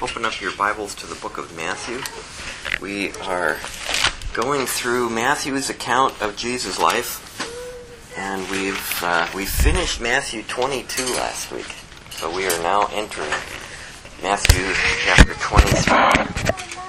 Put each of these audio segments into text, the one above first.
open up your Bibles to the book of Matthew. We are going through Matthew's account of Jesus' life, and we finished Matthew 22 last week. So we are now entering Matthew chapter 23.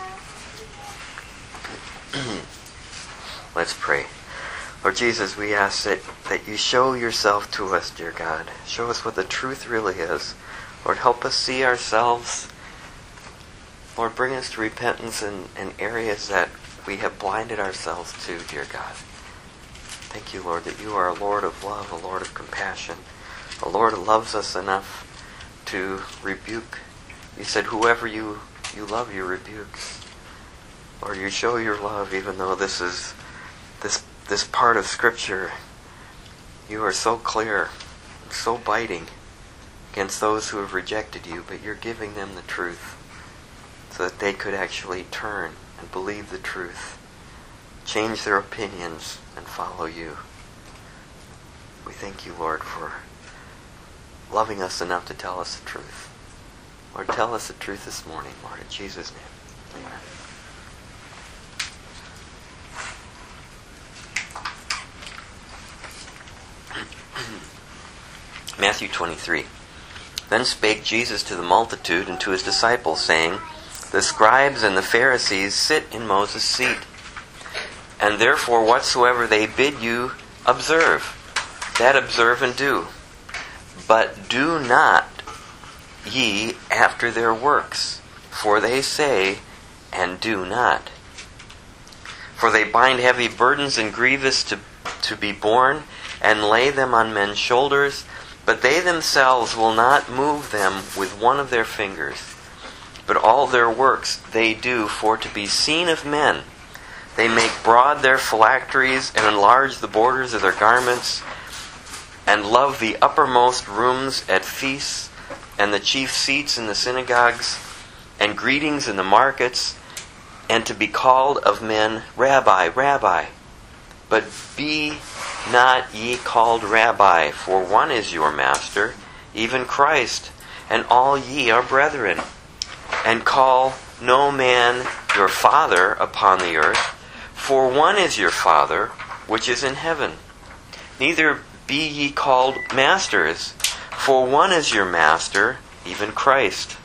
Let's pray. Lord Jesus, we ask that you show yourself to us, dear God. Show us what the truth really is. Lord, help us see ourselves. Lord, bring us to repentance in areas that we have blinded ourselves to, dear God. Thank you, Lord, that you are a Lord of love, a Lord of compassion, a Lord who loves us enough to rebuke. You said, whoever you love, you rebuke. Lord, you show your love, even though this part of Scripture, you are so clear, so biting against those who have rejected you, but you're giving them the truth so that they could actually turn and believe the truth, change their opinions, and follow you. We thank you, Lord, for loving us enough to tell us the truth. Lord, tell us the truth this morning, Lord, in Jesus' name. Amen. Matthew 23. Then spake Jesus to the multitude and to his disciples, saying, the scribes and the Pharisees sit in Moses' seat. And therefore whatsoever they bid you observe, that observe and do. But do not ye after their works, for they say, and do not. For they bind heavy burdens and grievous to be borne, and lay them on men's shoulders, but they themselves will not move them with one of their fingers. But all their works they do for to be seen of men. They make broad their phylacteries, and enlarge the borders of their garments, and love the uppermost rooms at feasts, and the chief seats in the synagogues, and greetings in the markets, and to be called of men, Rabbi, Rabbi. But be not ye called Rabbi, for one is your master, even Christ, and all ye are brethren. And call no man your father upon the earth, for one is your Father, which is in heaven. Neither be ye called masters, for one is your master, even Christ.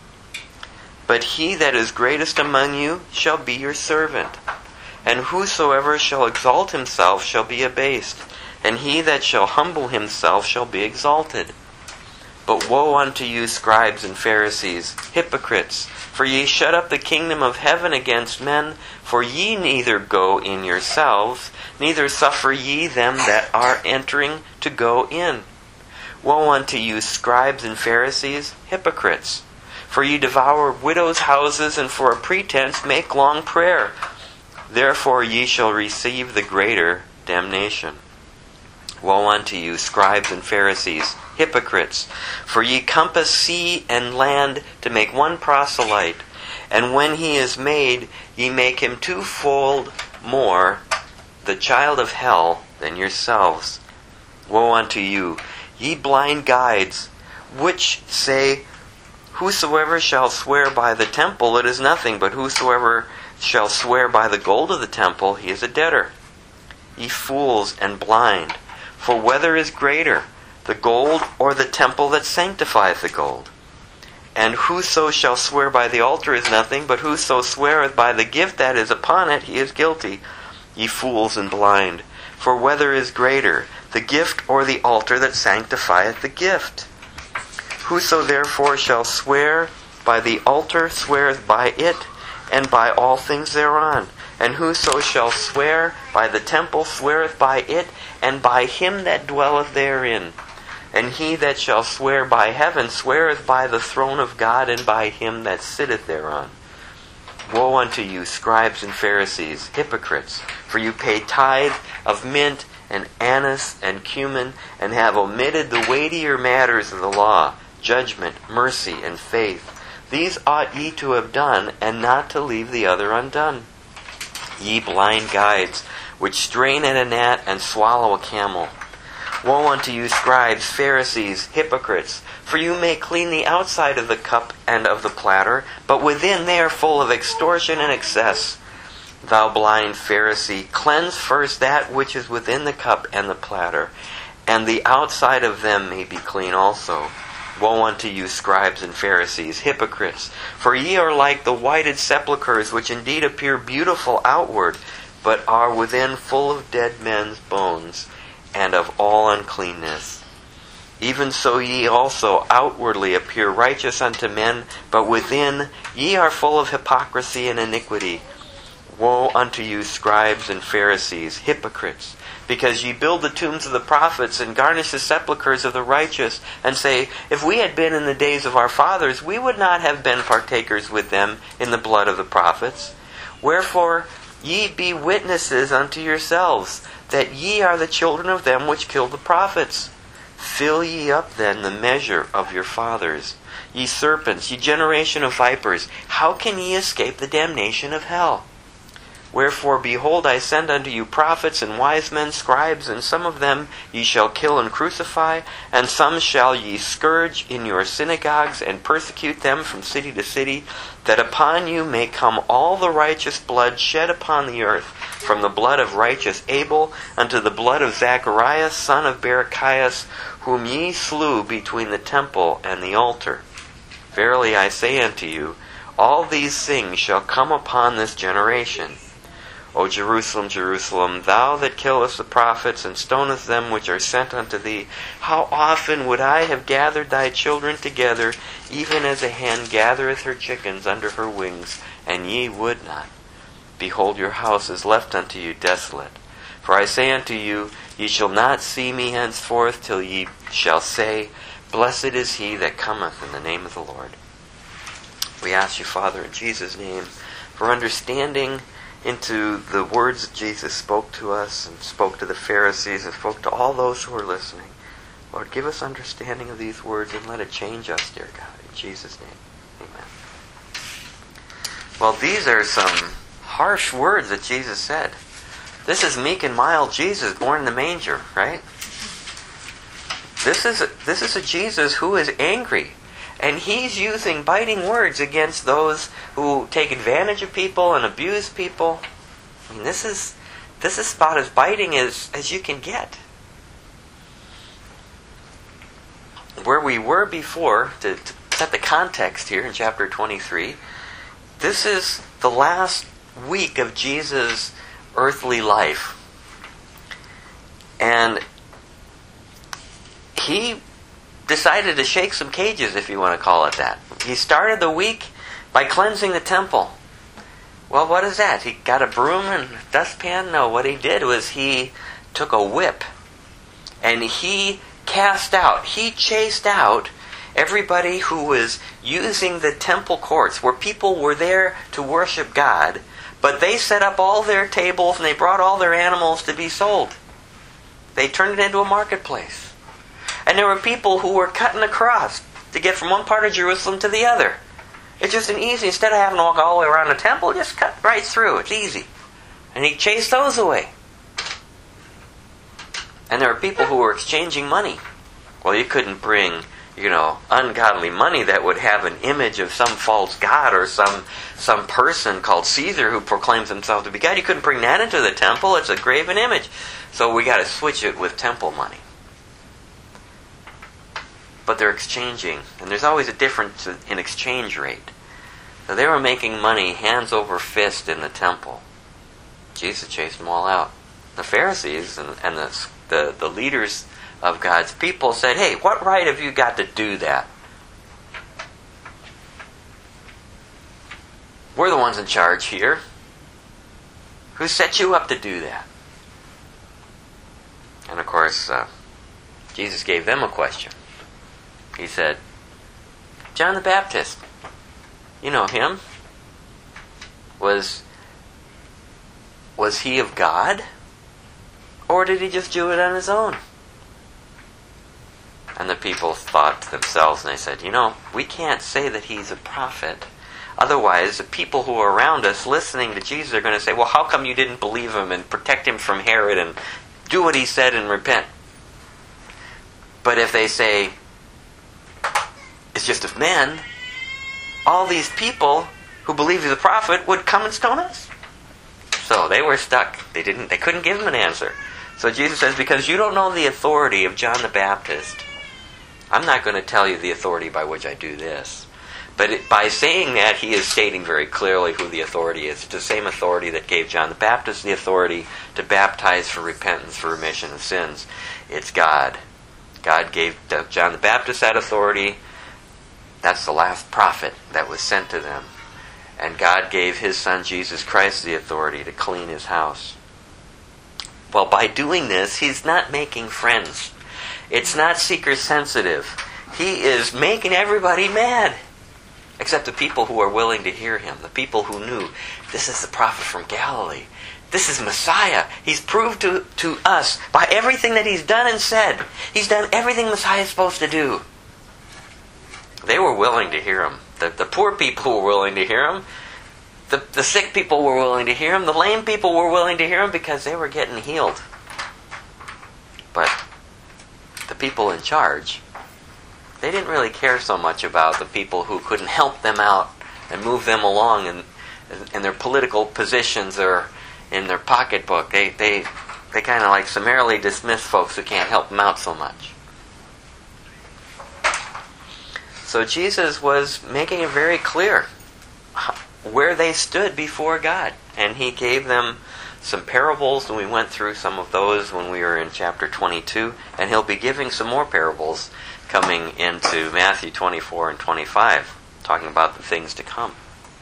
But he that is greatest among you shall be your servant. And whosoever shall exalt himself shall be abased, and he that shall humble himself shall be exalted. But woe unto you, scribes and Pharisees, hypocrites! For ye shut up the kingdom of heaven against men, for ye neither go in yourselves, neither suffer ye them that are entering to go in. Woe unto you, scribes and Pharisees, hypocrites! For ye devour widows' houses, and for a pretense make long prayer. Therefore ye shall receive the greater damnation. Woe unto you, scribes and Pharisees, hypocrites! For ye compass sea and land to make one proselyte, and when he is made, ye make him twofold more the child of hell than yourselves. Woe unto you, ye blind guides, which say, whosoever shall swear by the temple, it is nothing, but whosoever shall swear by the gold of the temple, he is a debtor. Ye fools and blind, for whether is greater, the gold or the temple that sanctifieth the gold? And whoso shall swear by the altar is nothing, but whoso sweareth by the gift that is upon it, he is guilty. Ye fools and blind, for whether is greater, the gift or the altar that sanctifieth the gift? Whoso therefore shall swear by the altar sweareth by it, and by all things thereon. And whoso shall swear by the temple sweareth by it, and by him that dwelleth therein. And he that shall swear by heaven sweareth by the throne of God, and by him that sitteth thereon. Woe unto you, scribes and Pharisees, hypocrites! For you pay tithe of mint and anise and cumin, and have omitted the weightier matters of the law, judgment, mercy, and faith. These ought ye to have done, and not to leave the other undone. Ye blind guides, which strain at a gnat and swallow a camel, Woe unto you, scribes, Pharisees, hypocrites! For you may clean the outside of the cup and of the platter, but within they are full of extortion and excess. Thou blind Pharisee, cleanse first that which is within the cup and the platter, and the outside of them may be clean also. Woe unto you, scribes and Pharisees, hypocrites! For ye are like the whited sepulchres, which indeed appear beautiful outward, but are within full of dead men's bones, and of all uncleanness. Even so ye also outwardly appear righteous unto men, but within ye are full of hypocrisy and iniquity. Woe unto you, scribes and Pharisees, hypocrites! Because ye build the tombs of the prophets, and garnish the sepulchres of the righteous, and say, If we had been in the days of our fathers, we would not have been partakers with them in the blood of the prophets. Wherefore ye be witnesses unto yourselves, that ye are the children of them which killed the prophets. Fill ye up then the measure of your fathers. Ye serpents, ye generation of vipers, how can ye escape the damnation of hell? Wherefore, behold, I send unto you prophets and wise men, scribes, and some of them ye shall kill and crucify, and some shall ye scourge in your synagogues, and persecute them from city to city, that upon you may come all the righteous blood shed upon the earth, from the blood of righteous Abel unto the blood of Zacharias, son of Barachias, whom ye slew between the temple and the altar. Verily I say unto you, all these things shall come upon this generation. O Jerusalem, Jerusalem, thou that killest the prophets, and stonest them which are sent unto thee, how often would I have gathered thy children together, even as a hen gathereth her chickens under her wings, and ye would not. Behold, your house is left unto you desolate. For I say unto you, ye shall not see me henceforth, till ye shall say, Blessed is he that cometh in the name of the Lord. We ask you, Father, in Jesus' name, for understanding into the words that Jesus spoke to us, and spoke to the Pharisees, and spoke to all those who are listening. Lord, give us understanding of these words, and let it change us, dear God. In Jesus' name, amen. Well, these are some harsh words that Jesus said. This is meek and mild Jesus born in the manger, right? This is a Jesus who is angry. And he's using biting words against those who take advantage of people and abuse people. I mean, this is about as biting as you can get. Where we were before, to set the context here in chapter 23, this is the last week of Jesus' earthly life. And he decided to shake some cages, if you want to call it that. He started the week by cleansing the temple. Well, what is that? He got a broom and a dustpan? No, what he did was he took a whip and he chased out everybody who was using the temple courts, where people were there to worship God, but they set up all their tables and they brought all their animals to be sold. They turned it into a marketplace. And there were people who were cutting across to get from one part of Jerusalem to the other. It's just an easy, instead of having to walk all the way around the temple, just cut right through. It's easy. And he chased those away. And there were people who were exchanging money. Well, you couldn't bring, ungodly money that would have an image of some false god or some person called Caesar who proclaims himself to be God. You couldn't bring that into the temple. It's a graven image. So we got to switch it with temple money. But they're exchanging, and there's always a difference in exchange rate. So they were making money hands over fist in the temple. Jesus chased them all out. The Pharisees and the leaders of God's people said, hey, what right have you got to do that? We're the ones in charge here. Who set you up to do that? And of course, Jesus gave them a question. He said, John the Baptist, you know him? Was he of God? Or did he just do it on his own? And the people thought to themselves, and they said, we can't say that he's a prophet. Otherwise, the people who are around us listening to Jesus are going to say, well, how come you didn't believe him and protect him from Herod and do what he said and repent? But if they say, it's just of men, all these people who believe he's a prophet would come and stone us. So they were stuck. They couldn't give him an answer. So Jesus says, because you don't know the authority of John the Baptist, I'm not going to tell you the authority by which I do this. But by saying that, he is stating very clearly who the authority is. It's the same authority that gave John the Baptist the authority to baptize for repentance, for remission of sins. It's God. God gave John the Baptist that authority. That's the last prophet that was sent to them. And God gave his Son, Jesus Christ, the authority to clean his house. Well, by doing this, he's not making friends. It's not seeker-sensitive. He is making everybody mad. Except the people who are willing to hear him. The people who knew, this is the prophet from Galilee. This is Messiah. He's proved to us by everything that he's done and said. He's done everything Messiah is supposed to do. They were willing to hear him. The poor people were willing to hear him. The sick people were willing to hear him. The lame people were willing to hear him because they were getting healed. But the people in charge, they didn't really care so much about the people who couldn't help them out and move them along in their political positions or in their pocketbook. They kind of like summarily dismiss folks who can't help them out so much. So Jesus was making it very clear where they stood before God. And he gave them some parables, and we went through some of those when we were in chapter 22. And he'll be giving some more parables coming into Matthew 24 and 25, talking about the things to come.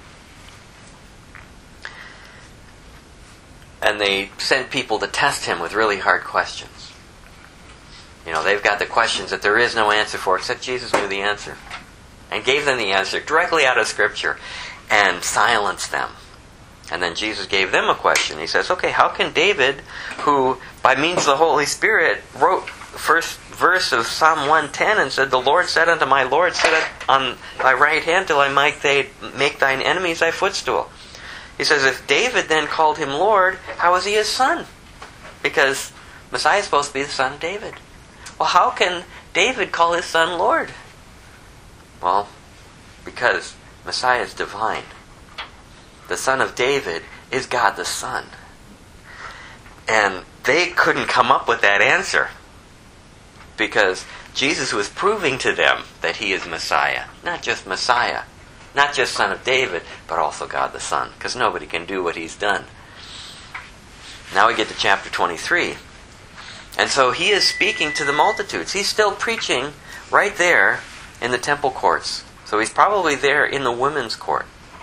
And they sent people to test him with really hard questions. You know, they've got the questions that there is no answer for, except Jesus knew the answer. And gave them the answer directly out of Scripture and silenced them. And then Jesus gave them a question. He says, okay, how can David, who by means of the Holy Spirit wrote the first verse of Psalm 110 and said, the Lord said unto my Lord, sit on thy right hand till I make thine enemies thy footstool. He says, if David then called him Lord, how is he his son? Because Messiah is supposed to be the son of David. Well, how can David call his son Lord? Well, because Messiah is divine. The son of David is God the Son. And they couldn't come up with that answer because Jesus was proving to them that he is Messiah. Not just Messiah, not just son of David, but also God the Son, because nobody can do what he's done. Now we get to chapter 23. And so he is speaking to the multitudes. He's still preaching right there in the temple courts. So he's probably there in the women's court.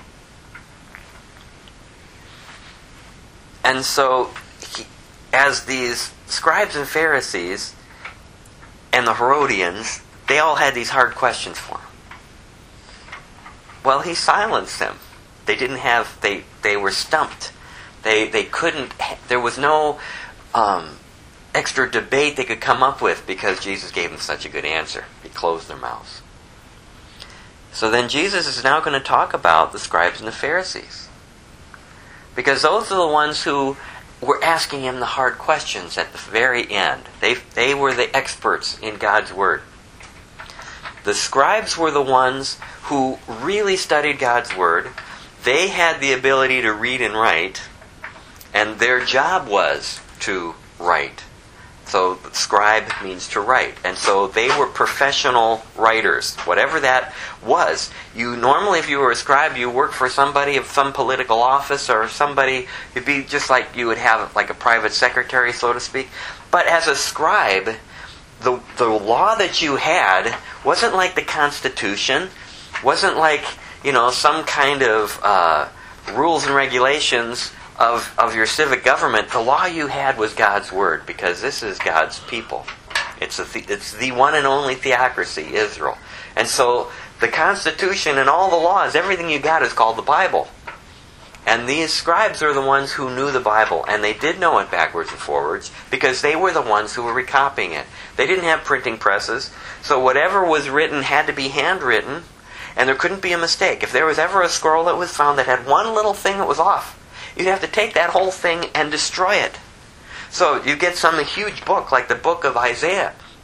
And so, as these scribes and Pharisees and the Herodians, they all had these hard questions for him. Well, he silenced them. They didn't have, they were stumped. They couldn't, there was no extra debate they could come up with because Jesus gave them such a good answer. He closed their mouths. So then Jesus is now going to talk about the scribes and the Pharisees. Because those are the ones who were asking him the hard questions at the very end. They were the experts in God's Word. The scribes were the ones who really studied God's Word. They had the ability to read and write, and their job was to write. So scribe means to write. And so they were professional writers. Whatever that was. You normally, if you were a scribe, you worked for somebody of some political office or somebody, it'd be just like you would have like a private secretary, so to speak. But as a scribe, the law that you had wasn't like the Constitution, wasn't like, some kind of rules and regulations of your civic government. The law you had was God's Word, because this is God's people. It's the one and only theocracy, Israel. And so the Constitution and all the laws, everything you got is called the Bible. And these scribes are the ones who knew the Bible, and they did know it backwards and forwards, because they were the ones who were recopying it. They didn't have printing presses, so whatever was written had to be handwritten, and there couldn't be a mistake. If there was ever a scroll that was found that had one little thing that was off, you'd have to take that whole thing and destroy it. So you get some huge book like the book of Isaiah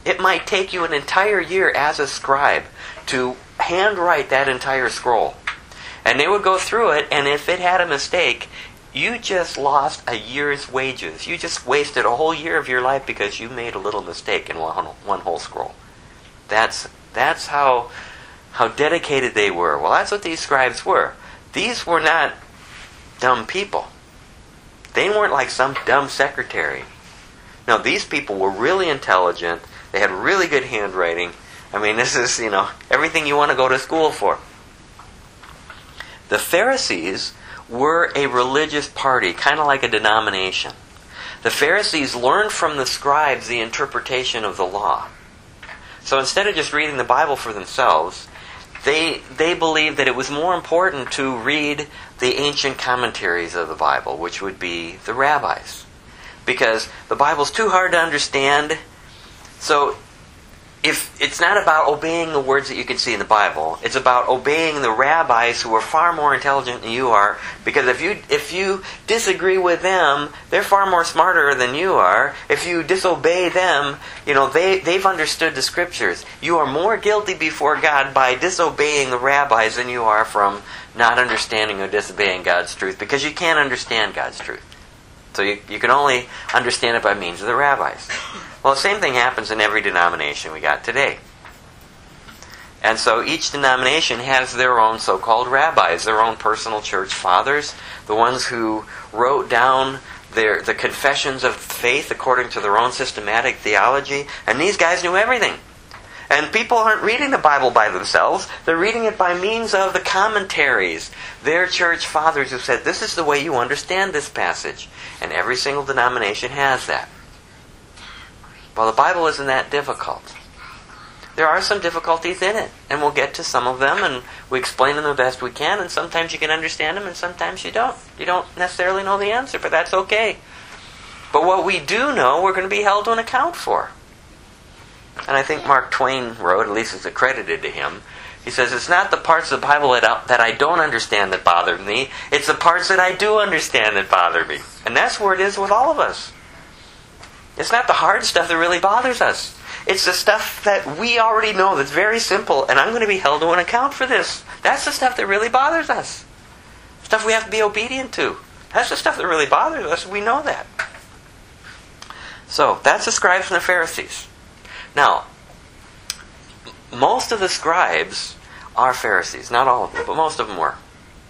It might take you an entire year as a scribe to handwrite that entire scroll. And they would go through it, and if it had a mistake, you just lost a year's wages. You just wasted a whole year of your life because you made a little mistake in one whole scroll. That's how dedicated they were. Well, that's what these scribes were. These were not dumb people. They weren't like some dumb secretary. No, these people were really intelligent. They had really good handwriting. I mean, this is, everything you want to go to school for. The Pharisees were a religious party, kind of like a denomination. The Pharisees learned from the scribes the interpretation of the law. So instead of just reading the Bible for themselves, they believed that it was more important to read the ancient commentaries of the Bible, which would be the rabbis. Because the Bible's too hard to understand. So if it's not about obeying the words that you can see in the Bible, it's about obeying the rabbis who are far more intelligent than you are. Because if you disagree with them, they're far more smarter than you are. If you disobey them, they've understood the Scriptures. You are more guilty before God by disobeying the rabbis than you are from not understanding or disobeying God's truth, because you can't understand God's truth. So you can only understand it by means of the rabbis. Well, the same thing happens in every denomination we got today. And so each denomination has their own so-called rabbis, their own personal church fathers, the ones who wrote down the confessions of faith according to their own systematic theology. And these guys knew everything. And people aren't reading the Bible by themselves. They're reading it by means of the commentaries. Their church fathers have said, this is the way you understand this passage. And every single denomination has that. Well, the Bible isn't that difficult. There are some difficulties in it, and we'll get to some of them, and we explain them the best we can, and sometimes you can understand them, and sometimes you don't. You don't necessarily know the answer, but that's okay. But what we do know, we're going to be held to an account for. And I think Mark Twain wrote, at least it's accredited to him, he says, it's not the parts of the Bible that I don't understand that bother me, it's the parts that I do understand that bother me. And that's where it is with all of us. It's not the hard stuff that really bothers us. It's the stuff that we already know that's very simple, and I'm going to be held to an account for this. That's the stuff that really bothers us. Stuff we have to be obedient to. That's the stuff that really bothers us. We know that. So, that's the scribes and the Pharisees. Now, most of the scribes are Pharisees. Not all of them, but most of them were.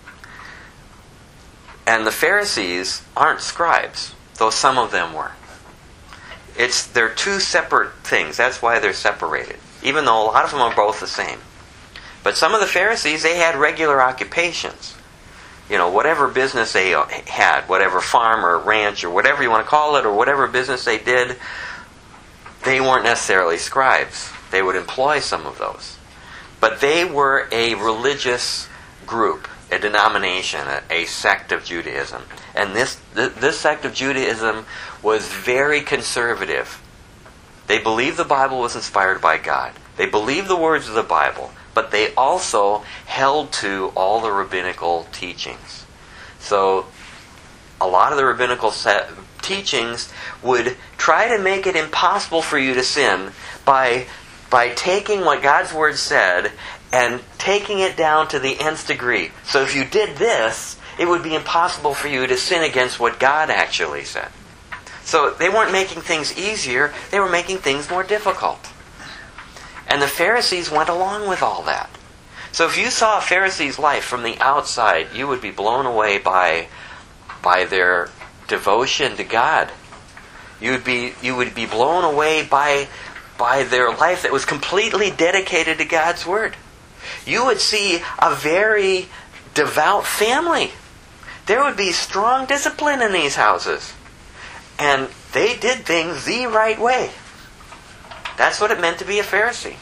And the Pharisees aren't scribes, though some of them were. They're two separate things. That's why they're separated. Even though a lot of them are both the same. But some of the Pharisees, they had regular occupations. Whatever business they had, whatever farm or ranch or whatever you want to call it, or whatever business they did, they weren't necessarily scribes. They would employ some of those. But they were a religious group, a denomination, a sect of Judaism. And this sect of Judaism was very conservative. They believed the Bible was inspired by God. They believed the words of the Bible, but they also held to all the rabbinical teachings. So a lot of the rabbinical teachings would try to make it impossible for you to sin by taking what God's Word said and taking it down to the nth degree. So if you did this, it would be impossible for you to sin against what God actually said. So they weren't making things easier, they were making things more difficult. And the Pharisees went along with all that. So if you saw a Pharisee's life from the outside, you would be blown away by their devotion to God. You would be blown away by their life that was completely dedicated to God's Word. You would see a very devout family. There would be strong discipline in these houses. And they did things the right way. That's what it meant to be a Pharisee.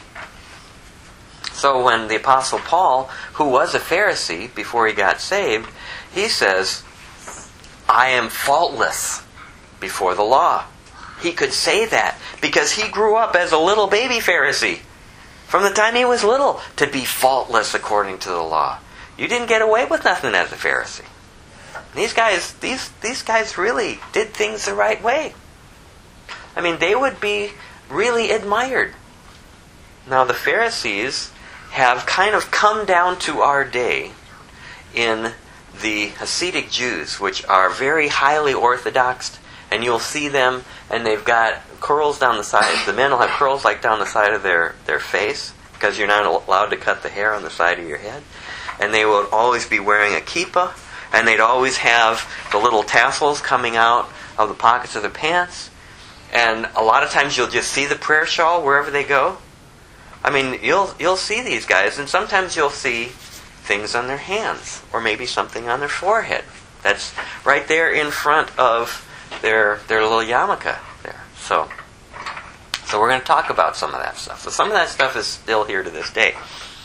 So when the Apostle Paul, who was a Pharisee before he got saved, he says, I am faultless before the law. He could say that because he grew up as a little baby Pharisee. From the time he was little, to be faultless according to the law. You didn't get away with nothing as a Pharisee. These guys really did things the right way. I mean, they would be really admired. Now the Pharisees have kind of come down to our day in the Hasidic Jews, which are very highly orthodox, and you'll see them, and they've got curls down the side. The men will have curls like down the side of their face, because you're not allowed to cut the hair on the side of your head. And they will always be wearing a kippah, and they'd always have the little tassels coming out of the pockets of their pants. And a lot of times you'll just see the prayer shawl wherever they go. I mean, you'll see these guys, and sometimes you'll see things on their hands, or maybe something on their forehead. That's right there in front of their little yarmulke there. So we're going to talk about some of that stuff. So some of that stuff is still here to this day.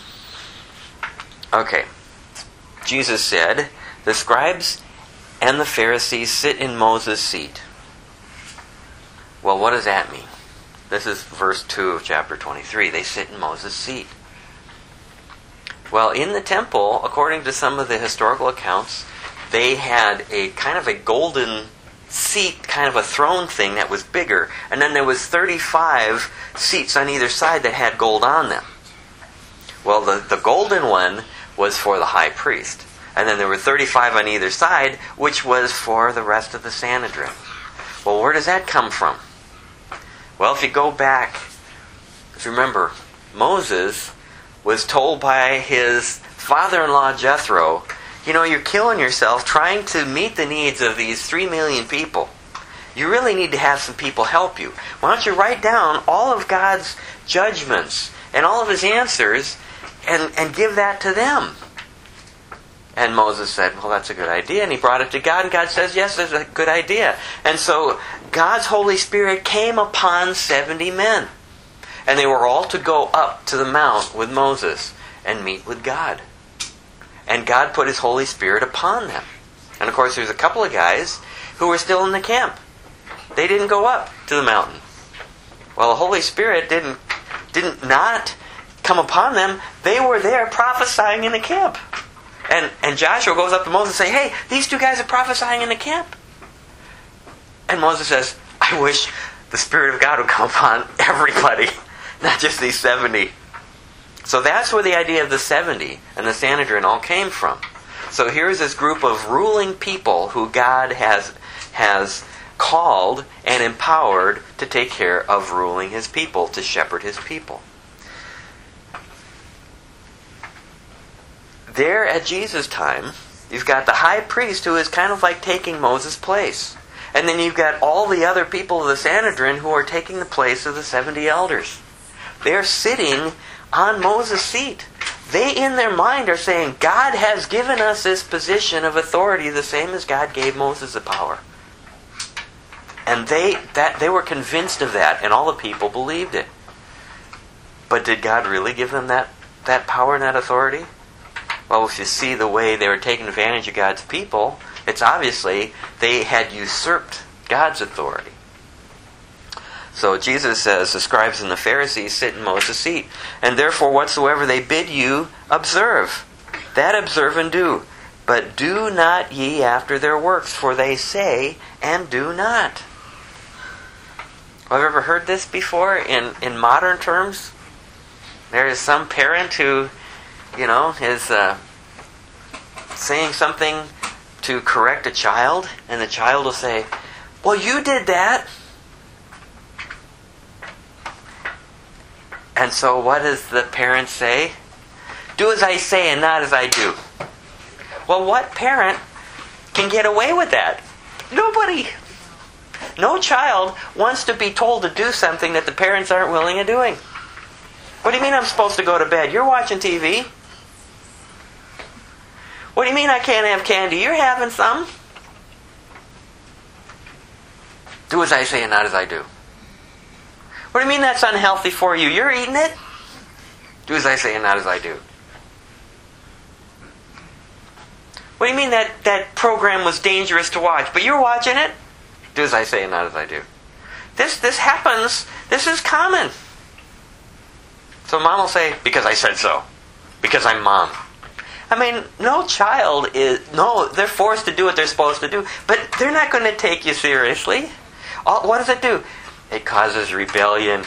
Okay. Jesus said, the scribes and the Pharisees sit in Moses' seat. Well, what does that mean? This is verse 2 of chapter 23. They sit in Moses' seat. Well, in the temple, according to some of the historical accounts, they had a kind of a golden seat, kind of a throne thing that was bigger, and then there was 35 seats on either side that had gold on them. Well, the golden one was for the high priest, and then there were 35 on either side, which was for the rest of the Sanhedrin. Well, where does that come from? Well, if you go back, if you remember, Moses was told by his father-in-law Jethro, you're killing yourself trying to meet the needs of these 3 million people. You really need to have some people help you. Why don't you write down all of God's judgments and all of His answers and give that to them? And Moses said, well, that's a good idea. And he brought it to God, and God says, yes, that's a good idea. And so God's Holy Spirit came upon 70 men. And they were all to go up to the mount with Moses and meet with God. And God put His Holy Spirit upon them. And of course, there's a couple of guys who were still in the camp. They didn't go up to the mountain. Well, the Holy Spirit didn't not come upon them. They were there prophesying in the camp. And Joshua goes up to Moses and says, hey, these 2 guys are prophesying in the camp. And Moses says, I wish the Spirit of God would come upon everybody, not just these 70. So that's where the idea of the 70 and the Sanhedrin all came from. So here's this group of ruling people who God has called and empowered to take care of ruling His people, to shepherd His people. There at Jesus' time, you've got the high priest who is kind of like taking Moses' place. And then you've got all the other people of the Sanhedrin who are taking the place of the 70 elders. They're sitting on Moses' seat. They, in their mind, are saying, God has given us this position of authority the same as God gave Moses the power. And they were convinced of that, and all the people believed it. But did God really give them that power and that authority? Well, if you see the way they were taking advantage of God's people, it's obviously they had usurped God's authority. So Jesus says, the scribes and the Pharisees sit in Moses' seat, and therefore whatsoever they bid you, observe. That observe and do. But do not ye after their works, for they say, and do not. Have you ever heard this before in modern terms? There is some parent who, is saying something to correct a child, and the child will say, well, you did that. And so what does the parent say? Do as I say and not as I do. Well, what parent can get away with that? Nobody. No child wants to be told to do something that the parents aren't willing to doing. What do you mean I'm supposed to go to bed? You're watching TV. What do you mean I can't have candy? You're having some. Do as I say and not as I do. What do you mean that's unhealthy for you? You're eating it. Do as I say and not as I do. What do you mean that program was dangerous to watch, but you're watching it? Do as I say and not as I do. This happens. This is common. So mom will say, because I said so. Because I'm mom. I mean, no child they're forced to do what they're supposed to do, but they're not going to take you seriously. What does it do? it causes rebellion.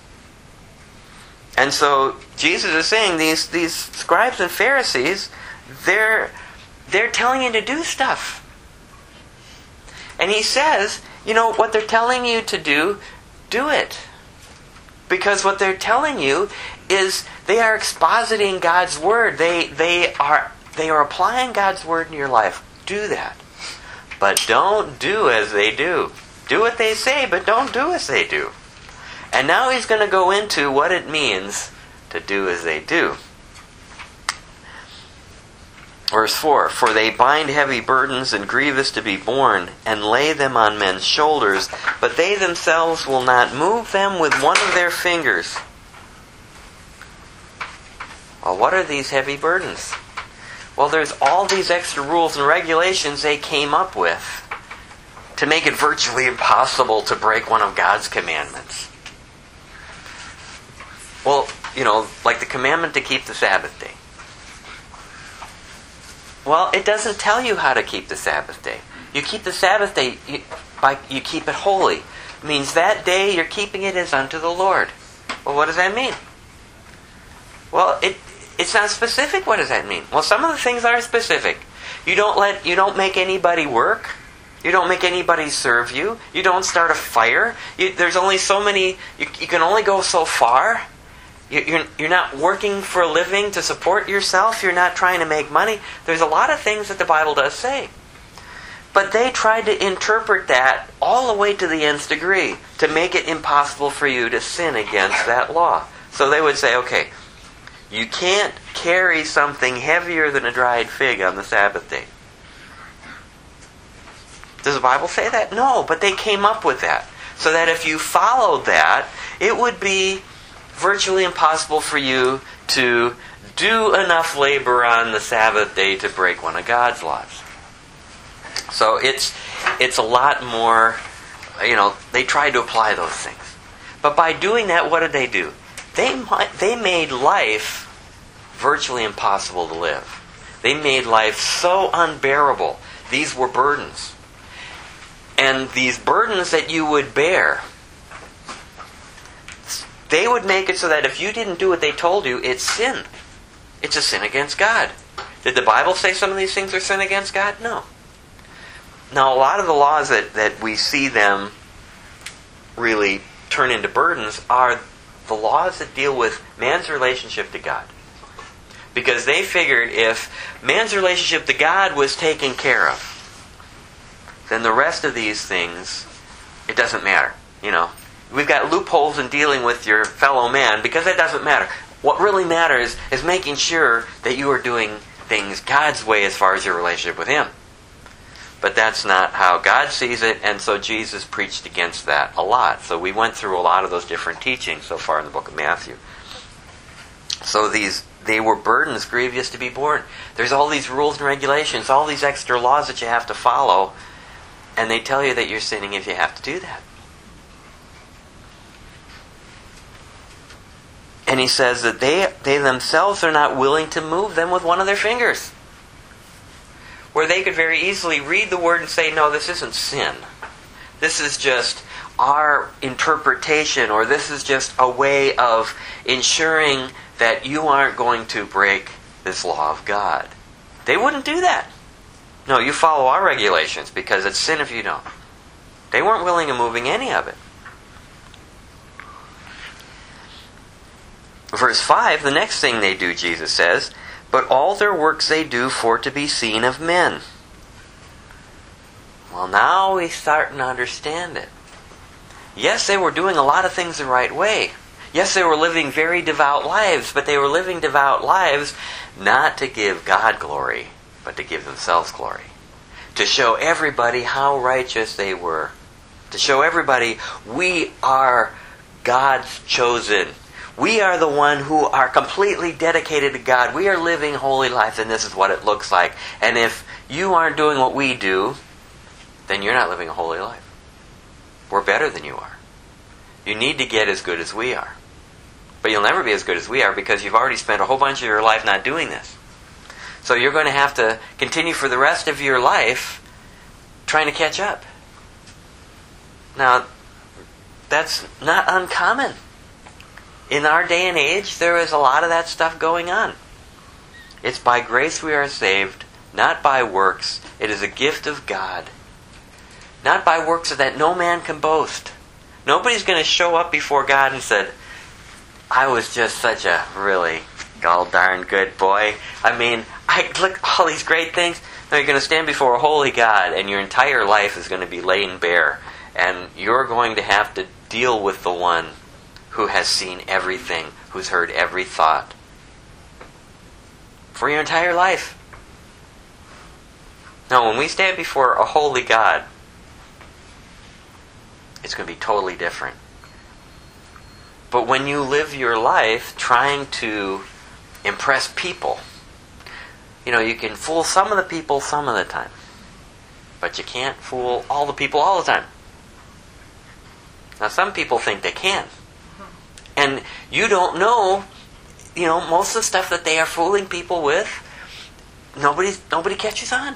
And so Jesus is saying these scribes and Pharisees, they're telling you to do stuff. And he says, what they're telling you to do it. Because what they're telling you is they are expositing God's Word. They are applying God's Word in your life. Do that. But don't do as they do. Do what they say, but don't do as they do. And now he's going to go into what it means to do as they do. Verse 4, "For they bind heavy burdens and grievous to be borne, and lay them on men's shoulders, but they themselves will not move them with one of their fingers." Well, what are these heavy burdens? Well, there's all these extra rules and regulations they came up with to make it virtually impossible to break one of God's commandments. Well, like the commandment to keep the Sabbath day. Well, it doesn't tell you how to keep the Sabbath day. You keep the Sabbath day, you keep it holy. It means that day you're keeping it as unto the Lord. Well, what does that mean? Well, it's not specific. What does that mean? Well, some of the things are specific. You don't make anybody work. You don't make anybody serve you. You don't start a fire. There's only so many. You can only go so far. You're not working for a living to support yourself. You're not trying to make money. There's a lot of things that the Bible does say. But they tried to interpret that all the way to the nth degree to make it impossible for you to sin against that law. So they would say, okay, you can't carry something heavier than a dried fig on the Sabbath day. Does the Bible say that? No, but they came up with that. So that if you followed that, it would be virtually impossible for you to do enough labor on the Sabbath day to break one of God's laws. So it's a lot more, they tried to apply those things. But by doing that, what did they do? They made life virtually impossible to live. They made life so unbearable. These were burdens. And these burdens that you would bear, they would make it so that if you didn't do what they told you, it's sin. It's a sin against God. Did the Bible say some of these things are sin against God? No. Now, a lot of the laws that we see them really turn into burdens are the laws that deal with man's relationship to God. Because they figured if man's relationship to God was taken care of, then the rest of these things, it doesn't matter. We've got loopholes in dealing with your fellow man because it doesn't matter. What really matters is making sure that you are doing things God's way as far as your relationship with Him. But that's not how God sees it, and so Jesus preached against that a lot. So we went through a lot of those different teachings so far in the book of Matthew. So they were burdens grievous to be borne. There's all these rules and regulations, all these extra laws that you have to follow, and they tell you that you're sinning if you have to do that. And he says that they themselves are not willing to move them with one of their fingers. Where they could very easily read the word and say, no, this isn't sin. This is just our interpretation, or this is just a way of ensuring that you aren't going to break this law of God. They wouldn't do that. No, you follow our regulations because it's sin if you don't. They weren't willing to moving any of it. Verse 5, the next thing they do, Jesus says, but all their works they do for to be seen of men. Well, now we're starting to understand it. Yes, they were doing a lot of things the right way. Yes, they were living very devout lives, but they were living devout lives not to give God glory, but to give themselves glory. To show everybody how righteous they were. To show everybody we are God's chosen. We are the one who are completely dedicated to God. We are living holy lives, and this is what it looks like. And if you aren't doing what we do, then you're not living a holy life. We're better than you are. You need to get as good as we are. But you'll never be as good as we are because you've already spent a whole bunch of your life not doing this. So you're going to have to continue for the rest of your life trying to catch up. Now, that's not uncommon. In our day and age, there is a lot of that stuff going on. It's by grace we are saved, not by works. It is a gift of God. Not by works so that no man can boast. Nobody's going to show up before God and said, I was just such a really gall darn good boy. I mean, I look at all these great things. No, you're going to stand before a holy God and your entire life is going to be laid bare. And you're going to have to deal with the one who has seen everything, who's heard every thought. For your entire life. Now, when we stand before a holy God, it's going to be totally different. But when you live your life trying to impress people, you can fool some of the people some of the time. But you can't fool all the people all the time. Now, some people think they can. And you don't know, most of the stuff that they are fooling people with, nobody catches on.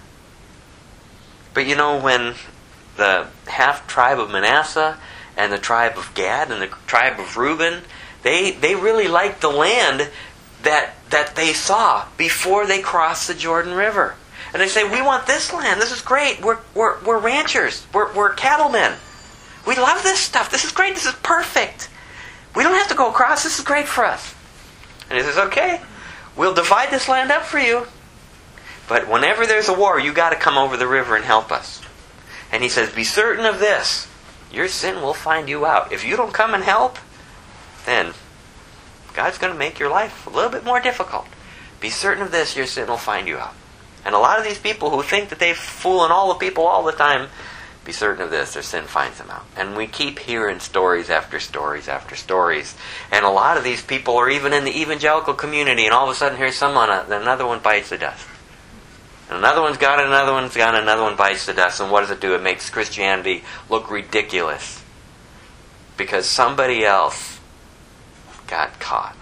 But when the half tribe of Manasseh and the tribe of Gad and the tribe of Reuben, they really liked the land that they saw before they crossed the Jordan River. And they say, we want this land. This is great. We're ranchers. We're cattlemen. We love this stuff. This is great. This is perfect. We don't have to go across. This is great for us. And he says, okay, we'll divide this land up for you. But whenever there's a war, you got to come over the river and help us. And he says, be certain of this. Your sin will find you out. If you don't come and help, then God's going to make your life a little bit more difficult. Be certain of this, your sin will find you out. And a lot of these people who think that they're fooling all the people all the time, be certain of this, their sin finds them out. And we keep hearing stories after stories after stories. And a lot of these people are even in the evangelical community, and all of a sudden here's someone, another one bites the dust. And another one's got it, another one's got it, another one bites the dust. And what does it do? It makes Christianity look ridiculous. Because somebody else got caught.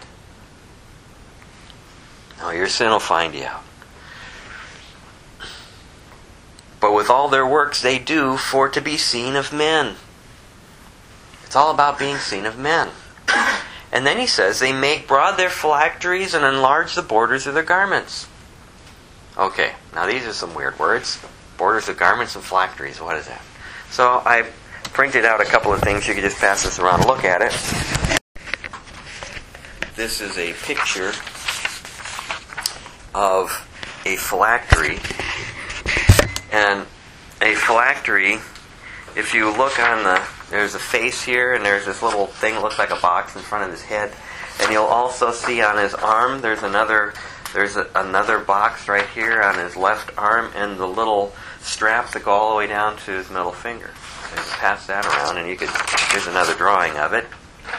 No, your sin will find you out. But with all their works they do for to be seen of men. It's all about being seen of men. And then he says, they make broad their phylacteries and enlarge the borders of their garments. Okay, now these are some weird words. Borders of garments and phylacteries, what is that? So I printed out a couple of things. You can just pass this around and look at it. This is a picture of a phylactery. And a phylactery, if you look on there's a face here, and there's this little thing that looks like a box in front of his head. And you'll also see on his arm, there's another box right here on his left arm, and the little straps that go all the way down to his middle finger. So you pass that around, and here's another drawing of it.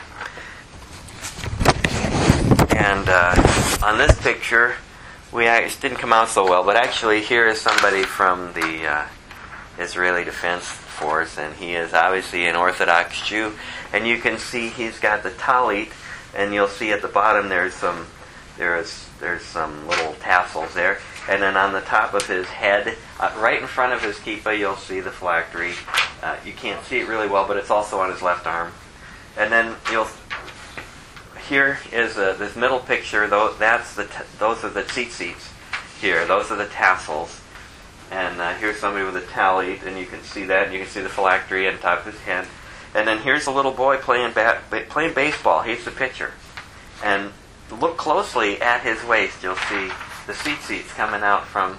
And on this picture, it didn't come out so well, but actually here is somebody from the Israeli Defense Force, and he is obviously an Orthodox Jew. And you can see he's got the talit, and you'll see at the bottom there's some little tassels there. And then on the top of his head, right in front of his kippah, you'll see the phylactery. You can't see it really well, but it's also on his left arm. And then here is this middle picture. Those are the tzitzits here. Those are the tassels. And here's somebody with a talit, and you can see that. And you can see the phylactery on top of his head. And then here's a little boy playing baseball. He's the pitcher. And look closely at his waist. You'll see the tzitzits coming out from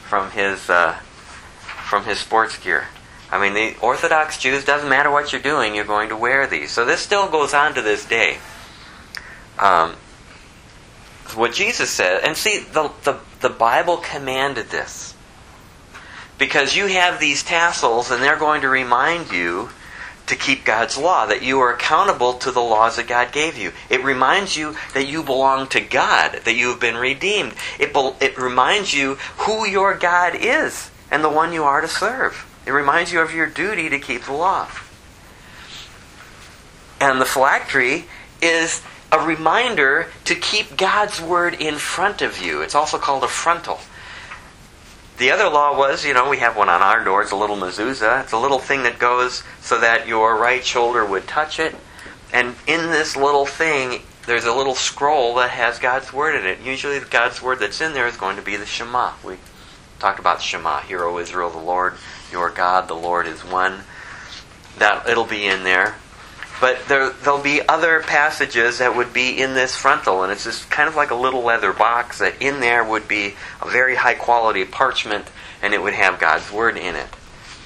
his sports gear. I mean, the Orthodox Jews, doesn't matter what you're doing, you're going to wear these. So this still goes on to this day. What Jesus said, and see, the Bible commanded this. Because you have these tassels, and they're going to remind you to keep God's law, that you are accountable to the laws that God gave you. It reminds you that you belong to God, that you have been redeemed. It reminds you who your God is and the one you are to serve. It reminds you of your duty to keep the law. And the phylactery is a reminder to keep God's word in front of you. It's also called a frontal. The other law was, we have one on our door. It's a little mezuzah. It's a little thing that goes so that your right shoulder would touch it. And in this little thing, there's a little scroll that has God's Word in it. Usually God's Word that's in there is going to be the Shema. We talked about the Shema. Hear, O Israel, the Lord, your God, the Lord is one. It'll be in there. But there'll be other passages that would be in this frontal, and it's just kind of like a little leather box that in there would be a very high quality parchment, and it would have God's Word in it.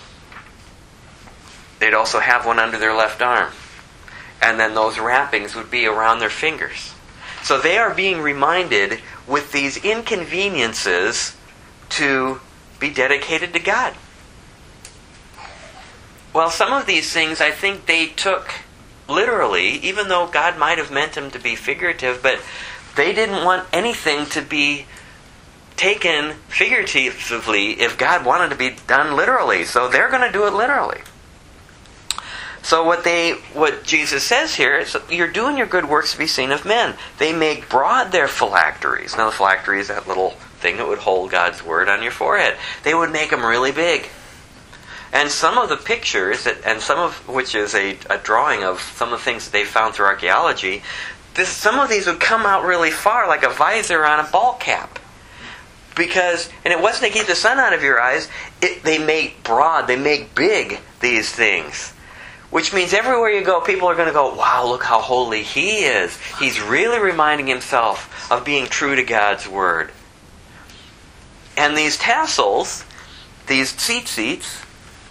They'd also have one under their left arm. And then those wrappings would be around their fingers. So they are being reminded with these inconveniences to be dedicated to God. Well, some of these things I think they took literally, even though God might have meant them to be figurative, but they didn't want anything to be taken figuratively if God wanted to be done literally. So they're going to do it literally. So what Jesus says here is, you're doing your good works to be seen of men. They make broad their phylacteries. Now the phylactery is that little thing that would hold God's Word on your forehead. They would make them really big. And some of the pictures, and some of which is a drawing of some of the things that they found through archaeology, some of these would come out really far, like a visor on a ball cap. And it wasn't to keep the sun out of your eyes, they make broad, they make big these things. Which means everywhere you go, people are going to go, wow, look how holy he is. He's really reminding himself of being true to God's Word. And these tassels, these tzitzits,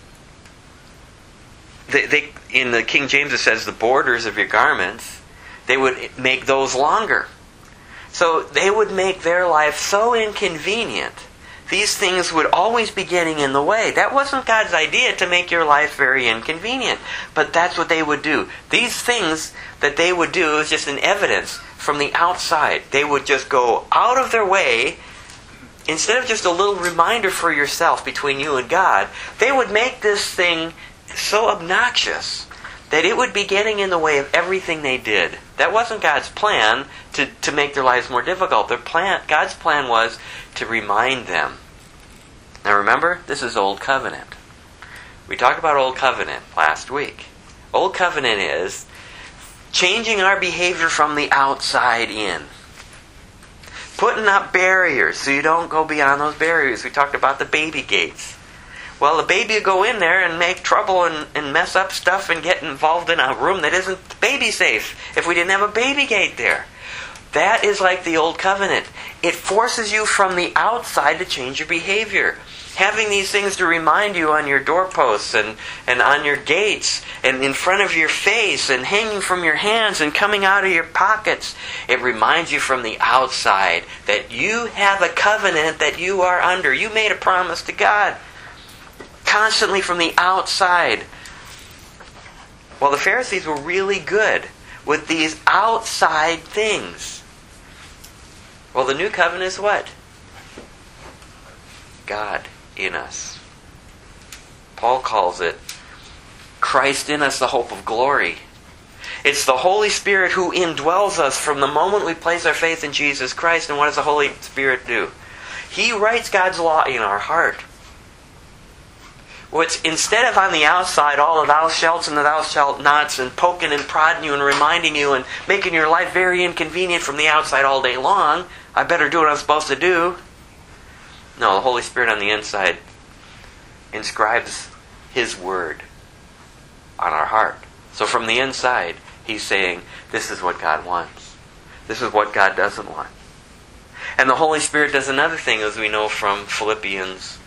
they, in the King James it says the borders of your garments, they would make those longer. So they would make their life so inconvenient. These things would always be getting in the way. That wasn't God's idea, to make your life very inconvenient. But that's what they would do. These things that they would do is just an evidence from the outside. They would just go out of their way. Instead of just a little reminder for yourself between you and God, they would make this thing so obnoxious that it would be getting in the way of everything they did. That wasn't God's plan to make their lives more difficult. God's plan was to remind them. Now remember, this is Old Covenant. We talked about Old Covenant last week. Old Covenant is changing our behavior from the outside in. Putting up barriers so you don't go beyond those barriers. We talked about the baby gates. Well, the baby would go in there and make trouble and mess up stuff and get involved in a room that isn't baby safe if we didn't have a baby gate there. That is like the Old Covenant. It forces you from the outside to change your behavior. Having these things to remind you on your doorposts and on your gates and in front of your face and hanging from your hands and coming out of your pockets. It reminds you from the outside that you have a covenant that you are under. You made a promise to God. Constantly from the outside. Well, the Pharisees were really good with these outside things. Well, the new covenant is what? God in us. Paul calls it Christ in us, the hope of glory. It's the Holy Spirit who indwells us from the moment we place our faith in Jesus Christ. And what does the Holy Spirit do? He writes God's law in our heart. Which, instead of on the outside all the thou shalts and the thou shalt nots and poking and prodding you and reminding you and making your life very inconvenient from the outside all day long, I better do what I'm supposed to do. No, the Holy Spirit on the inside inscribes His Word on our heart. So from the inside, He's saying, this is what God wants. This is what God doesn't want. And the Holy Spirit does another thing, as we know from Philippians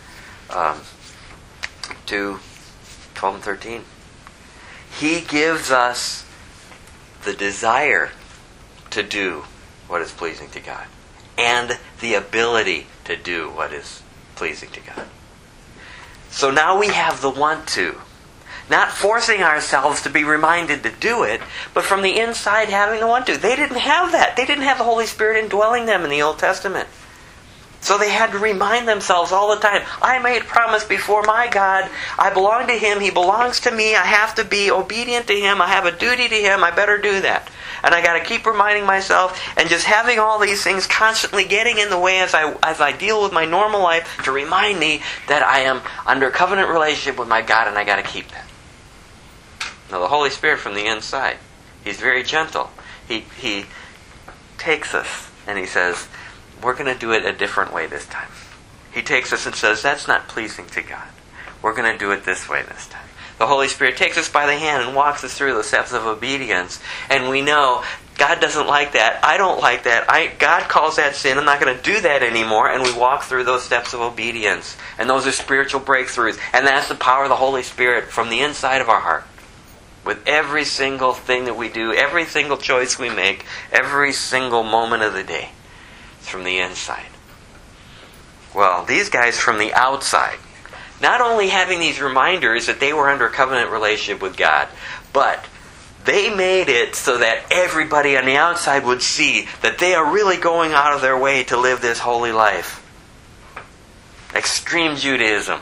2:12 and 13. He gives us the desire to do what is pleasing to God and the ability to do what is pleasing to God. So now we have the want to. Not forcing ourselves to be reminded to do it, but from the inside having the want to. They didn't have that. They didn't have the Holy Spirit indwelling them in the Old Testament. So they had to remind themselves all the time, I made a promise before my God. I belong to Him. He belongs to me. I have to be obedient to Him. I have a duty to Him. I better do that. and I got to keep reminding myself, and just having all these things constantly getting in the way as I deal with my normal life to remind me that I am under a covenant relationship with my God, and I got to keep that. Now, the Holy Spirit from the inside, He's very gentle. He takes us and He says, we're going to do it a different way this time. He takes us and says, that's not pleasing to God. We're going to do it this way this time. The Holy Spirit takes us by the hand and walks us through the steps of obedience. And we know God doesn't like that. I don't like that. God calls that sin. I'm not going to do that anymore. And we walk through those steps of obedience. And those are spiritual breakthroughs. And that's the power of the Holy Spirit from the inside of our heart. With every single thing that we do, every single choice we make, every single moment of the day. It's from the inside. Well, these guys from the outside, not only having these reminders that they were under a covenant relationship with God, but they made it so that everybody on the outside would see that they are really going out of their way to live this holy life. Extreme Judaism.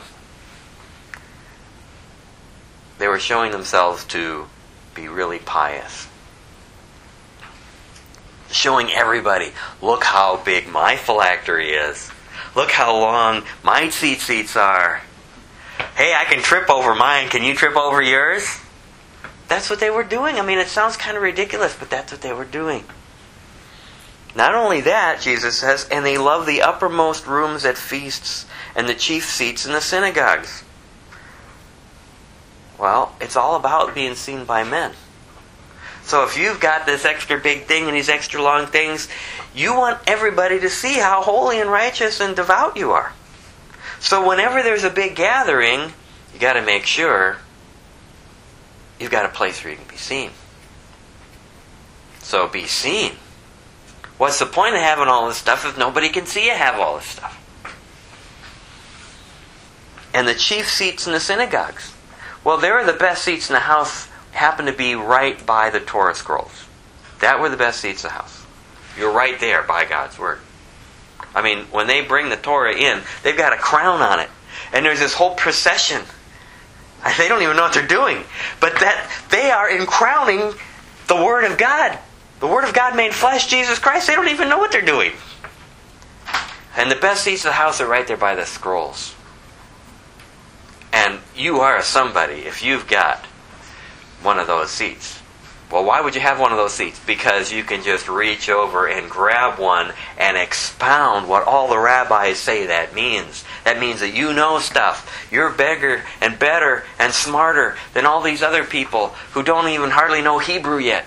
They were showing themselves to be really pious. Showing everybody, look how big my phylactery is. Look how long my seats are. Hey, I can trip over mine. Can you trip over yours? That's what they were doing. I mean, it sounds kind of ridiculous, but that's what they were doing. Not only that, Jesus says, and they love the uppermost rooms at feasts and the chief seats in the synagogues. Well, it's all about being seen by men. So if you've got this extra big thing and these extra long things, you want everybody to see how holy and righteous and devout you are. So whenever there's a big gathering, you got to make sure you've got a place where you can be seen. So be seen. What's the point of having all this stuff if nobody can see you have all this stuff? And the chief seats in the synagogues. Well, they were the best seats in the house, happened to be right by the Torah scrolls. That were the best seats in the house. You're right there by God's Word. I mean, when they bring the Torah in, they've got a crown on it. And there's this whole procession. They don't even know what they're doing. But that they are crowning the Word of God. The Word of God made flesh, Jesus Christ. They don't even know what they're doing. And the best seats of the house are right there by the scrolls. And you are somebody if you've got one of those seats. Well, why would you have one of those seats? Because you can just reach over and grab one and expound what all the rabbis say that means. That means that you know stuff. You're bigger and better and smarter than all these other people who don't even hardly know Hebrew yet.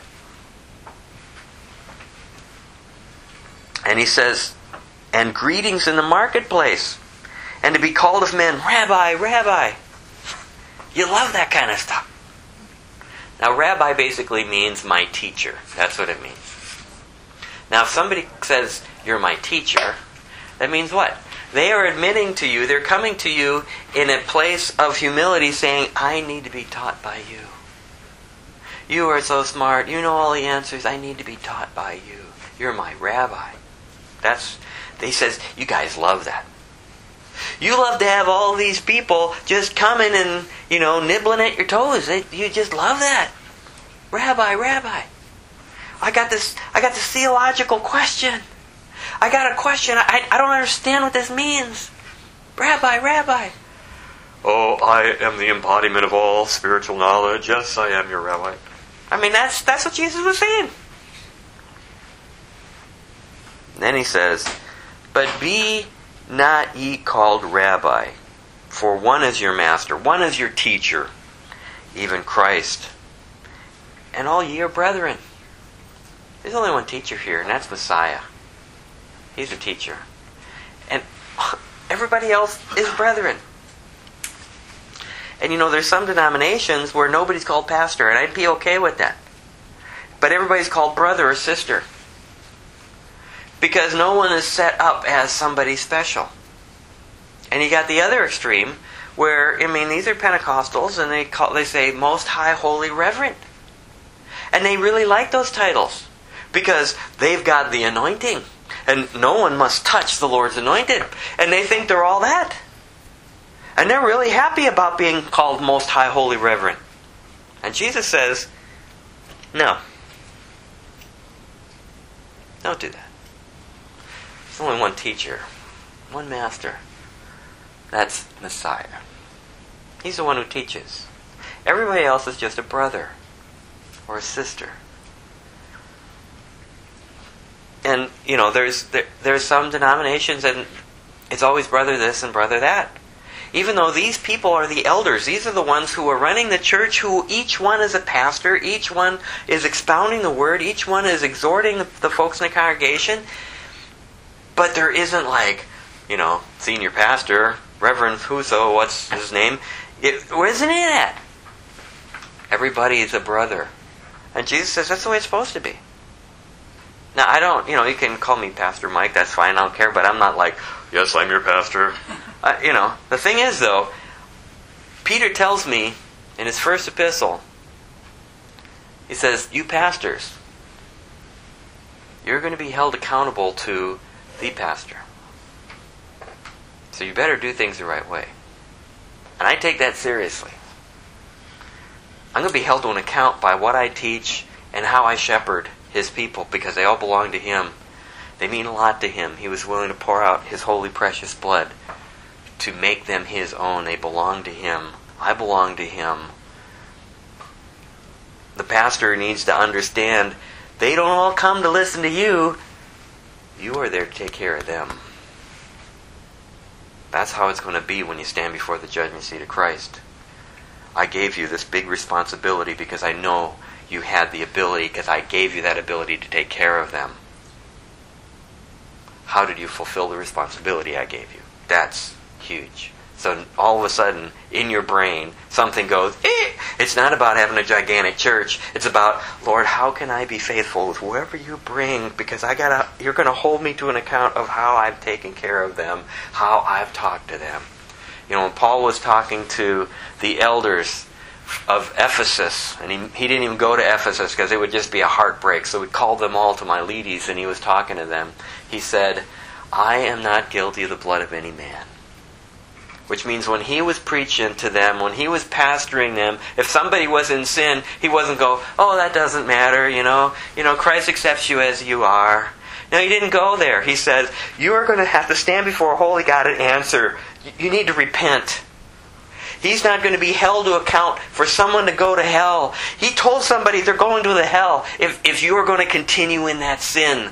And he says, and greetings in the marketplace. And to be called of men, Rabbi, Rabbi. You love that kind of stuff. Now, Rabbi basically means my teacher. That's what it means. Now, if somebody says, you're my teacher, that means what? They are admitting to you, they're coming to you in a place of humility saying, I need to be taught by you. You are so smart. You know all the answers. I need to be taught by you. You're my rabbi. He says, you guys love that. You love to have all these people just coming and, nibbling at your toes. You just love that. Rabbi, Rabbi. I got this theological question. I got a question. I don't understand what this means. Rabbi, Rabbi. Oh, I am the embodiment of all spiritual knowledge. Yes, I am your rabbi. I mean, that's what Jesus was saying. And then he says, but be not ye called rabbi, for one is your master, one is your teacher, even Christ. And all ye are brethren. There's only one teacher here, and that's Messiah. He's a teacher. And everybody else is brethren. And there's some denominations where nobody's called pastor, and I'd be okay with that. But everybody's called brother or sister. Because no one is set up as somebody special. And you got the other extreme where, these are Pentecostals and they say Most High Holy Reverend. And they really like those titles because they've got the anointing. And no one must touch the Lord's anointed. And they think they're all that. And they're really happy about being called Most High Holy Reverend. And Jesus says, no. Don't do that. There's only one teacher, one master. That's Messiah. He's the one who teaches. Everybody else is just a brother or a sister. And, there's some denominations and it's always brother this and brother that. Even though these people are the elders, these are the ones who are running the church, who each one is a pastor, each one is expounding the word, each one is exhorting the folks in the congregation. But there isn't senior pastor, Reverend Huso, what's his name? Where isn't it at? Everybody is a brother. And Jesus says that's the way it's supposed to be. Now, I don't, you can call me Pastor Mike, that's fine, I don't care, but I'm not like, yes, I'm your pastor. The thing is, though, Peter tells me in his first epistle, he says, you pastors, you're going to be held accountable to the pastor. So you better do things the right way. And I take that seriously. I'm going to be held to an account by what I teach and how I shepherd his people, because they all belong to him. They mean a lot to him. He was willing to pour out his holy, precious blood to make them his own. They belong to him. I belong to him. The pastor needs to understand they don't all come to listen to you. You are there to take care of them. That's how it's going to be when you stand before the judgment seat of Christ. I gave you this big responsibility because I know you had the ability, because I gave you that ability to take care of them. How did you fulfill the responsibility I gave you? That's huge. So all of a sudden, in your brain, something goes, It's not about having a gigantic church. It's about, Lord, how can I be faithful with whoever you bring? Because you're going to hold me to an account of how I've taken care of them, how I've talked to them. When Paul was talking to the elders of Ephesus, and he didn't even go to Ephesus because it would just be a heartbreak, so he called them all to Miletus, and he was talking to them. He said, I am not guilty of the blood of any man. Which means when he was preaching to them, when he was pastoring them, if somebody was in sin, he wasn't go, oh, that doesn't matter, Christ accepts you as you are. No, he didn't go there. He says, you are going to have to stand before a holy God and answer. You need to repent. He's not going to be held to account for someone to go to hell. He told somebody they're going to the hell if you are going to continue in that sin.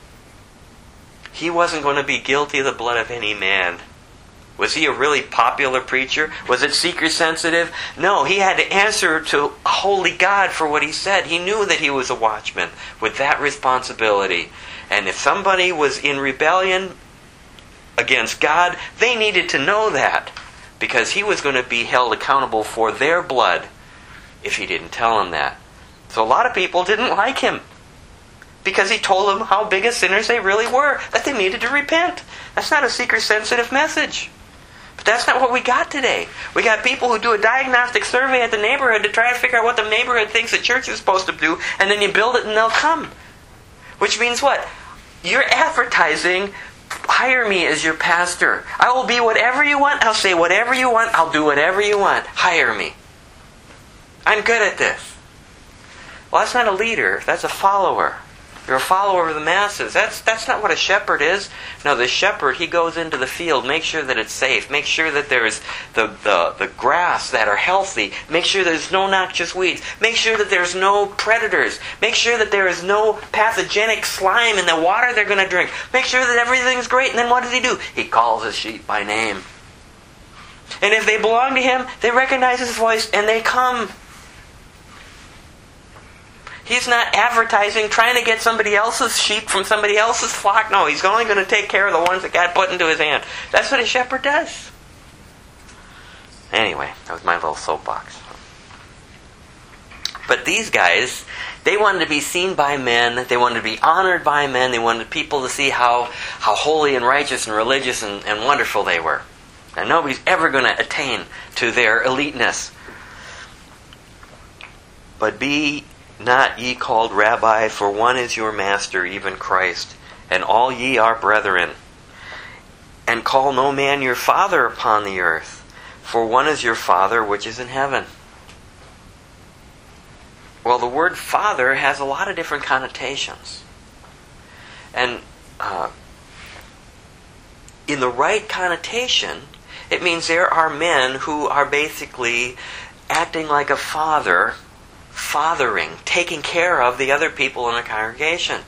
He wasn't going to be guilty of the blood of any man. Was he a really popular preacher? Was it seeker sensitive? No, he had to answer to a holy God for what he said. He knew that he was a watchman with that responsibility. And if somebody was in rebellion against God, they needed to know that, because he was going to be held accountable for their blood if he didn't tell them that. So a lot of people didn't like him because he told them how big of sinners they really were, that they needed to repent. That's not a seeker-sensitive message. But that's not what we got today. We got people who do a diagnostic survey at the neighborhood to try to figure out what the neighborhood thinks the church is supposed to do, and then you build it and they'll come. Which means what? You're advertising, hire me as your pastor. I will be whatever you want. I'll say whatever you want. I'll do whatever you want. Hire me. I'm good at this. Well, that's not a leader. That's a follower. You're a follower of the masses. That's not what a shepherd is. No, the shepherd, he goes into the field, make sure that it's safe, make sure that there's the grass that are healthy, make sure there's no noxious weeds, make sure that there's no predators, make sure that there is no pathogenic slime in the water they're going to drink, make sure that everything's great. And then what does he do? He calls his sheep by name. And if they belong to him, they recognize his voice and they come. He's not advertising, trying to get somebody else's sheep from somebody else's flock. No, he's only going to take care of the ones that God put into his hand. That's what a shepherd does. Anyway, that was my little soapbox. But these guys, they wanted to be seen by men. They wanted to be honored by men. They wanted people to see how holy and righteous and religious and wonderful they were. And nobody's ever going to attain to their eliteness. But be not ye called Rabbi, for one is your master, even Christ, and all ye are brethren. And call no man your father upon the earth, for one is your Father which is in heaven. Well, the word father has a lot of different connotations. And in the right connotation, it means there are men who are basically acting like a father, fathering, taking care of the other people in a congregation.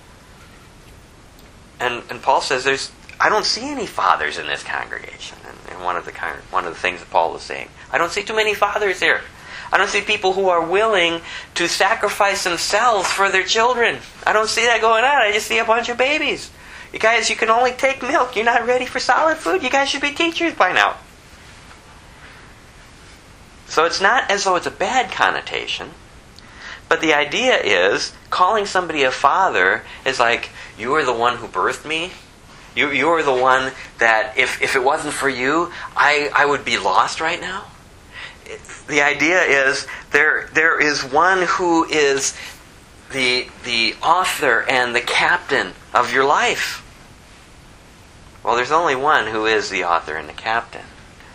And Paul says I don't see any fathers in this congregation. And one of the things that Paul is saying, I don't see too many fathers here. I don't see people who are willing to sacrifice themselves for their children. I don't see that going on. I just see a bunch of babies. You guys, you can only take milk. You're not ready for solid food. You guys should be teachers by now. So it's not as though it's a bad connotation. But the idea is, calling somebody a father is like, you are the one who birthed me. You are the one that, if it wasn't for you, I would be lost right now. The idea is, there is one who is the author and the captain of your life. Well, there's only one who is the author and the captain.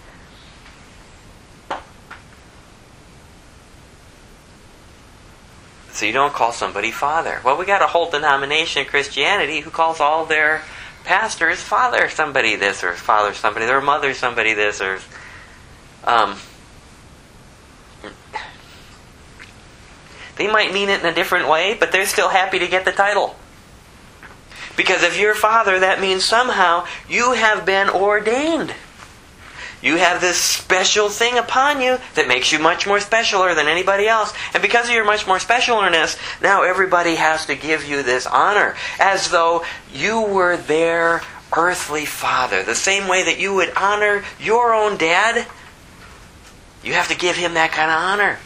So you don't call somebody father. Well, we got a whole denomination in Christianity who calls all their pastors father somebody this, or father somebody, their mother somebody this, or they might mean it in a different way, but they're still happy to get the title. Because if you're father, that means somehow you have been ordained. You have this special thing upon you that makes you much more specialer than anybody else. And because of your much more specialness, now everybody has to give you this honor, as though you were their earthly father. The same way that you would honor your own dad, you have to give him that kind of honor.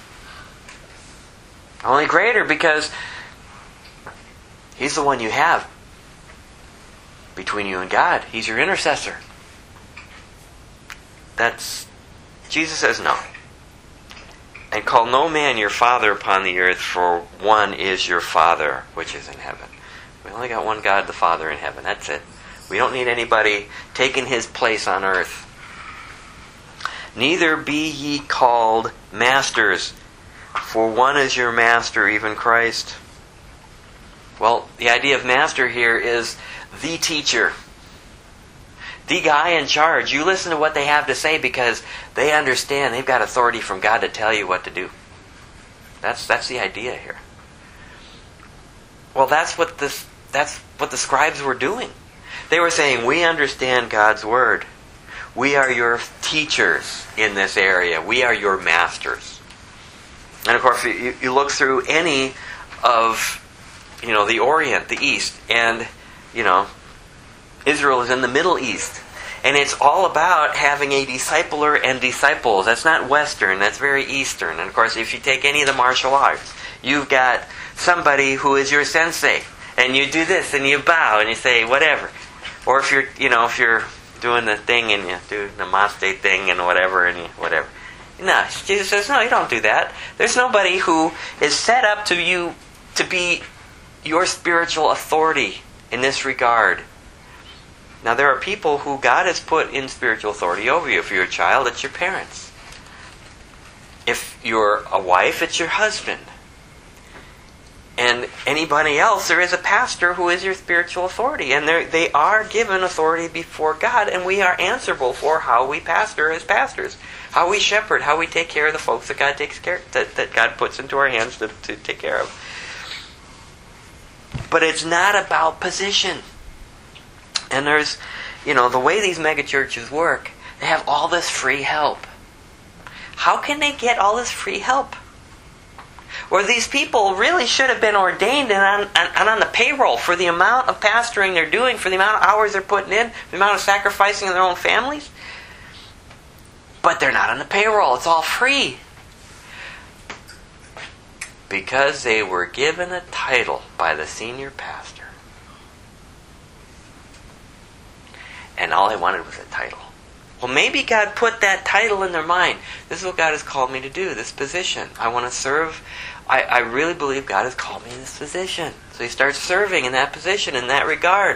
Only greater, because he's the one you have between you and God. He's your intercessor. Jesus says no. And call no man your father upon the earth, for one is your Father which is in heaven. We only got one God, the Father in heaven. That's it. We don't need anybody taking his place on earth. Neither be ye called masters, for one is your master, even Christ. Well, the idea of master here is the teacher. The guy in charge. You listen to what they have to say because they understand they've got authority from God to tell you what to do. That's the idea here. Well, that's what the scribes were doing. They were saying, we understand God's word. We are your teachers in this area. We are your masters. And of course, you look through any of, the Orient, the East, and, Israel is in the Middle East. And it's all about having a discipler and disciples. That's not Western, that's very Eastern. And of course, if you take any of the martial arts, you've got somebody who is your sensei. And you do this, and you bow, and you say whatever. Or if you're, if you're doing the thing, and you do the namaste thing, and whatever, and whatever. No, Jesus says, no, you don't do that. There's nobody who is set up to be your spiritual authority in this regard. Now, there are people who God has put in spiritual authority over you. If you're a child, it's your parents. If you're a wife, it's your husband. And anybody else, there is a pastor who is your spiritual authority. And they are given authority before God, and we are answerable for how we pastor as pastors. How we shepherd, how we take care of the folks that God takes care that God puts into our hands to take care of. But it's not about position. And there's, the way these megachurches work, they have all this free help. How can they get all this free help? Or these people really should have been ordained and on the payroll for the amount of pastoring they're doing, for the amount of hours they're putting in, the amount of sacrificing of their own families. But they're not on the payroll. It's all free. Because they were given a title by the senior pastor. And all they wanted was a title. Well, maybe God put that title in their mind. This is what God has called me to do, this position. I want to serve. I really believe God has called me in this position. So he starts serving in that position, in that regard.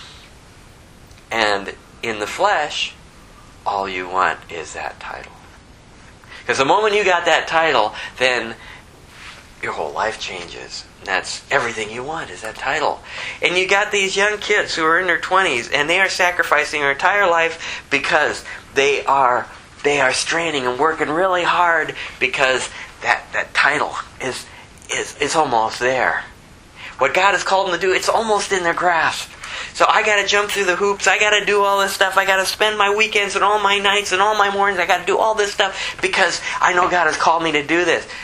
And in the flesh, all you want is that title. Because the moment you got that title, then your whole life changes. And that's everything you want, is that title. And you got these young kids who are in their 20s, and they are sacrificing their entire life because they are straining and working really hard because that title is almost there. What God has called them to do, it's almost in their grasp. So I got to jump through the hoops. I got to do all this stuff. I got to spend my weekends and all my nights and all my mornings. I got to do all this stuff because I know God has called me to do this.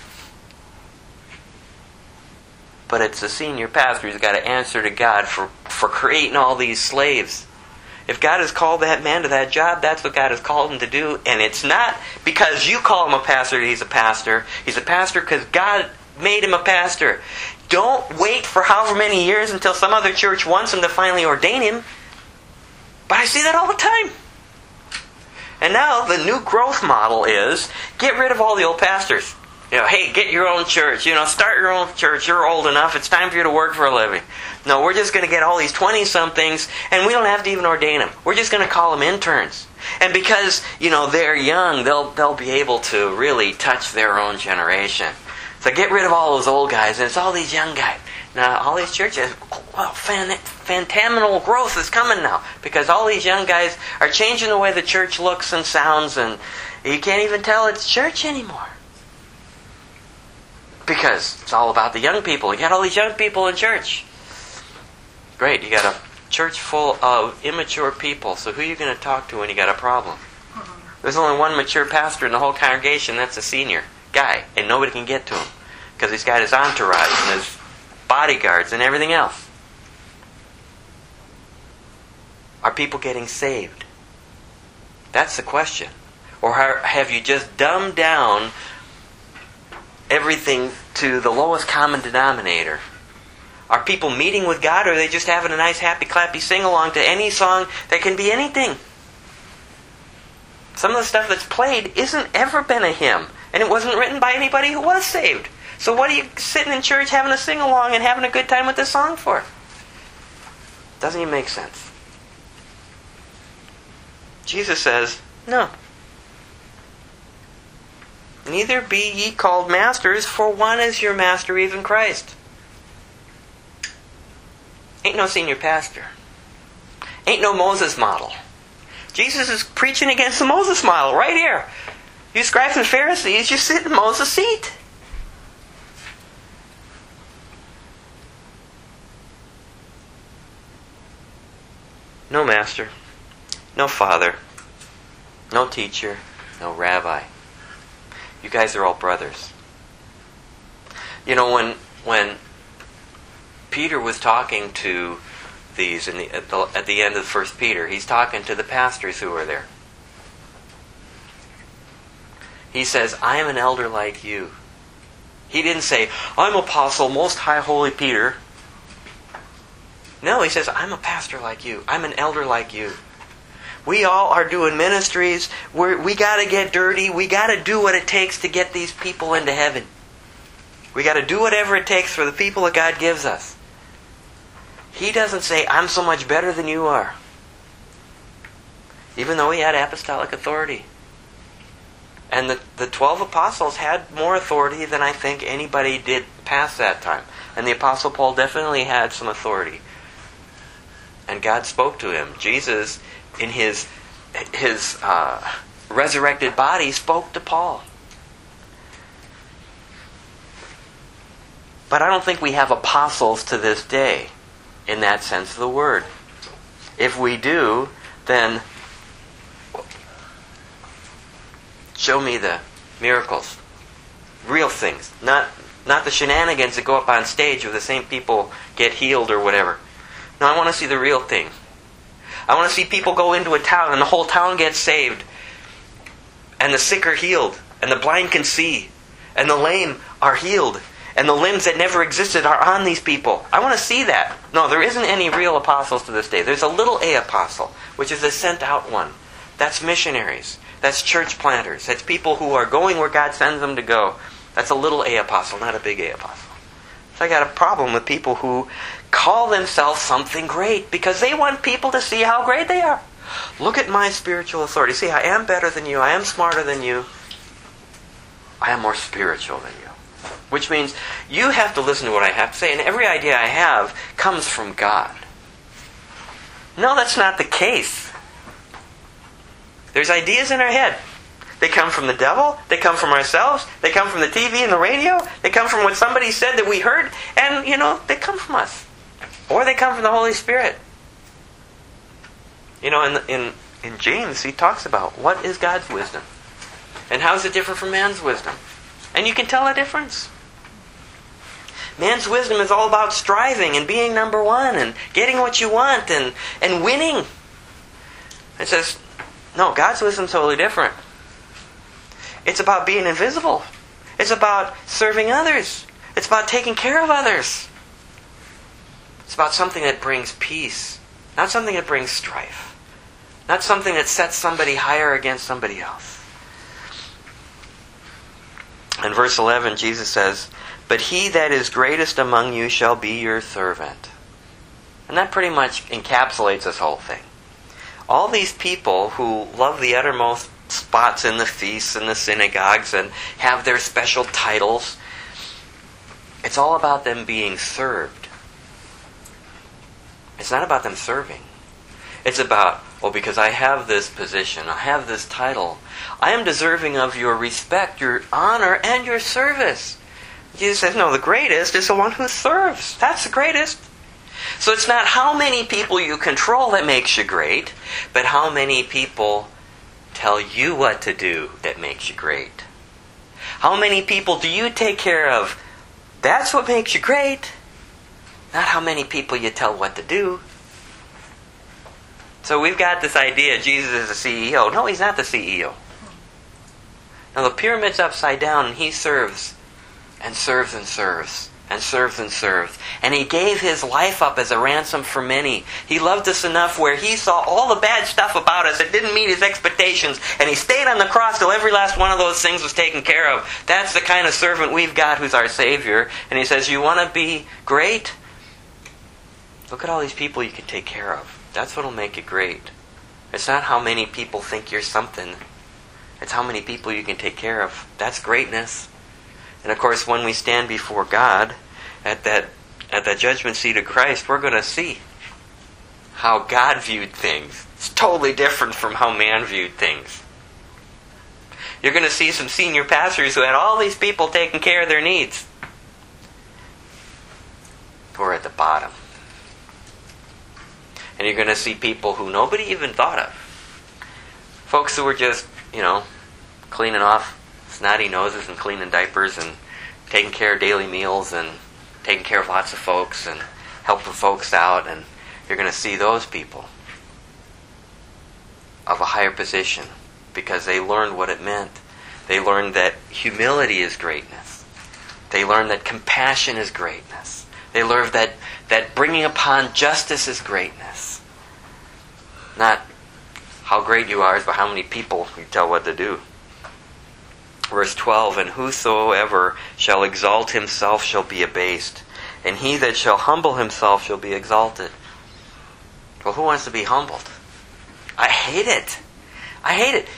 But it's the senior pastor who's got to answer to God for creating all these slaves. If God has called that man to that job, that's what God has called him to do. And it's not because you call him a pastor that he's a pastor. He's a pastor because God made him a pastor. Don't wait for however many years until some other church wants him to finally ordain him. But I see that all the time. And now the new growth model is get rid of all the old pastors. Hey, get your own church. Start your own church. You're old enough. It's time for you to work for a living. No, we're just going to get all these 20-somethings, and we don't have to even ordain them. We're just going to call them interns. And because, they're young, they'll be able to really touch their own generation. So get rid of all those old guys, and it's all these young guys. Now, all these churches, phenomenal growth is coming now. Because all these young guys are changing the way the church looks and sounds, and you can't even tell it's church anymore. Because it's all about the young people. You got all these young people in church. Great, you got a church full of immature people. So who are you going to talk to when you got a problem? There's only one mature pastor in the whole congregation. That's a senior guy. And nobody can get to him. Because he's got his entourage and his bodyguards and everything else. Are people getting saved? That's the question. Or have you just dumbed down everything to the lowest common denominator? Are people meeting with God, or are they just having a nice, happy, clappy sing-along to any song that can be anything? Some of the stuff that's played isn't ever been a hymn, and it wasn't written by anybody who was saved. So what are you sitting in church having a sing-along and having a good time with this song for? Doesn't even make sense. Jesus says, no. Neither be ye called masters, for one is your master, even Christ. Ain't no senior pastor. Ain't no Moses model. Jesus is preaching against the Moses model right here. You scribes and Pharisees, you sit in Moses' seat. No master, no father, no teacher, no rabbi. You guys are all brothers. When Peter was talking to these at the end of 1 Peter, he's talking to the pastors who are there. He says, I am an elder like you. He didn't say, I'm Apostle, Most High Holy Peter. No, he says, I'm a pastor like you. I'm an elder like you. We all are doing ministries. We got to get dirty. We got to do what it takes to get these people into heaven. We got to do whatever it takes for the people that God gives us. He doesn't say, I'm so much better than you are. Even though he had apostolic authority. And the 12 apostles had more authority than I think anybody did past that time. And the Apostle Paul definitely had some authority. And God spoke to him. Jesus, in his resurrected body, spoke to Paul. But I don't think we have apostles to this day, in that sense of the word. If we do, then show me the miracles. Real things. Not the shenanigans that go up on stage where the same people get healed or whatever. No, I want to see the real thing. I want to see people go into a town and the whole town gets saved. And the sick are healed. And the blind can see. And the lame are healed. And the limbs that never existed are on these people. I want to see that. No, there isn't any real apostles to this day. There's a little A apostle, which is a sent out one. That's missionaries. That's church planters. That's people who are going where God sends them to go. That's a little A apostle, not a big A apostle. So I got a problem with people who call themselves something great because they want people to see how great they are. Look at my spiritual authority. See, I am better than you. I am smarter than you. I am more spiritual than you. Which means you have to listen to what I have to say, and every idea I have comes from God. No, that's not the case. There's ideas in our head. They come from the devil. They come from ourselves. They come from the TV and the radio. They come from what somebody said that we heard. And, they come from us. Or they come from the Holy Spirit. In James, he talks about what is God's wisdom. And how is it different from man's wisdom? And you can tell a difference. Man's wisdom is all about striving and being number one and getting what you want and winning. It says, no, God's wisdom is totally different. It's about being invisible. It's about serving others. It's about taking care of others. It's about something that brings peace, not something that brings strife. Not something that sets somebody higher against somebody else. In verse 11, Jesus says, "But he that is greatest among you shall be your servant." And that pretty much encapsulates this whole thing. All these people who love the uttermost spots in the feasts and the synagogues and have their special titles, it's all about them being served. It's not about them serving. It's about, because I have this position, I have this title, I am deserving of your respect, your honor, and your service. Jesus says, no, the greatest is the one who serves. That's the greatest. So it's not how many people you control that makes you great, but how many people tell you what to do that makes you great. How many people do you take care of? That's what makes you great. Not how many people you tell what to do. So we've got this idea Jesus is the CEO. No, he's not the CEO. Now the pyramid's upside down and he serves and serves and serves and serves and serves. And he gave his life up as a ransom for many. He loved us enough where he saw all the bad stuff about us that didn't meet his expectations, and he stayed on the cross till every last one of those things was taken care of. That's the kind of servant we've got who's our Savior. And he says, you want to be great? Look at all these people you can take care of. That's what will make you great. It's not how many people think you're something. It's how many people you can take care of. That's greatness. And of course, when we stand before God at that judgment seat of Christ, we're going to see how God viewed things. It's totally different from how man viewed things. You're going to see some senior pastors who had all these people taking care of their needs, who are at the bottom. And you're going to see people who nobody even thought of. Folks who were just, cleaning off snotty noses and cleaning diapers and taking care of daily meals and taking care of lots of folks and helping folks out. And you're going to see those people of a higher position because they learned what it meant. They learned that humility is greatness. They learned that compassion is greatness. They learned that bringing upon justice is greatness. Not how great you are, but how many people you tell what to do. Verse 12, "And whosoever shall exalt himself shall be abased, and he that shall humble himself shall be exalted." Well, who wants to be humbled? I hate it. I hate it.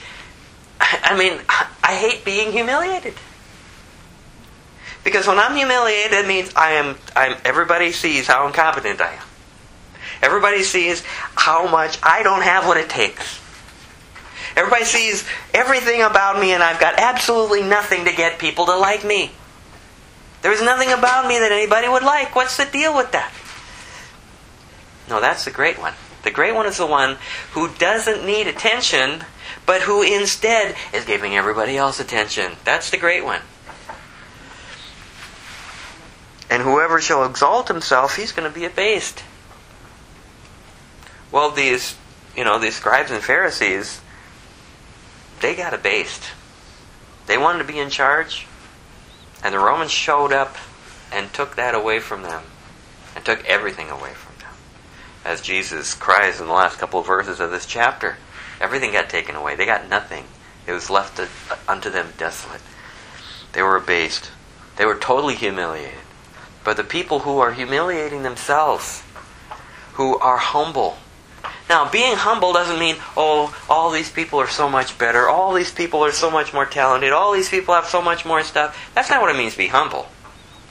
I hate being humiliated. Because when I'm humiliated, it means everybody sees how incompetent I am. Everybody sees how much I don't have what it takes. Everybody sees everything about me and I've got absolutely nothing to get people to like me. There's nothing about me that anybody would like. What's the deal with that? No, that's the great one. The great one is the one who doesn't need attention, but who instead is giving everybody else attention. That's the great one. And whoever shall exalt himself, he's going to be abased. Well, these scribes and Pharisees, they got abased. They wanted to be in charge, and the Romans showed up and took that away from them, and took everything away from them. As Jesus cries in the last couple of verses of this chapter, everything got taken away. They got nothing. It was left unto them desolate. They were abased. They were totally humiliated. But the people who are humiliating themselves, who are humble. Now, being humble doesn't mean, all these people are so much better, all these people are so much more talented, all these people have so much more stuff. That's not what it means to be humble.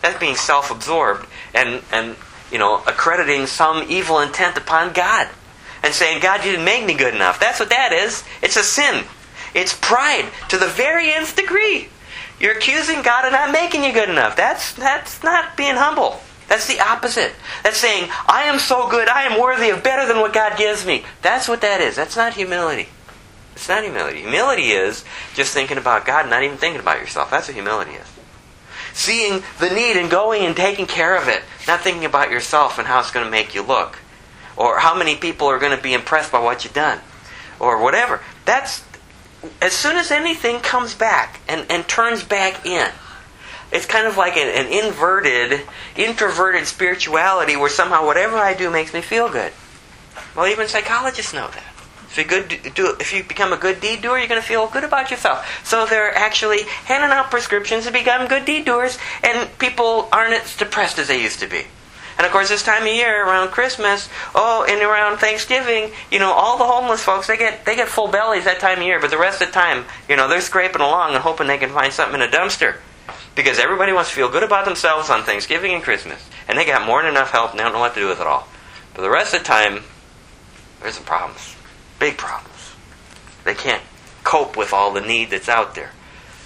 That's being self-absorbed and accrediting some evil intent upon God. And saying, God, you didn't make me good enough. That's what that is. It's a sin. It's pride to the very nth degree. You're accusing God of not making you good enough. That's not being humble. That's the opposite. That's saying, I am so good, I am worthy of better than what God gives me. That's what that is. That's not humility. It's not humility. Humility is just thinking about God and not even thinking about yourself. That's what humility is. Seeing the need and going and taking care of it. Not thinking about yourself and how it's going to make you look. Or how many people are going to be impressed by what you've done. Or whatever. That's, as soon as anything comes back and turns back in, it's kind of like an introverted spirituality where somehow whatever I do makes me feel good. Well, even psychologists know that. If you become a good deed doer, you're going to feel good about yourself. So they're actually handing out prescriptions to become good deed doers, and people aren't as depressed as they used to be. And of course, this time of year, around Christmas, and around Thanksgiving, all the homeless folks, they get full bellies that time of year. But the rest of the time, they're scraping along and hoping they can find something in a dumpster. Because everybody wants to feel good about themselves on Thanksgiving and Christmas. And they got more than enough help and they don't know what to do with it all. But the rest of the time, there's some problems. Big problems. They can't cope with all the need that's out there.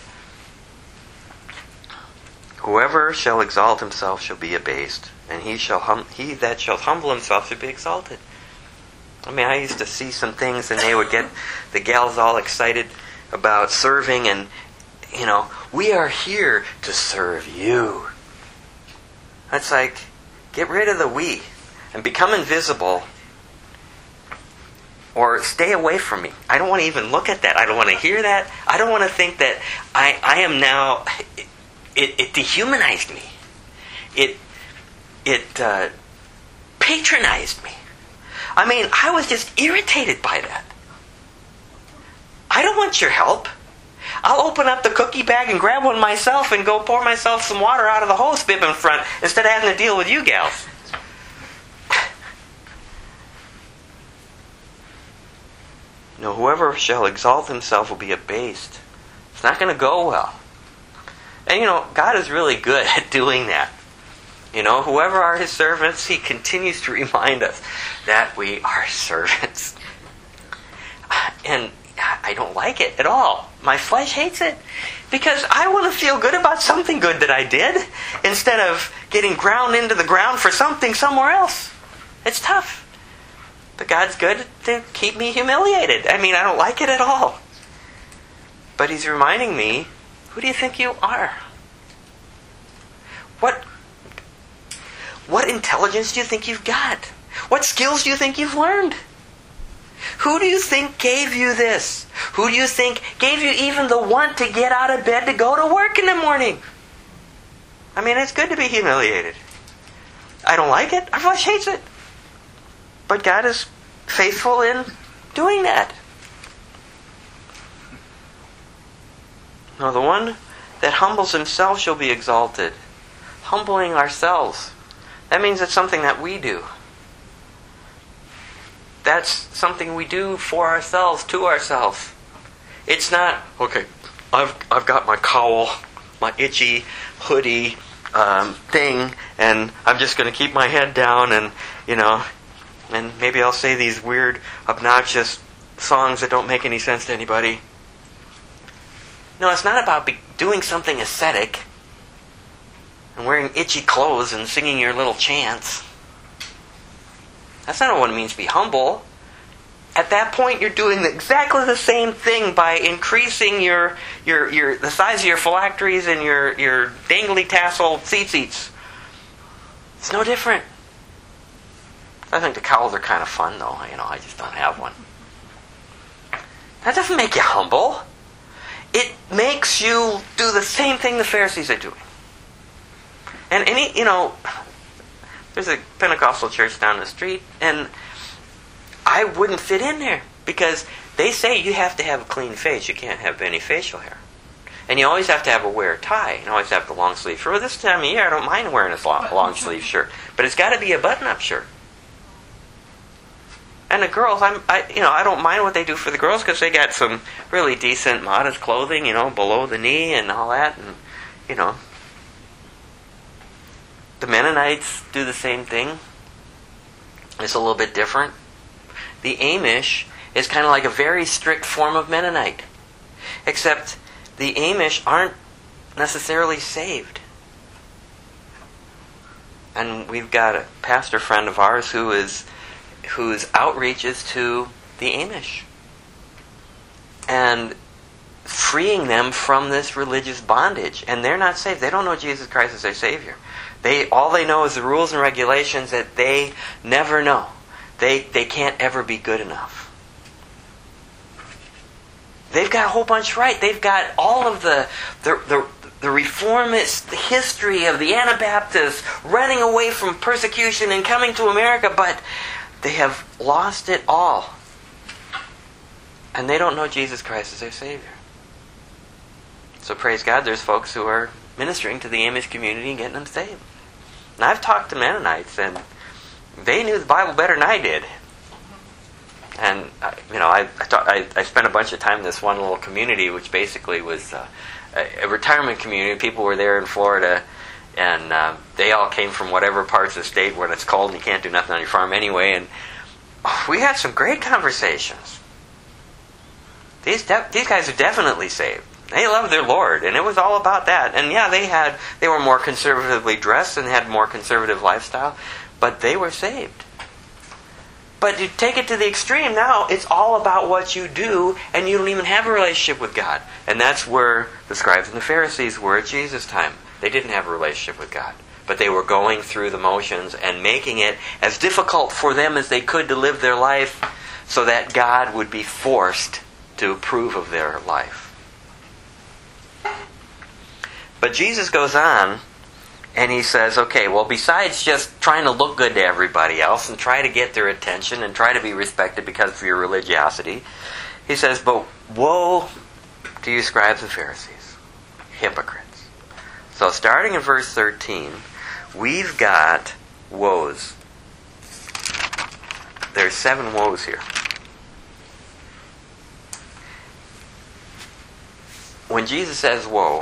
Whoever shall exalt himself shall be abased, and he that shall humble himself shall be exalted. I used to see some things and they would get the gals all excited about serving and, we are here to serve you. That's like, get rid of the we and become invisible, or stay away from me. I don't want to even look at that. I don't want to hear that. I don't want to think that I am now... It dehumanized me. It patronized me. I was just irritated by that. I don't want your help. I'll open up the cookie bag and grab one myself and go pour myself some water out of the hose bib in front instead of having to deal with you gals. No, whoever shall exalt himself will be abased. It's not going to go well. And God is really good at doing that. Whoever are His servants, He continues to remind us that we are servants. And I don't like it at all. My flesh hates it. Because I want to feel good about something good that I did instead of getting ground into the ground for something somewhere else. It's tough. But God's good to keep me humiliated. I don't like it at all. But He's reminding me, who do you think you are? What intelligence do you think you've got? What skills do you think you've learned? Who do you think gave you this? Who do you think gave you even the want to get out of bed to go to work in the morning? It's good to be humiliated. I don't like it. My flesh hates it. But God is faithful in doing that. No, the one that humbles himself shall be exalted. Humbling ourselves. That means it's something that we do. That's something we do for ourselves, to ourselves. It's not, okay, I've got my cowl, my itchy hoodie thing, and I'm just going to keep my head down and, and maybe I'll say these weird, obnoxious songs that don't make any sense to anybody. No, it's not about doing something ascetic and wearing itchy clothes and singing your little chants. That's not what it means to be humble. At that point, you're doing exactly the same thing by increasing the size of your phylacteries and your dangly tassel tzitzits. It's no different. I think the cowls are kind of fun, though. I just don't have one. That doesn't make you humble. It makes you do the same thing the Pharisees are doing. And there's a Pentecostal church down the street, and I wouldn't fit in there because they say you have to have a clean face. You can't have any facial hair. And you always have to wear a tie. You always have the long sleeve shirt. Well, this time of year, I don't mind wearing a long sleeve shirt. But it's got to be a button-up shirt. And the girls, I don't mind what they do for the girls because they got some really decent, modest clothing, below the knee and all that, and The Mennonites do the same thing. It's a little bit different. The Amish is kind of like a very strict form of Mennonite. Except the Amish aren't necessarily saved. And we've got a pastor friend of ours whose outreach is to the Amish. And freeing them from this religious bondage. And they're not saved. They don't know Jesus Christ as their Savior. All they know is the rules and regulations that they never know. They can't ever be good enough. They've got a whole bunch right. They've got all of the reformist history of the Anabaptists running away from persecution and coming to America, but they have lost it all. And they don't know Jesus Christ as their Savior. So praise God, there's folks who are ministering to the Amish community and getting them saved. And I've talked to Mennonites, and they knew the Bible better than I did. And I spent a bunch of time in this one little community, which basically was a retirement community. People were there in Florida, and they all came from whatever parts of the state where it's cold and you can't do nothing on your farm anyway. And we had some great conversations. These guys are definitely saved. They loved their Lord, and it was all about that. And yeah, they were more conservatively dressed and had more conservative lifestyle, but they were saved. But you take it to the extreme now, it's all about what you do, and you don't even have a relationship with God. And that's where the scribes and the Pharisees were at Jesus' time. They didn't have a relationship with God. But they were going through the motions and making it as difficult for them as they could to live their life so that God would be forced to approve of their life. But Jesus goes on, and he says, okay, well, besides just trying to look good to everybody else and try to get their attention and try to be respected because of your religiosity, he says, but woe to you scribes and Pharisees, hypocrites. So starting in verse 13, we've got woes. There's 7 woes here. When Jesus says woe,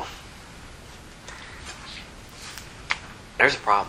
there's a problem.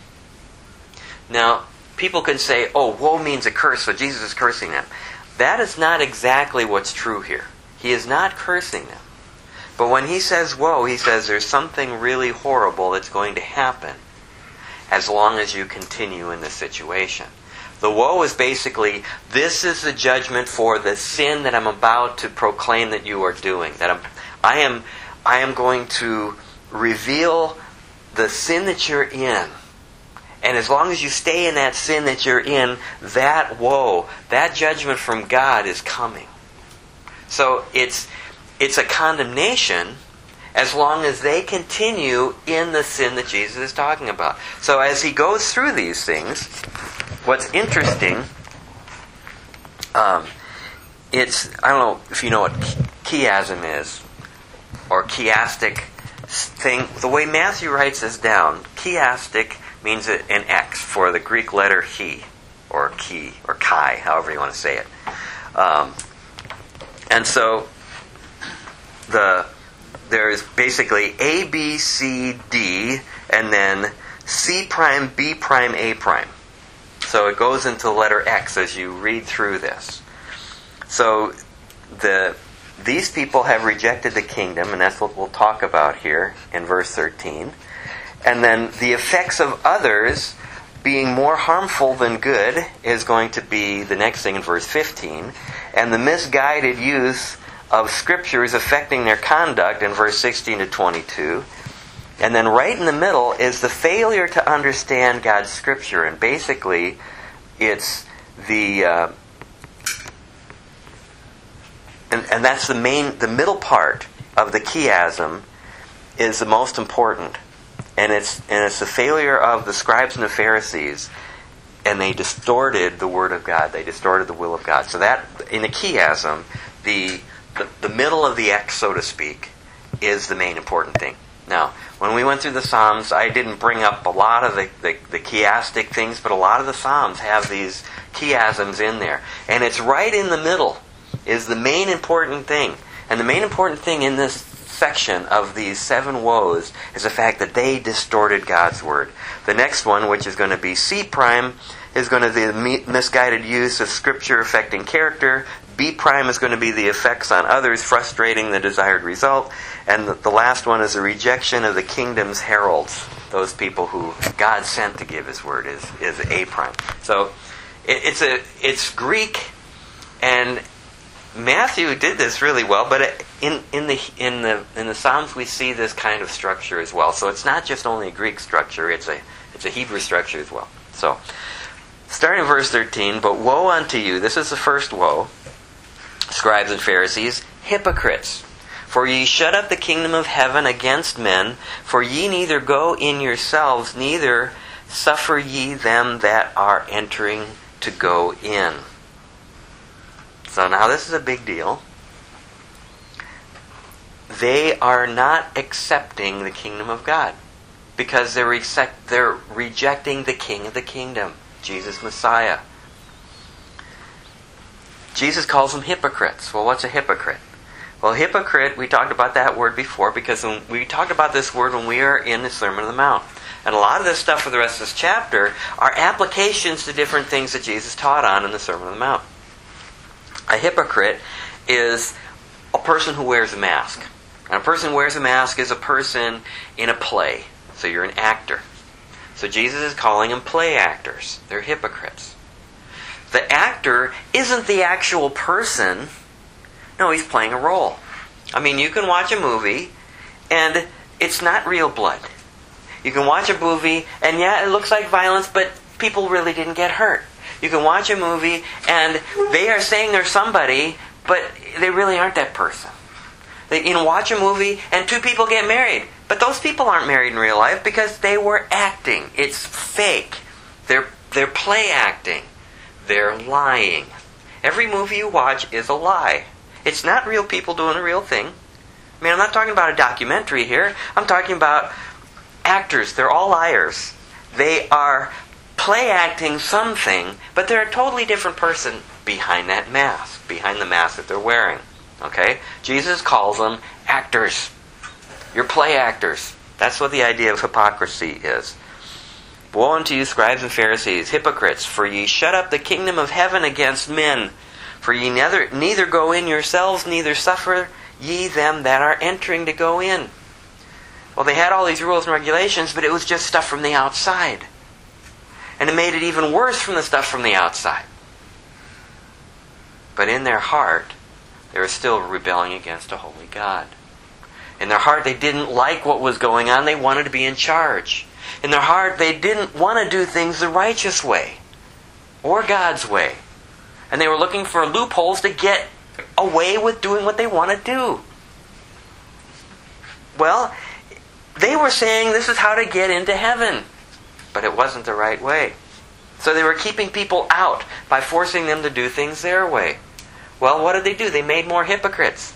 Now, people can say, oh, woe means a curse, so Jesus is cursing them. That is not exactly what's true here. He is not cursing them. But when he says woe, he says there's something really horrible that's going to happen as long as you continue in this situation. The woe is basically, this is the judgment for the sin that I'm about to proclaim that you are doing. That I am going to reveal the sin that you're in. And as long as you stay in that sin that you're in, that woe, that judgment from God is coming. So it's a condemnation as long as they continue in the sin that Jesus is talking about. So as he goes through these things, what's interesting, I don't know if you know what chiasm is, or chiastic thing. The way Matthew writes this down, chiastic means an X for the Greek letter he, or chi, or chi, however you want to say it. And so there's basically A, B, C, D, and then C prime, B prime, A prime. So it goes into the letter X as you read through this. So these people have rejected the kingdom, and that's what we'll talk about here in verse 13. And then the effects of others being more harmful than good is going to be the next thing in verse 15. And the misguided use of scriptures affecting their conduct in verse 16 to 22. And then right in the middle is the failure to understand God's scripture. And basically, it's the... And that's the middle part of the chiasm is the most important. And it's the failure of the scribes and the Pharisees, and they distorted the Word of God. They distorted the will of God. So that, in the chiasm, the middle of the X, so to speak, is the main important thing. Now, when we went through the Psalms, I didn't bring up a lot of the chiastic things, but a lot of the Psalms have these chiasms in there. And it's right in the middle is the main important thing. And the main important thing in this section of these 7 woes is the fact that they distorted God's Word. The next one, which is going to be C prime, is going to be the misguided use of Scripture affecting character. B prime is going to be the effects on others, frustrating the desired result. And the last one is the rejection of the kingdom's heralds. Those people who God sent to give His Word is A prime. So it's Greek, and Matthew did this really well, but in the Psalms we see this kind of structure as well. So it's not just only a Greek structure; it's a Hebrew structure as well. So, starting in verse 13, but woe unto you! This is the first woe, scribes and Pharisees, hypocrites! For ye shut up the kingdom of heaven against men, for ye neither go in yourselves, neither suffer ye them that are entering to go in. So now this is a big deal. They are not accepting the kingdom of God because they're rejecting the King of the kingdom, Jesus Messiah. Jesus calls them hypocrites. Well, what's a hypocrite? Well, hypocrite, we talked about that word before because we talked about this word when we are in the Sermon on the Mount. And a lot of this stuff for the rest of this chapter are applications to different things that Jesus taught on in the Sermon on the Mount. A hypocrite is a person who wears a mask. And a person who wears a mask is a person in a play. So you're an actor. So Jesus is calling them play actors. They're hypocrites. The actor isn't the actual person. No, he's playing a role. I mean, you can watch a movie and it's not real blood. You can watch a movie and yeah, it looks like violence, but people really didn't get hurt. You can watch a movie and they are saying they're somebody, but they really aren't that person. You can watch a movie and 2 people get married, but those people aren't married in real life because they were acting. It's fake. They're play acting. They're lying. Every movie you watch is a lie. It's not real people doing a real thing. I mean, I'm not talking about a documentary here. I'm talking about actors. They're all liars. They are play acting something, but they're a totally different person behind that mask, behind the mask that they're wearing. Okay? Jesus calls them actors. You're play actors. That's what the idea of hypocrisy is. Woe unto you, scribes and Pharisees, hypocrites, for ye shut up the kingdom of heaven against men. For ye neither go in yourselves, neither suffer ye them that are entering to go in. Well, they had all these rules and regulations, but it was just stuff from the outside. And it made it even worse from the stuff from the outside. But in their heart, they were still rebelling against a holy God. In their heart, they didn't like what was going on. They wanted to be in charge. In their heart, they didn't want to do things the righteous way or God's way. And they were looking for loopholes to get away with doing what they want to do. Well, they were saying this is how to get into heaven. But it wasn't the right way. So they were keeping people out by forcing them to do things their way. Well, what did they do? They made more hypocrites.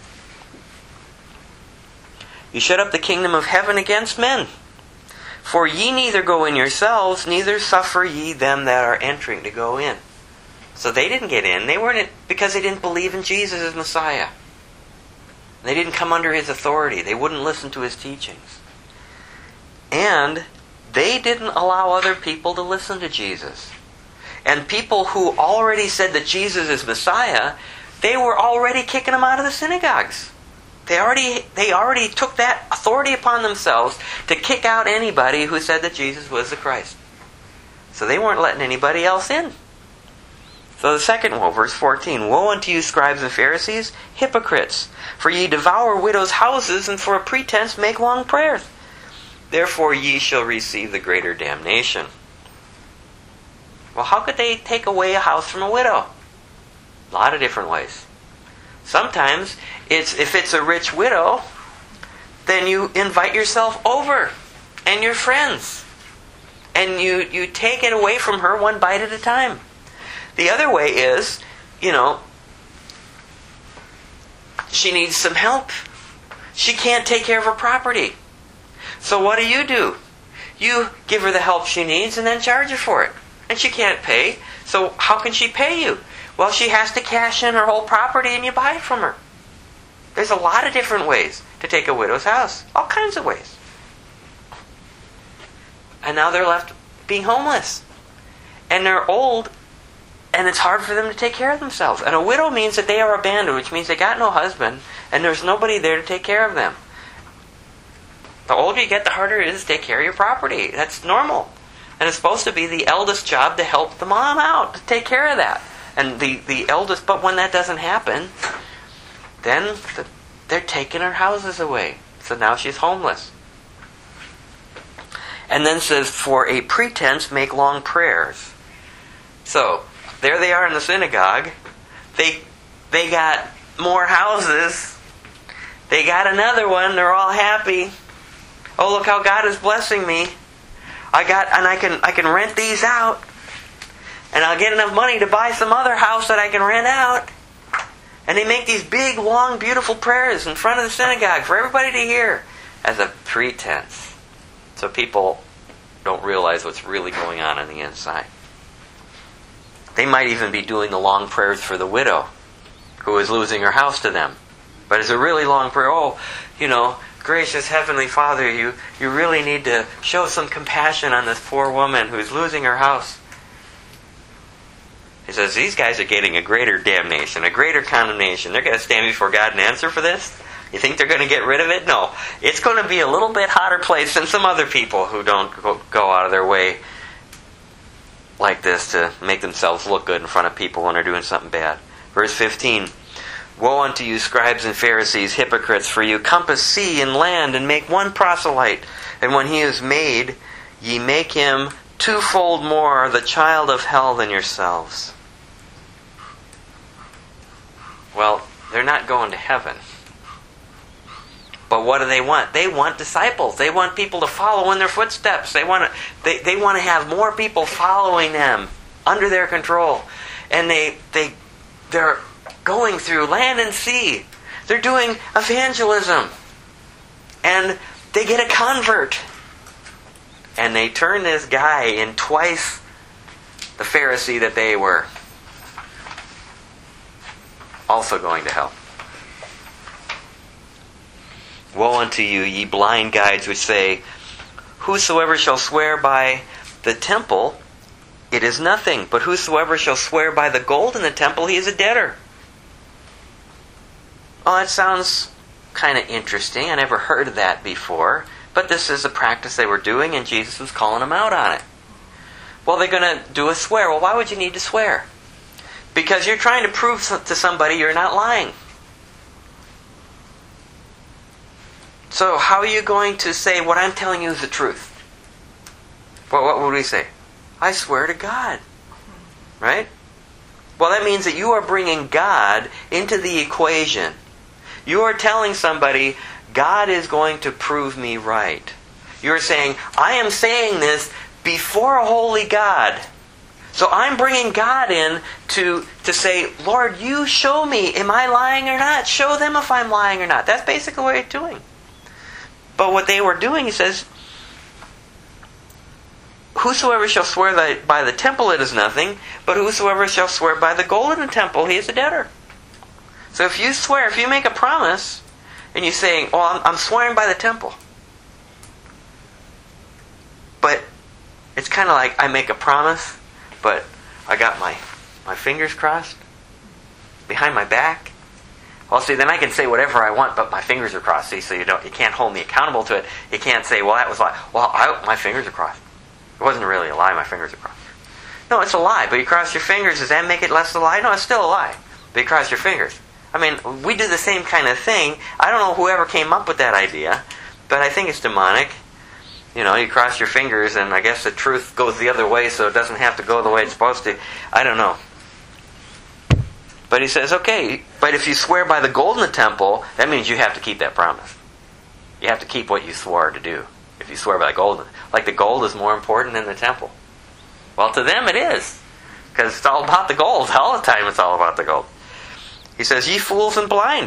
You shut up the kingdom of heaven against men. For ye neither go in yourselves, neither suffer ye them that are entering to go in. So they didn't get in. They weren't in because they didn't believe in Jesus as Messiah. They didn't come under His authority. They wouldn't listen to His teachings. And they didn't allow other people to listen to Jesus. And people who already said that Jesus is Messiah, they were already kicking Him out of the synagogues. They already took that authority upon themselves to kick out anybody who said that Jesus was the Christ. So they weren't letting anybody else in. So the second woe, verse 14. Woe unto you, scribes and Pharisees, hypocrites! For ye devour widows' houses, and for a pretense make long prayers. Therefore ye shall receive the greater damnation. Well, how could they take away a house from a widow? A lot of different ways. Sometimes, if it's a rich widow, then you invite yourself over and your friends. And you take it away from her one bite at a time. The other way is, she needs some help. She can't take care of her property. So what do? You give her the help she needs and then charge her for it. And she can't pay. So how can she pay you? Well, she has to cash in her whole property and you buy it from her. There's a lot of different ways to take a widow's house. All kinds of ways. And now they're left being homeless. And they're old, and it's hard for them to take care of themselves. And a widow means that they are abandoned, which means they got no husband, and there's nobody there to take care of them. The older you get, the harder it is to take care of your property. That's normal. And it's supposed to be the eldest job to help the mom out, to take care of that. And the eldest, but when that doesn't happen, then they're taking her houses away. So now she's homeless. And then says, for a pretense, make long prayers. So, there they are in the synagogue. They got more houses. They got another one. They're all happy. Oh, look how God is blessing me. I can rent these out. And I'll get enough money to buy some other house that I can rent out. And they make these big, long, beautiful prayers in front of the synagogue for everybody to hear as a pretense. So people don't realize what's really going on the inside. They might even be doing the long prayers for the widow who is losing her house to them. But it's a really long prayer. Oh, gracious Heavenly Father, you really need to show some compassion on this poor woman who's losing her house. He says, these guys are getting a greater damnation, a greater condemnation. They're going to stand before God and answer for this? You think they're going to get rid of it? No. It's going to be a little bit hotter place than some other people who don't go out of their way like this to make themselves look good in front of people when they're doing something bad. Verse 15. Woe unto you, scribes and Pharisees, hypocrites, for you compass sea and land, and make one proselyte. And when he is made, ye make him twofold more the child of hell than yourselves. Well, they're not going to heaven. But what do they want? They want disciples. They want people to follow in their footsteps. They want to have more people following them under their control. And they're going through land and sea. They're doing evangelism. And they get a convert. And they turn this guy in twice the Pharisee that they were. Also going to hell. Woe unto you, ye blind guides, which say, whosoever shall swear by the temple, it is nothing. But whosoever shall swear by the gold in the temple, he is a debtor. Well, that sounds kind of interesting. I never heard of that before. But this is a practice they were doing, and Jesus was calling them out on it. Well, they're going to do a swear. Well, why would you need to swear? Because you're trying to prove to somebody you're not lying. So how are you going to say what I'm telling you is the truth? What would we say? I swear to God. Right? Well, that means that you are bringing God into the equation. You are telling somebody, God is going to prove me right. You're saying, I am saying this before a holy God. So I'm bringing God in to say, Lord, you show me, am I lying or not? Show them if I'm lying or not. That's basically what you're doing. But what they were doing, he says, whosoever shall swear by the temple, it is nothing, but whosoever shall swear by the gold in the temple, he is a debtor. So if you swear, if you make a promise, and you say, oh, I'm swearing by the temple. But it's kind of like I make a promise, but I got my fingers crossed behind my back. Well, see, then I can say whatever I want, but my fingers are crossed. See, so you can't hold me accountable to it. You can't say, well, that was a lie. Well, my fingers are crossed. It wasn't really a lie. My fingers are crossed. No, it's a lie. But you cross your fingers. Does that make it less a lie? No, it's still a lie. But you cross your fingers. I mean, we do the same kind of thing. I don't know whoever came up with that idea, but I think it's demonic. You cross your fingers, and I guess the truth goes the other way, so it doesn't have to go the way it's supposed to. I don't know. But he says, okay, but if you swear by the gold in the temple, that means you have to keep that promise. You have to keep what you swore to do. If you swear by the gold, like the gold is more important than the temple. Well, to them it is, because it's all about the gold. All the time it's all about the gold. He says, ye fools and blind.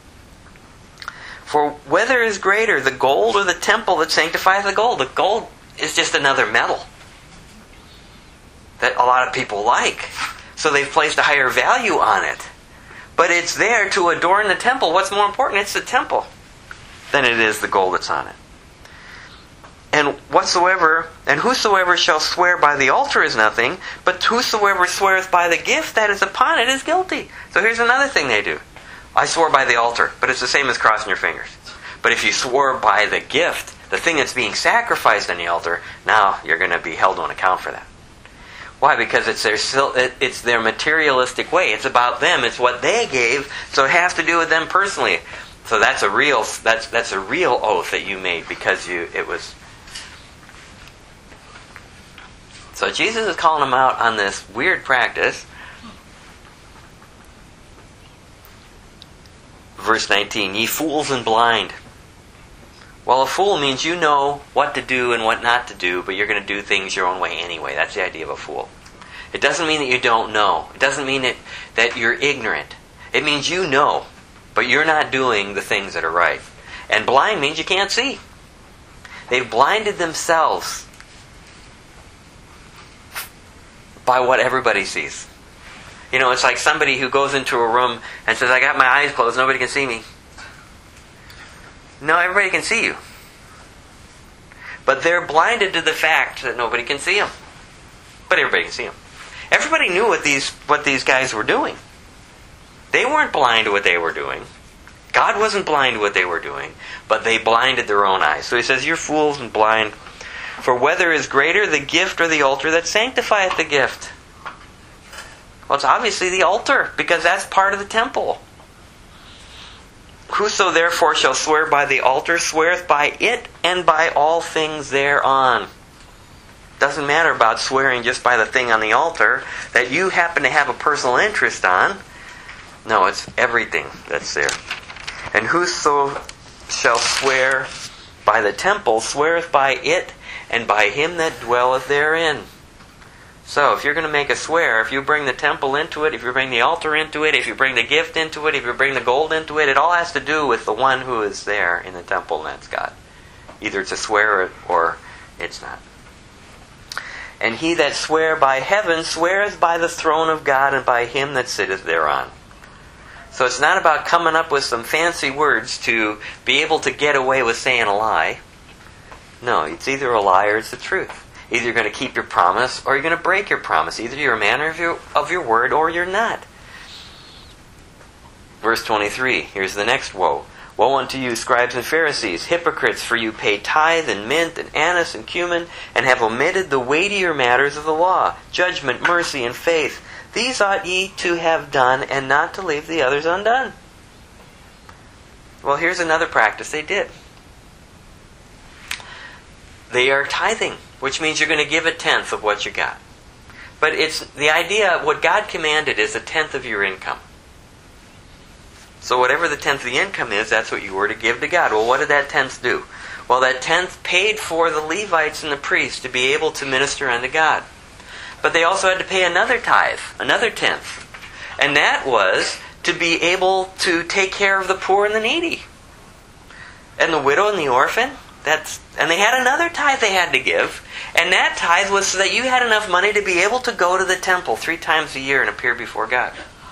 For whether is greater, the gold or the temple that sanctifies the gold? The gold is just another metal that a lot of people like. So they've placed a higher value on it. But it's there to adorn the temple. What's more important? It's the temple. than it is the gold that's on it. And whosoever shall swear by the altar is nothing, but whosoever sweareth by the gift that is upon it is guilty. So here's another thing they do. I swore by the altar, but it's the same as crossing your fingers. But if you swore by the gift, the thing that's being sacrificed on the altar, now you're going to be held on account for that. Why? Because it's their materialistic way. It's about them. It's what they gave, so it has to do with them personally. So that's a real oath that you made because it was. So Jesus is calling them out on this weird practice. Verse 19, ye fools and blind. Well, a fool means you know what to do and what not to do, but you're going to do things your own way anyway. That's the idea of a fool. It doesn't mean that you don't know. It doesn't mean that you're ignorant. It means you know, but you're not doing the things that are right. And blind means you can't see. They've blinded themselves by what everybody sees. You know, it's like somebody who goes into a room and says, I got my eyes closed, nobody can see me. No, everybody can see you. But they're blinded to the fact that nobody can see them. But everybody can see them. Everybody knew what these guys were doing. They weren't blind to what they were doing. God wasn't blind to what they were doing, but they blinded their own eyes. So he says, you're fools and blind. For whether is greater the gift or the altar that sanctifieth the gift? Well, it's obviously the altar, because that's part of the temple. Whoso therefore shall swear by the altar sweareth by it and by all things thereon. Doesn't matter about swearing just by the thing on the altar that you happen to have a personal interest on. No, it's everything that's there. And whoso shall swear by the temple sweareth by it and by him that dwelleth therein. So, if you're going to make a swear, if you bring the temple into it, if you bring the altar into it, if you bring the gift into it, if you bring the gold into it, it all has to do with the one who is there in the temple, and that's God. Either it's a swear or it's not. And he that swear by heaven sweareth by the throne of God and by him that sitteth thereon. So it's not about coming up with some fancy words to be able to get away with saying a lie. No, it's either a lie or it's the truth. Either you're going to keep your promise or you're going to break your promise. Either you're a man of your word or you're not. Verse 23, here's the next woe. Woe unto you, scribes and Pharisees, hypocrites, for you pay tithe and mint and anise and cumin, and have omitted the weightier matters of the law, judgment, mercy, and faith. These ought ye to have done, and not to leave the others undone. Well, here's another practice they did. They are tithing, which means you're going to give a tenth of what you got. But it's the idea, what God commanded is a tenth of your income. So whatever the tenth of the income is, that's what you were to give to God. Well, what did that tenth do? Well, that tenth paid for the Levites and the priests to be able to minister unto God. But they also had to pay another tithe, another tenth. And that was to be able to take care of the poor and the needy. And the widow and the orphan. And they had another tithe they had to give. And that tithe was so that you had enough money to be able to go to the temple 3 times a year and appear before God.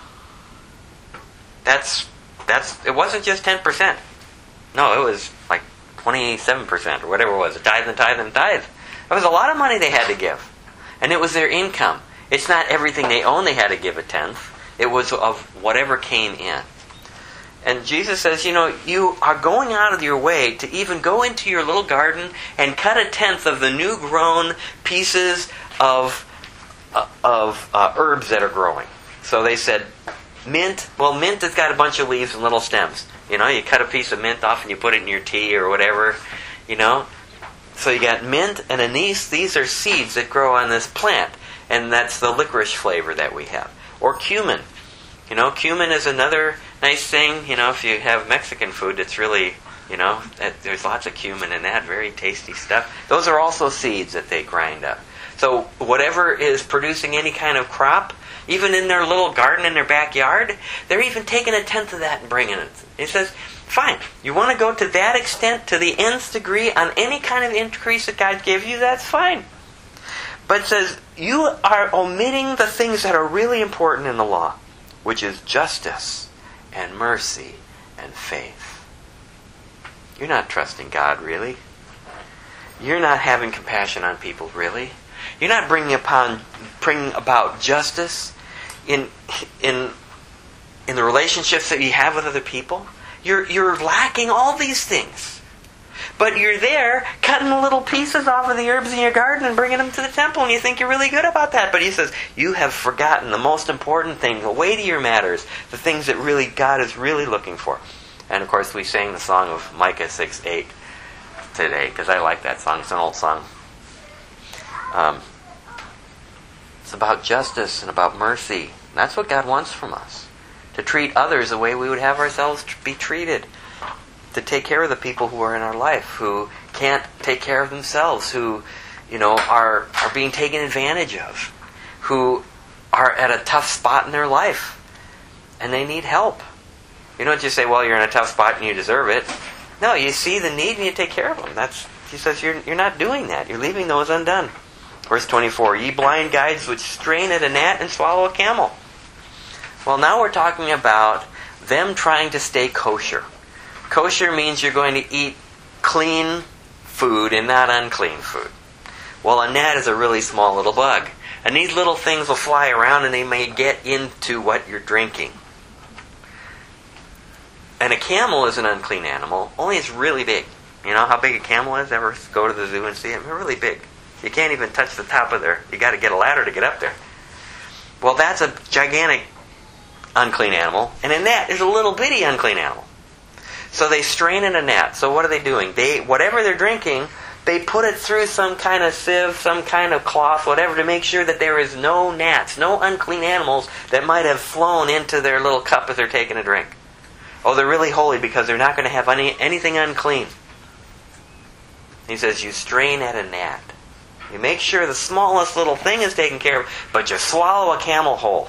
It wasn't just 10%. No, it was like 27% or whatever it was. A tithe and tithe and tithe. It was a lot of money they had to give. And it was their income. It's not everything they own they had to give a tenth. It was of whatever came in. And Jesus says, you are going out of your way to even go into your little garden and cut a tenth of the new grown pieces of herbs that are growing. So they said, mint. Well, mint has got a bunch of leaves and little stems. You cut a piece of mint off and you put it in your tea or whatever. So you got mint and anise. These are seeds that grow on this plant. And that's the licorice flavor that we have. Or cumin. Cumin is another nice thing. If you have Mexican food, it's really, there's lots of cumin in that. Very tasty stuff. Those are also seeds that they grind up. So whatever is producing any kind of crop, even in their little garden in their backyard, they're even taking a tenth of that and bringing it. He says, fine, you want to go to that extent, to the nth degree, on any kind of increase that God gives you, that's fine. But it says, you are omitting the things that are really important in the law, which is justice and mercy and faith. You're not trusting God, really. You're not having compassion on people, really. You're not bringing about justice in the relationships that you have with other people. You're lacking all these things. But you're there cutting little pieces off of the herbs in your garden and bringing them to the temple, and you think you're really good about that. But he says, you have forgotten the most important thing, the weightier matters, the things that really God is really looking for. And of course we sang the song of Micah 6:8 today, because I like that song. It's an old song. It's about justice and about mercy. And that's what God wants from us. To treat others the way we would have ourselves be treated. To take care of the people who are in our life, who can't take care of themselves, who, are being taken advantage of, who are at a tough spot in their life, and they need help. You don't just say, well, you're in a tough spot and you deserve it. No, you see the need and you take care of them. He says you're not doing that. You're leaving those undone. Verse 24, ye blind guides which strain at a gnat and swallow a camel. Well, now we're talking about them trying to stay kosher. Kosher means you're going to eat clean food and not unclean food. Well, a gnat is a really small little bug. And these little things will fly around and they may get into what you're drinking. And a camel is an unclean animal, only it's really big. You know how big a camel is? Ever go to the zoo and see them? They're really big. You can't even touch the top of you got to get a ladder to get up there. Well, that's a gigantic unclean animal. And a gnat is a little bitty unclean animal. So they strain in a gnat. So what are they doing? Whatever they're drinking, they put it through some kind of sieve, some kind of cloth, whatever, to make sure that there is no gnats, no unclean animals that might have flown into their little cup as they're taking a drink. Oh, they're really holy because they're not going to have anything unclean. He says, you strain at a gnat. You make sure the smallest little thing is taken care of, but you swallow a camel whole.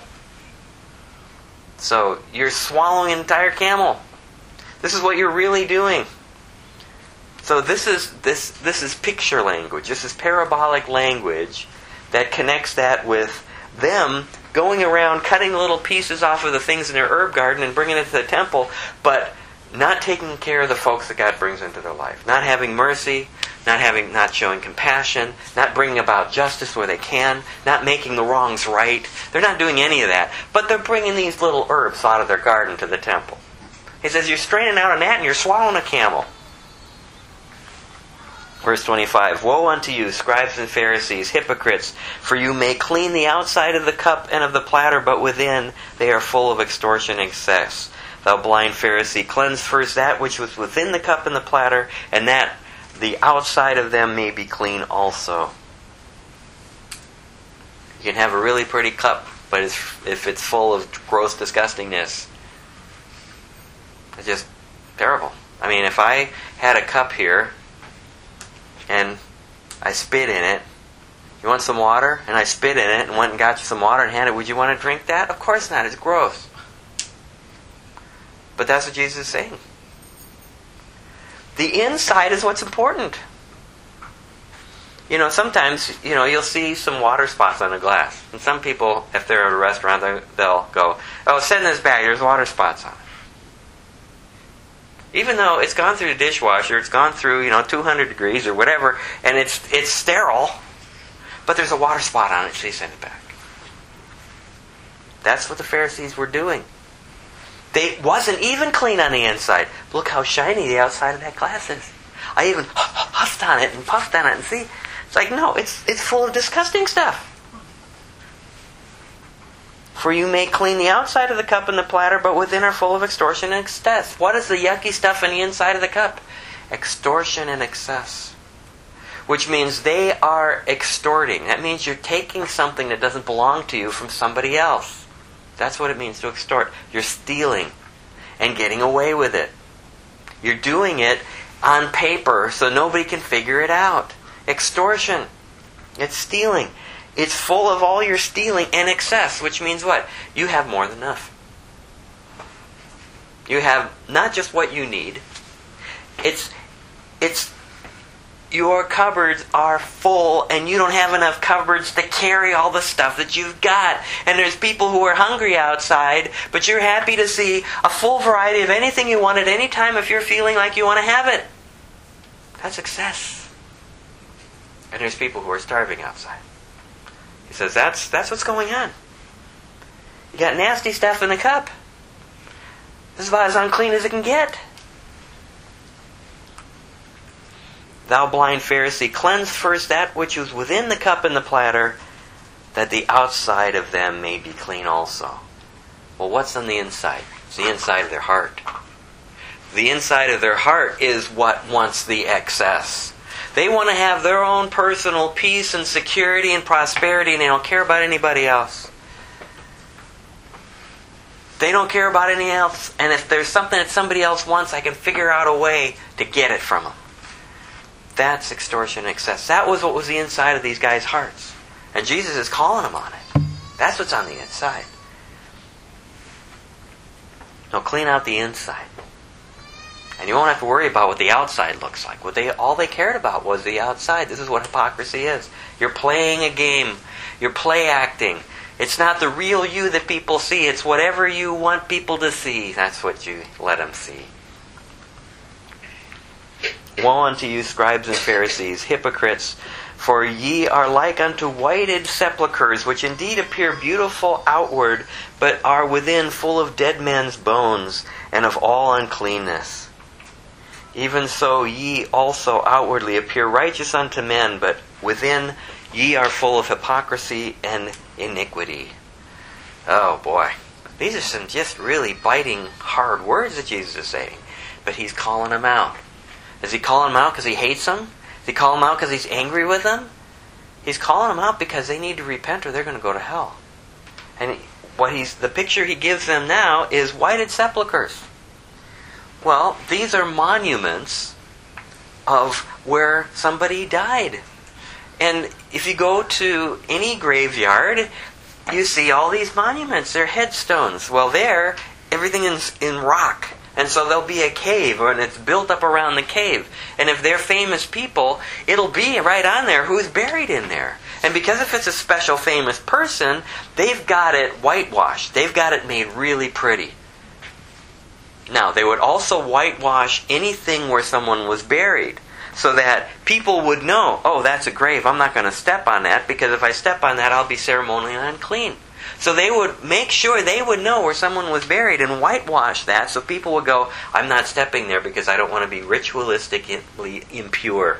So you're swallowing an entire camel. This is what you're really doing. So this is picture language. This is parabolic language that connects that with them going around cutting little pieces off of the things in their herb garden and bringing it to the temple, but not taking care of the folks that God brings into their life. Not having mercy, not showing compassion, not bringing about justice where they can, not making the wrongs right. They're not doing any of that, but they're bringing these little herbs out of their garden to the temple. He says, you're straining out a gnat and you're swallowing a camel. Verse 25, woe unto you, scribes and Pharisees, hypocrites, for you may clean the outside of the cup and of the platter, but within they are full of extortion and excess. Thou blind Pharisee, cleanse first that which was within the cup and the platter, and that the outside of them may be clean also. You can have a really pretty cup, but if it's full of gross disgustingness, it's just terrible. I mean, if I had a cup here and I spit in it, you want some water? And I spit in it and went and got you some water and handed it, would you want to drink that? Of course not. It's gross. But that's what Jesus is saying. The inside is what's important. Sometimes, you'll see some water spots on a glass. And some people, if they're at a restaurant, they'll go, oh, send this back, there's water spots on it. Even though it's gone through the dishwasher, it's gone through, 200 degrees or whatever, and it's sterile, but there's a water spot on it, so you send it back. That's what the Pharisees were doing. They wasn't even clean on the inside. Look how shiny the outside of that glass is. I even huffed on it and puffed on it and see. It's like, no, it's full of disgusting stuff. For you may clean the outside of the cup and the platter, but within are full of extortion and excess. What is the yucky stuff in the inside of the cup? Extortion and excess. Which means they are extorting. That means you're taking something that doesn't belong to you from somebody else. That's what it means to extort. You're stealing and getting away with it. You're doing it on paper so nobody can figure it out. Extortion. It's stealing. It's full of all your stealing and excess, which means what? You have more than enough. You have not just what you need. It's your cupboards are full and you don't have enough cupboards to carry all the stuff that you've got. And there's people who are hungry outside, but you're happy to see a full variety of anything you want at any time if you're feeling like you want to have it. That's excess. And there's people who are starving outside. He says, that's what's going on. You got nasty stuff in the cup. This is about as unclean as it can get. Thou blind Pharisee, cleanse first that which is within the cup and the platter, that the outside of them may be clean also. Well, what's on the inside? It's the inside of their heart. The inside of their heart is what wants the excess. They want to have their own personal peace and security and prosperity, and they don't care about anybody else. They don't care about anything else, and if there's something that somebody else wants, I can figure out a way to get it from them. That's extortion and excess. That was what was the inside of these guys' hearts. And Jesus is calling them on it. That's what's on the inside. Now clean out the inside. And you won't have to worry about what the outside looks like. All they cared about was the outside. This is what hypocrisy is. You're playing a game. You're play acting. It's not the real you that people see. It's whatever you want people to see. That's what you let them see. Woe unto you, scribes and Pharisees, hypocrites, for ye are like unto whited sepulchres, which indeed appear beautiful outward, but are within full of dead men's bones, and of all uncleanness. Even so ye also outwardly appear righteous unto men, but within ye are full of hypocrisy and iniquity. Oh boy. These are some just really biting, hard words that Jesus is saying. But he's calling them out. Is he calling them out because he hates them? Is he calling them out because he's angry with them? He's calling them out because they need to repent or they're going to go to hell. And the picture he gives them now is whited sepulchres. Well, these are monuments of where somebody died. And if you go to any graveyard, you see all these monuments. They're headstones. Well, everything is in rock. And so there'll be a cave, and it's built up around the cave. And if they're famous people, it'll be right on there who's buried in there. And because if it's a special famous person, they've got it whitewashed. They've got it made really pretty. Now, they would also whitewash anything where someone was buried, so that people would know, oh, that's a grave. I'm not going to step on that, because if I step on that, I'll be ceremonially unclean. So they would make sure they would know where someone was buried and whitewash that, so people would go, I'm not stepping there because I don't want to be ritualistically impure.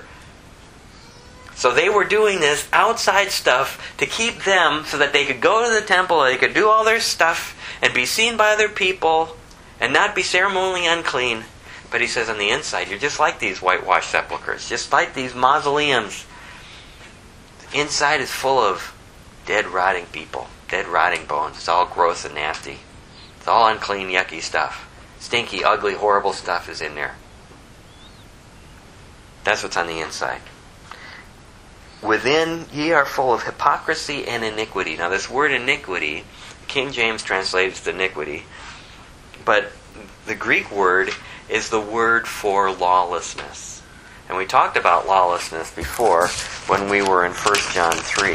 So they were doing this outside stuff to keep them so that they could go to the temple, they could do all their stuff and be seen by other people and not be ceremonially unclean. But he says on the inside, you're just like these whitewashed sepulchres, just like these mausoleums. The inside is full of dead, rotting people, dead, rotting bones. It's all gross and nasty. It's all unclean, yucky stuff. Stinky, ugly, horrible stuff is in there. That's what's on the inside. Within ye are full of hypocrisy and iniquity. Now this word iniquity, King James translates iniquity, but the Greek word is the word for lawlessness. And we talked about lawlessness before when we were in 1 John 3.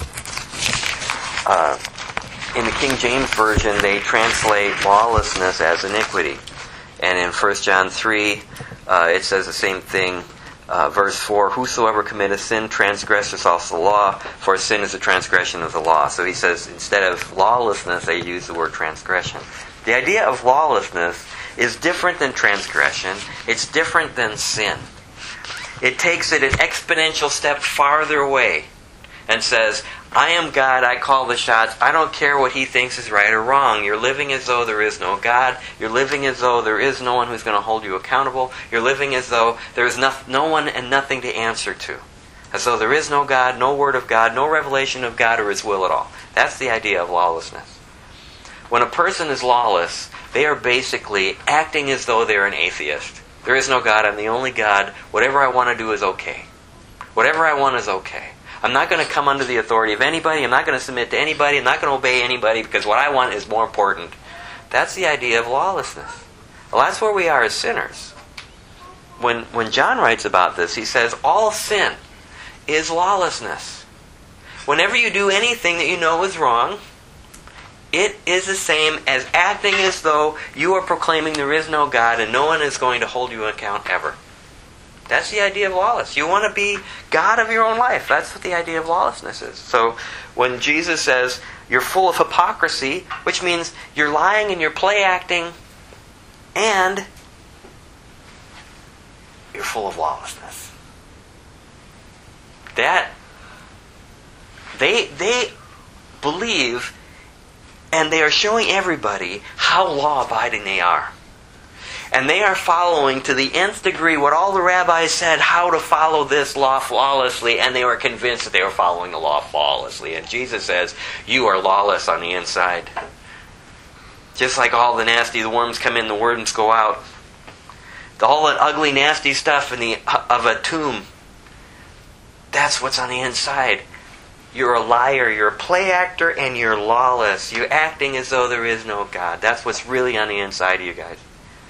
In the King James Version, they translate lawlessness as iniquity. And in 1 John 3, it says the same thing. Verse 4, whosoever committeth sin transgresseth also the law, for sin is a transgression of the law. So he says, instead of lawlessness, they use the word transgression. The idea of lawlessness is different than transgression. It's different than sin. It takes it an exponential step farther away and says, I am God, I call the shots, I don't care what he thinks is right or wrong. You're living as though there is no God. You're living as though there is no one who's going to hold you accountable. You're living as though there is no one and nothing to answer to. As though there is no God, no word of God, no revelation of God or his will at all. That's the idea of lawlessness. When a person is lawless, they are basically acting as though they're an atheist. There is no God, I'm the only God. Whatever I want to do is okay. Whatever I want is okay. I'm not going to come under the authority of anybody. I'm not going to submit to anybody. I'm not going to obey anybody because what I want is more important. That's the idea of lawlessness. Well, that's where we are as sinners. When John writes about this, he says, all sin is lawlessness. Whenever you do anything that you know is wrong, it is the same as acting as though you are proclaiming there is no God and no one is going to hold you account ever. That's the idea of lawless. You want to be God of your own life. That's what the idea of lawlessness is. So when Jesus says you're full of hypocrisy, which means you're lying and you're play acting, and you're full of lawlessness. That they believe, and they are showing everybody how law-abiding they are. And they are following to the nth degree what all the rabbis said how to follow this law flawlessly, and they were convinced that they were following the law flawlessly. And Jesus says, you are lawless on the inside. Just like all the nasty, the worms come in, the worms go out. All that ugly, nasty stuff of a tomb, that's what's on the inside. You're a liar, you're a play actor, and you're lawless. You're acting as though there is no God. That's what's really on the inside of you guys.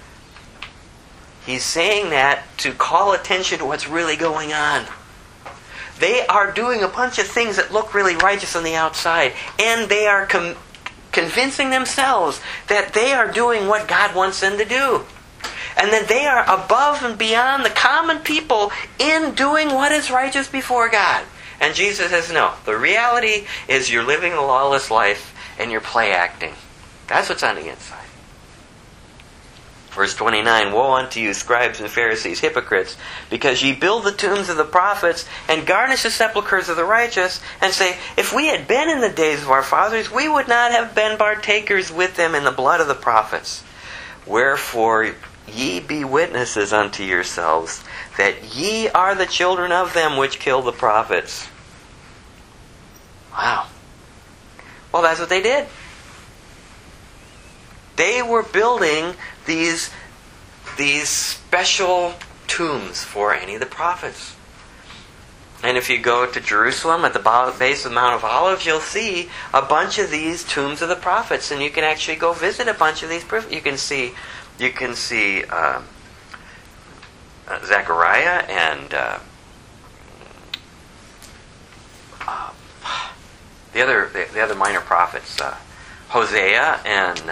He's saying that to call attention to what's really going on. They are doing a bunch of things that look really righteous on the outside, and they are convincing themselves that they are doing what God wants them to do. And that they are above and beyond the common people in doing what is righteous before God. And Jesus says, no. The reality is you're living a lawless life and you're play acting. That's what's on the inside. Verse 29, woe unto you, scribes and Pharisees, hypocrites, because ye build the tombs of the prophets and garnish the sepulchres of the righteous, and say, if we had been in the days of our fathers, we would not have been partakers with them in the blood of the prophets. Wherefore ye be witnesses unto yourselves, that ye are the children of them which killed the prophets. Wow. Well, that's what they did. They were building these special tombs for any of the prophets. And if you go to Jerusalem at the base of Mount of Olives, you'll see a bunch of these tombs of the prophets, and you can actually go visit a bunch of these. You can see Zechariah and the other minor prophets, Hosea and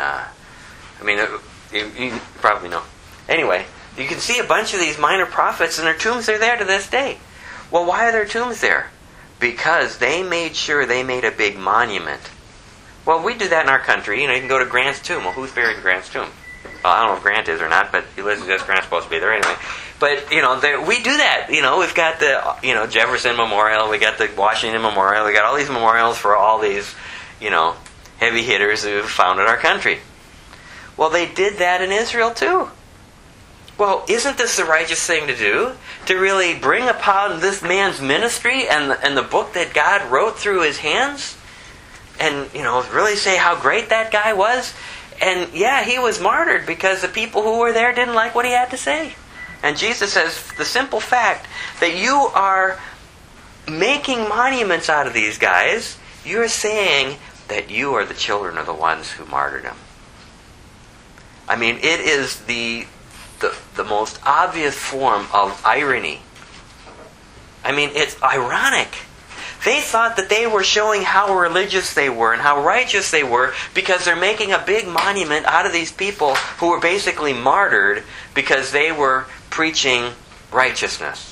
you probably know. Anyway, you can see a bunch of these minor prophets, and their tombs are there to this day. Well, why are their tombs there? Because they made sure they made a big monument. Well, we do that in our country. You can go to Grant's tomb. Well, who's buried in Grant's tomb? Well, I don't know if Grant is or not, but Ulysses S. Grant's supposed to be there anyway. But, we do that. We've got the, Jefferson Memorial, we got the Washington Memorial, we got all these memorials for all these, heavy hitters who founded our country. Well, they did that in Israel too. Well, isn't this the righteous thing to do? To really bring upon this man's ministry and the book that God wrote through his hands? And, really say how great that guy was? And yeah, he was martyred because the people who were there didn't like what he had to say. And Jesus says the simple fact that you are making monuments out of these guys, you're saying that you are the children of the ones who martyred him. I mean, it is the most obvious form of irony. I mean, it's ironic. They thought that they were showing how religious they were and how righteous they were because they're making a big monument out of these people who were basically martyred because they were preaching righteousness.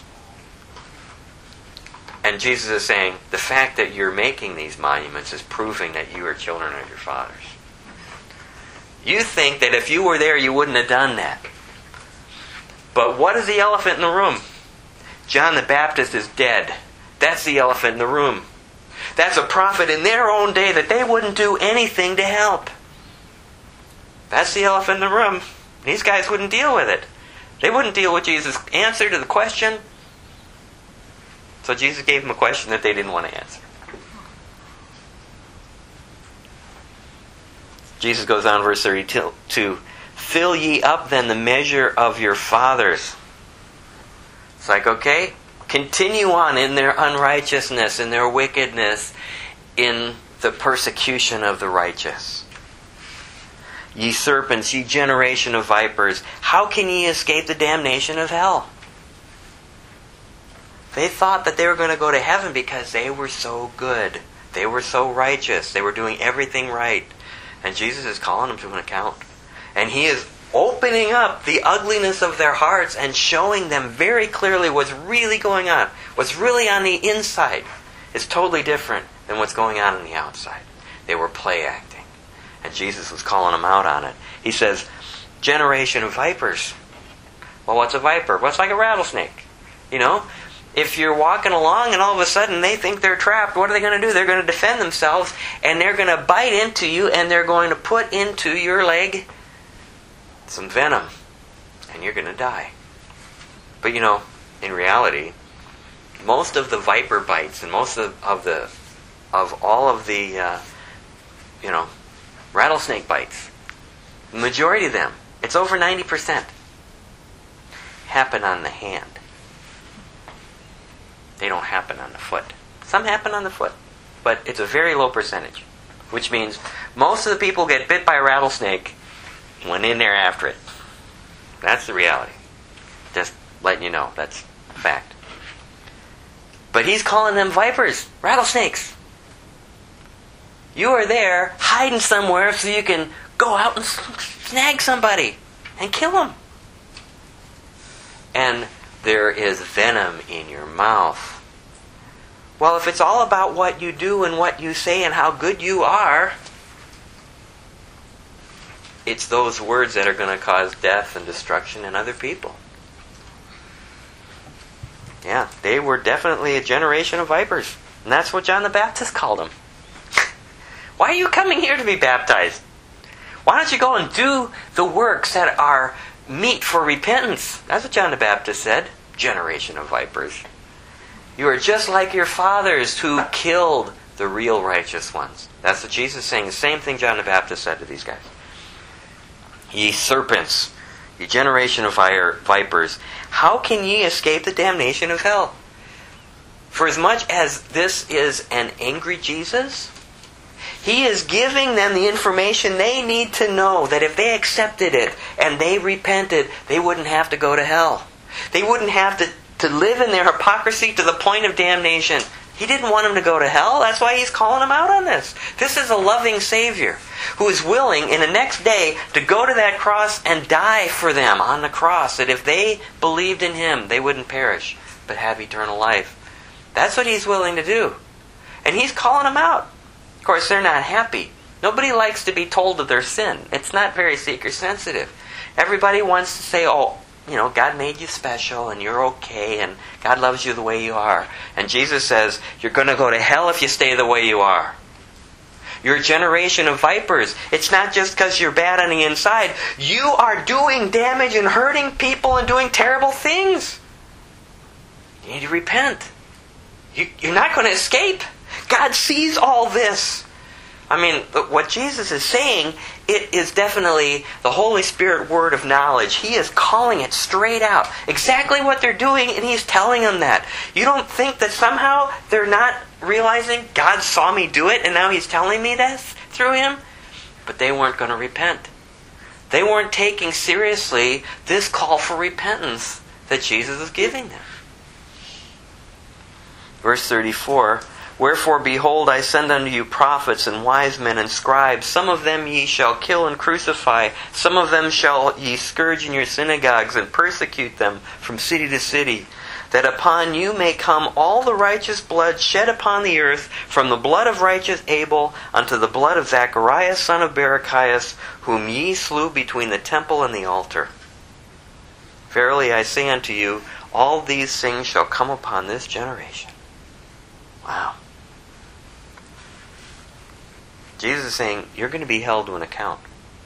And Jesus is saying, the fact that you're making these monuments is proving that you are children of your fathers. You think that if you were there, you wouldn't have done that. But what is the elephant in the room? John the Baptist is dead. That's the elephant in the room. That's a prophet in their own day that they wouldn't do anything to help. That's the elephant in the room. These guys wouldn't deal with it. They wouldn't deal with Jesus' answer to the question. So Jesus gave them a question that they didn't want to answer. Jesus goes on, verse 32, fill ye up then the measure of your fathers. It's like, okay, continue on in their unrighteousness, in their wickedness, in the persecution of the righteous. Ye serpents, ye generation of vipers, how can ye escape the damnation of hell? They thought that they were going to go to heaven because they were so good. They were so righteous. They were doing everything right. And Jesus is calling them to an account. And He is opening up the ugliness of their hearts and showing them very clearly what's really going on. What's really on the inside is totally different than what's going on the outside. They were play acting. And Jesus was calling them out on it. He says, generation of vipers. Well, what's a viper? Well, it's like a rattlesnake. You know? If you're walking along and all of a sudden they think they're trapped, what are they going to do? They're going to defend themselves, and they're going to bite into you, and they're going to put into your leg some venom, and you're going to die. But you know, in reality, most of the viper bites and most of all of the rattlesnake bites, the majority of them, it's over 90%, happen on the hand. They don't happen on the foot. Some happen on the foot, but it's a very low percentage, which means most of the people get bit by a rattlesnake went in there after it. That's the reality. Just letting you know, that's a fact. But he's calling them vipers, rattlesnakes. You are there hiding somewhere so you can go out and snag somebody and kill them. And there is venom in your mouth. Well, if it's all about what you do and what you say and how good you are, it's those words that are going to cause death and destruction in other people. Yeah, they were definitely a generation of vipers. And that's what John the Baptist called them. Why are you coming here to be baptized? Why don't you go and do the works that are meet for repentance? That's what John the Baptist said. Generation of vipers. You are just like your fathers who killed the real righteous ones. That's what Jesus is saying. The same thing John the Baptist said to these guys. Ye serpents, ye generation of vipers, how can ye escape the damnation of hell? For as much as this is an angry Jesus, he is giving them the information they need to know that if they accepted it and they repented, they wouldn't have to go to hell. They wouldn't have to live in their hypocrisy to the point of damnation. He didn't want them to go to hell. That's why he's calling them out on this. This is a loving Savior who is willing in the next day to go to that cross and die for them on the cross. That if they believed in him, they wouldn't perish, but have eternal life. That's what he's willing to do. And he's calling them out. Of course, they're not happy. Nobody likes to be told of their sin. It's not very seeker sensitive. Everybody wants to say, oh, God made you special and you're okay and God loves you the way you are. And Jesus says, you're going to go to hell if you stay the way you are. You're a generation of vipers. It's not just because you're bad on the inside. You are doing damage and hurting people and doing terrible things. You need to repent. You're not going to escape. God sees all this. I mean, what Jesus is saying, it is definitely the Holy Spirit word of knowledge. He is calling it straight out. Exactly what they're doing, and he's telling them that. You don't think that somehow they're not realizing God saw me do it, and now he's telling me this through him? But they weren't going to repent. They weren't taking seriously this call for repentance that Jesus is giving them. Verse 34, Wherefore, behold, I send unto you prophets and wise men and scribes. Some of them ye shall kill and crucify. Some of them shall ye scourge in your synagogues and persecute them from city to city. That upon you may come all the righteous blood shed upon the earth, from the blood of righteous Abel unto the blood of Zacharias son of Barachias, whom ye slew between the temple and the altar. Verily I say unto you, all these things shall come upon this generation. Wow. Jesus is saying, you're going to be held to an account.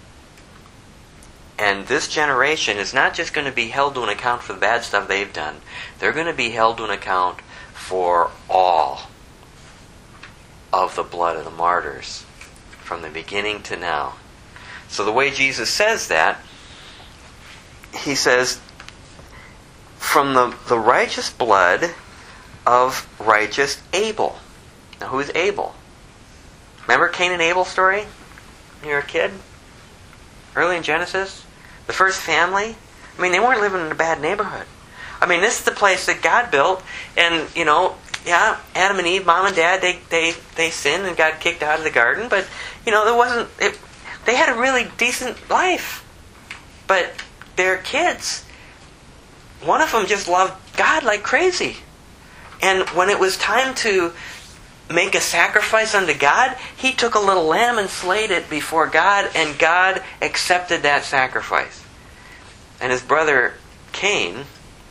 And this generation is not just going to be held to an account for the bad stuff they've done. They're going to be held to an account for all of the blood of the martyrs, from the beginning to now. So the way Jesus says that, he says, from the righteous blood of righteous Abel. Now, who's Abel? Remember Cain and Abel story when you were a kid? Early in Genesis? The first family? I mean, they weren't living in a bad neighborhood. I mean, this is the place that God built, and, Adam and Eve, mom and dad, they sinned and got kicked out of the garden, but, they had a really decent life. But their kids, one of them just loved God like crazy. And when it was time to make a sacrifice unto God, he took a little lamb and slayed it before God, and God accepted that sacrifice. And his brother Cain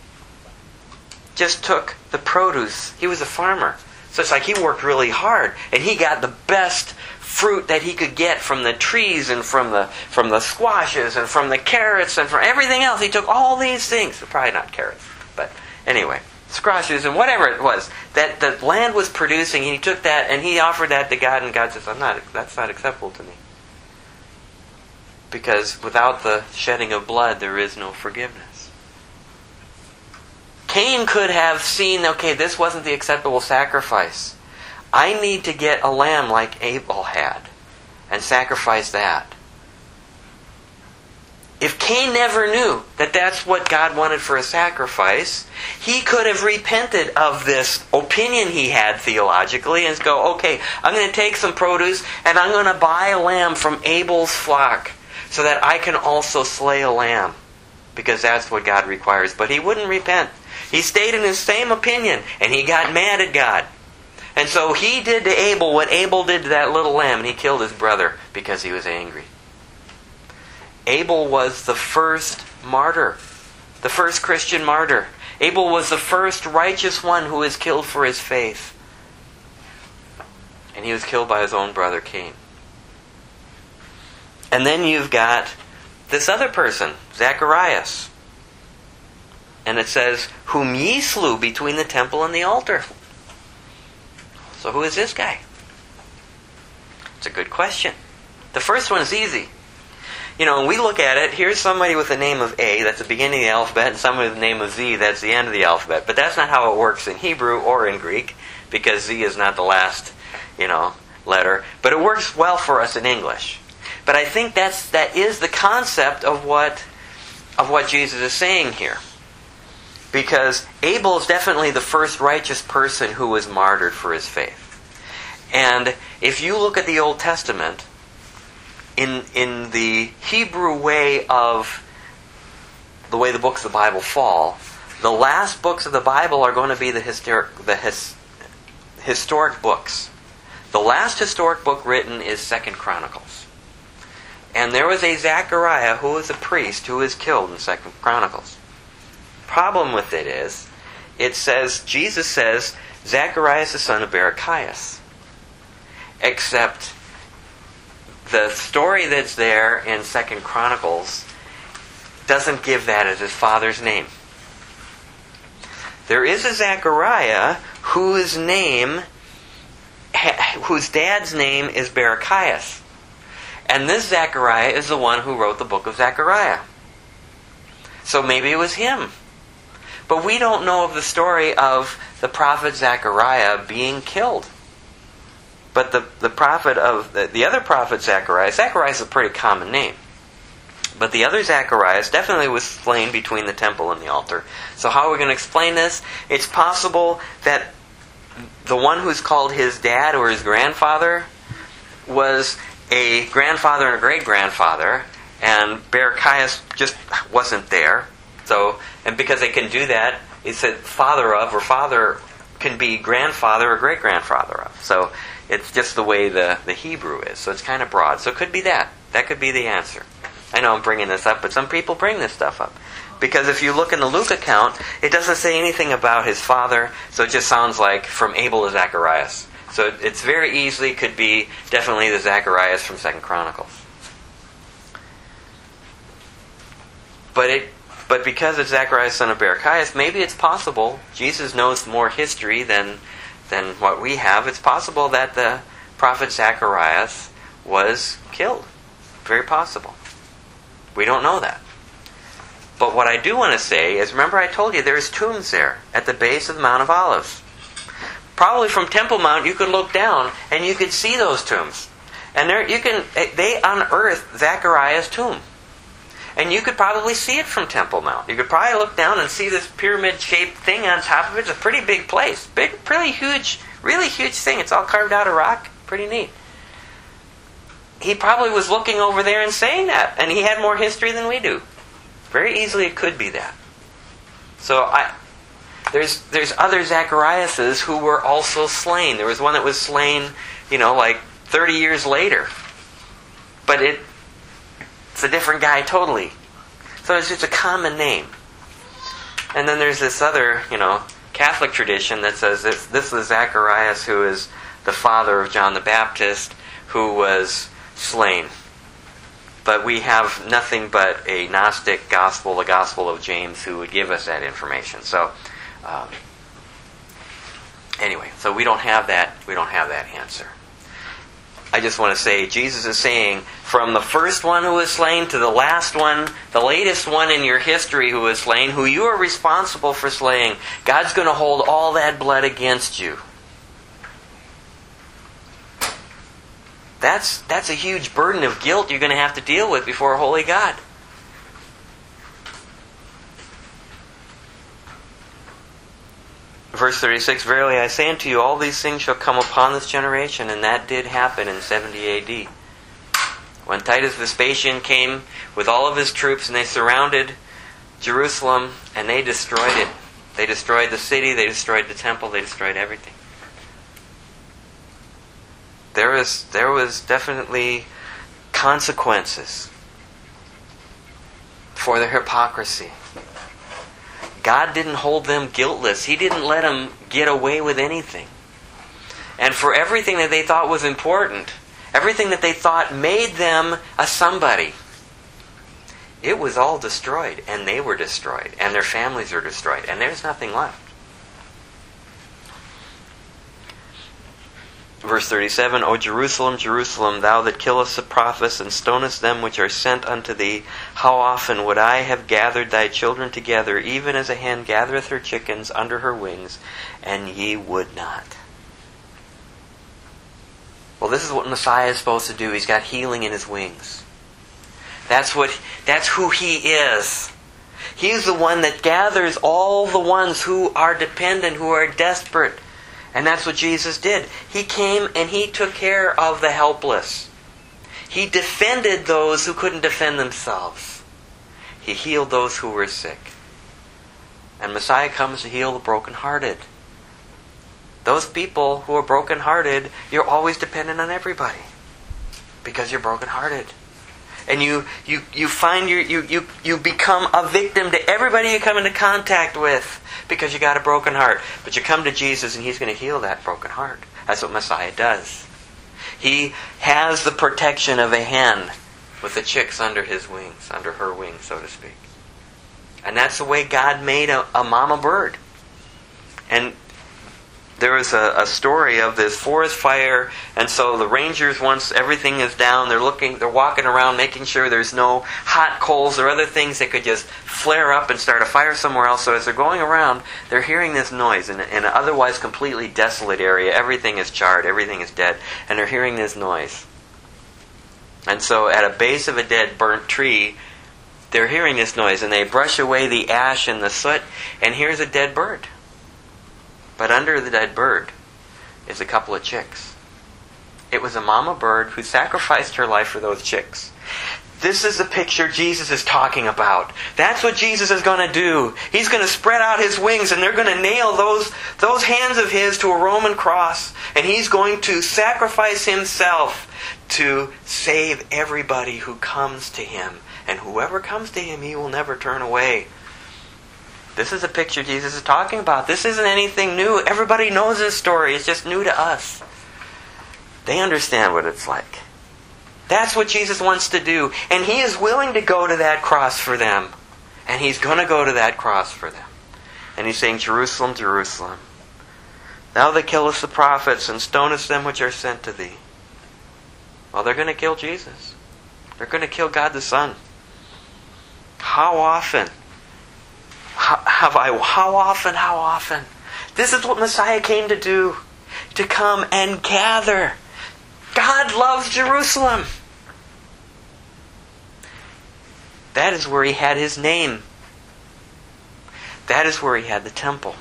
just took the produce. He was a farmer. So it's like he worked really hard, and he got the best fruit that he could get from the trees and from the squashes and from the carrots and from everything else. He took all these things. Probably not carrots, but anyway, squashes and whatever it was that the land was producing. He took that and he offered that to God, and God says, that's not acceptable to me. Because without the shedding of blood, there is no forgiveness. Cain could have seen, okay, this wasn't the acceptable sacrifice. I need to get a lamb like Abel had and sacrifice that. If Cain never knew that that's what God wanted for a sacrifice, he could have repented of this opinion he had theologically and go, okay, I'm going to take some produce and I'm going to buy a lamb from Abel's flock so that I can also slay a lamb, because that's what God requires. But he wouldn't repent. He stayed in his same opinion, and he got mad at God. And so he did to Abel what Abel did to that little lamb, and he killed his brother because he was angry. Abel was the first martyr, the first Christian martyr. Abel was the first righteous one who was killed for his faith. And he was killed by his own brother Cain. And then you've got this other person, Zacharias. And it says, whom ye slew between the temple and the altar. So who is this guy? It's a good question. The first one is easy. When we look at it, here's somebody with the name of A, that's the beginning of the alphabet, and somebody with the name of Z, that's the end of the alphabet. But that's not how it works in Hebrew or in Greek, because Z is not the last, letter. But it works well for us in English. But I think that is the concept of what Jesus is saying here. Because Abel is definitely the first righteous person who was martyred for his faith. And if you look at the Old Testament, in the Hebrew way of the way the books of the Bible fall, the last books of the Bible are going to be the historic books. The last historic book written is 2 Chronicles. And there was a Zechariah who was a priest who was killed in 2 Chronicles. Problem with it is, Jesus says, Zacharias the son of Barachias. Except the story that's there in 2 Chronicles doesn't give that as his father's name. There is a Zechariah whose dad's name is Barachias. And this Zechariah is the one who wrote the book of Zechariah. So maybe it was him. But we don't know of the story of the prophet Zechariah being killed. But the prophet of the other prophet Zacharias is a pretty common name. But the other Zacharias definitely was slain between the temple and the altar. So how are we going to explain this? It's possible that the one who's called his dad or his grandfather was a grandfather and a great-grandfather, and Barachias just wasn't there. So, and because they can do that, it said father of, or father can be grandfather or great-grandfather of. So it's just the way the Hebrew is. So it's kind of broad. So it could be that. That could be the answer. I know I'm bringing this up, but some people bring this stuff up. Because if you look in the Luke account, it doesn't say anything about his father, so it just sounds like from Abel to Zacharias. So it's very easily could be definitely the Zacharias from 2 Chronicles. But because it's Zacharias son of Barachias, maybe it's possible, Jesus knows more history than what we have, it's possible that the prophet Zacharias was killed. Very possible. We don't know that. But what I do want to say is, remember I told you there's tombs there at the base of the Mount of Olives. Probably from Temple Mount you could look down and you could see those tombs. And they unearthed Zacharias' tomb. And you could probably see it from Temple Mount. You could probably look down and see this pyramid-shaped thing on top of it. It's a pretty big place. Big, really huge thing. It's all carved out of rock. Pretty neat. He probably was looking over there and saying that. And he had more history than we do. Very easily it could be that. So there's other Zachariases who were also slain. There was one that was slain, like 30 years later. But it's a different guy totally. So it's just a common name. And then there's this other, Catholic tradition that says this is Zacharias, who is the father of John the Baptist, who was slain. But we have nothing but a Gnostic gospel, the Gospel of James, who would give us that information. So, anyway, so we don't have that. We don't have that answer. I just want to say, Jesus is saying, from the first one who was slain to the last one, the latest one in your history who was slain, who you are responsible for slaying, God's going to hold all that blood against you. That's a huge burden of guilt you're going to have to deal with before a holy God. Verse 36, Verily I say unto you, all these things shall come upon this generation, and that did happen in 70 A.D. When Titus Vespasian came with all of his troops, and they surrounded Jerusalem, and they destroyed it. They destroyed the city, they destroyed the temple, they destroyed everything. There was definitely consequences for their hypocrisy. God didn't hold them guiltless. He didn't let them get away with anything. And for everything that they thought was important, everything that they thought made them a somebody, it was all destroyed, and they were destroyed, and their families are destroyed, and there's nothing left. Verse 37, O Jerusalem, Jerusalem, thou that killest the prophets and stonest them which are sent unto thee, how often would I have gathered thy children together, even as a hen gathereth her chickens under her wings, and ye would not. Well, this is what Messiah is supposed to do. He's got healing in his wings. That's who he is. He's the one that gathers all the ones who are dependent, who are desperate. And that's what Jesus did. He came and he took care of the helpless. He defended those who couldn't defend themselves. He healed those who were sick. And Messiah comes to heal the brokenhearted. Those people who are brokenhearted, you're always dependent on everybody because you're brokenhearted. And you find you become a victim to everybody you come into contact with because you got a broken heart. But you come to Jesus and He's going to heal that broken heart. That's what Messiah does. He has the protection of a hen with the chicks under his wings, under her wings, so to speak. And that's the way God made a mama bird. And there was a story of this forest fire, and so the rangers, once everything is down, they're walking around making sure there's no hot coals or other things that could just flare up and start a fire somewhere else. So as they're going around, they're hearing this noise in an otherwise completely desolate area. Everything is charred, everything is dead, and they're hearing this noise. And so at a base of a dead, burnt tree, they're hearing this noise, and they brush away the ash and the soot, and here's a dead bird. But under the dead bird is a couple of chicks. It was a mama bird who sacrificed her life for those chicks. This is the picture Jesus is talking about. That's what Jesus is going to do. He's going to spread out His wings, and they're going to nail those hands of His to a Roman cross. And He's going to sacrifice Himself to save everybody who comes to Him. And whoever comes to Him, He will never turn away. This is a picture Jesus is talking about. This isn't anything new. Everybody knows this story. It's just new to us. They understand what it's like. That's what Jesus wants to do. And He is willing to go to that cross for them. And He's going to go to that cross for them. And He's saying, Jerusalem, Jerusalem, thou that killest the prophets and stonest them which are sent to thee. Well, they're going to kill Jesus. They're going to kill God the Son. How often? How often? This is what Messiah came to do. To come and gather. God loves Jerusalem. That is where He had His name. That is where He had the temple.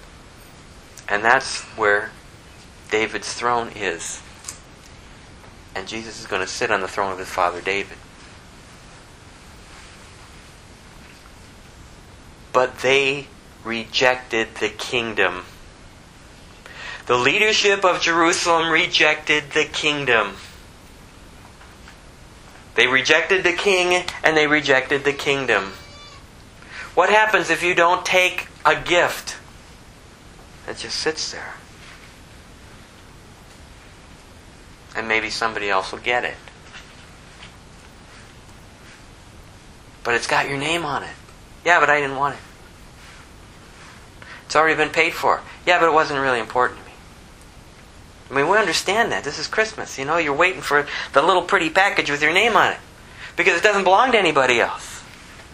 And that's where David's throne is. And Jesus is going to sit on the throne of his father David. But they rejected the kingdom. The leadership of Jerusalem rejected the kingdom. They rejected the king and they rejected the kingdom. What happens if you don't take a gift that just sits there? And maybe somebody else will get it. But it's got your name on it. Yeah, but I didn't want it. It's already been paid for. Yeah, but it wasn't really important to me. I mean, we understand that. This is Christmas. You know, you're waiting for the little pretty package with your name on it. Because it doesn't belong to anybody else.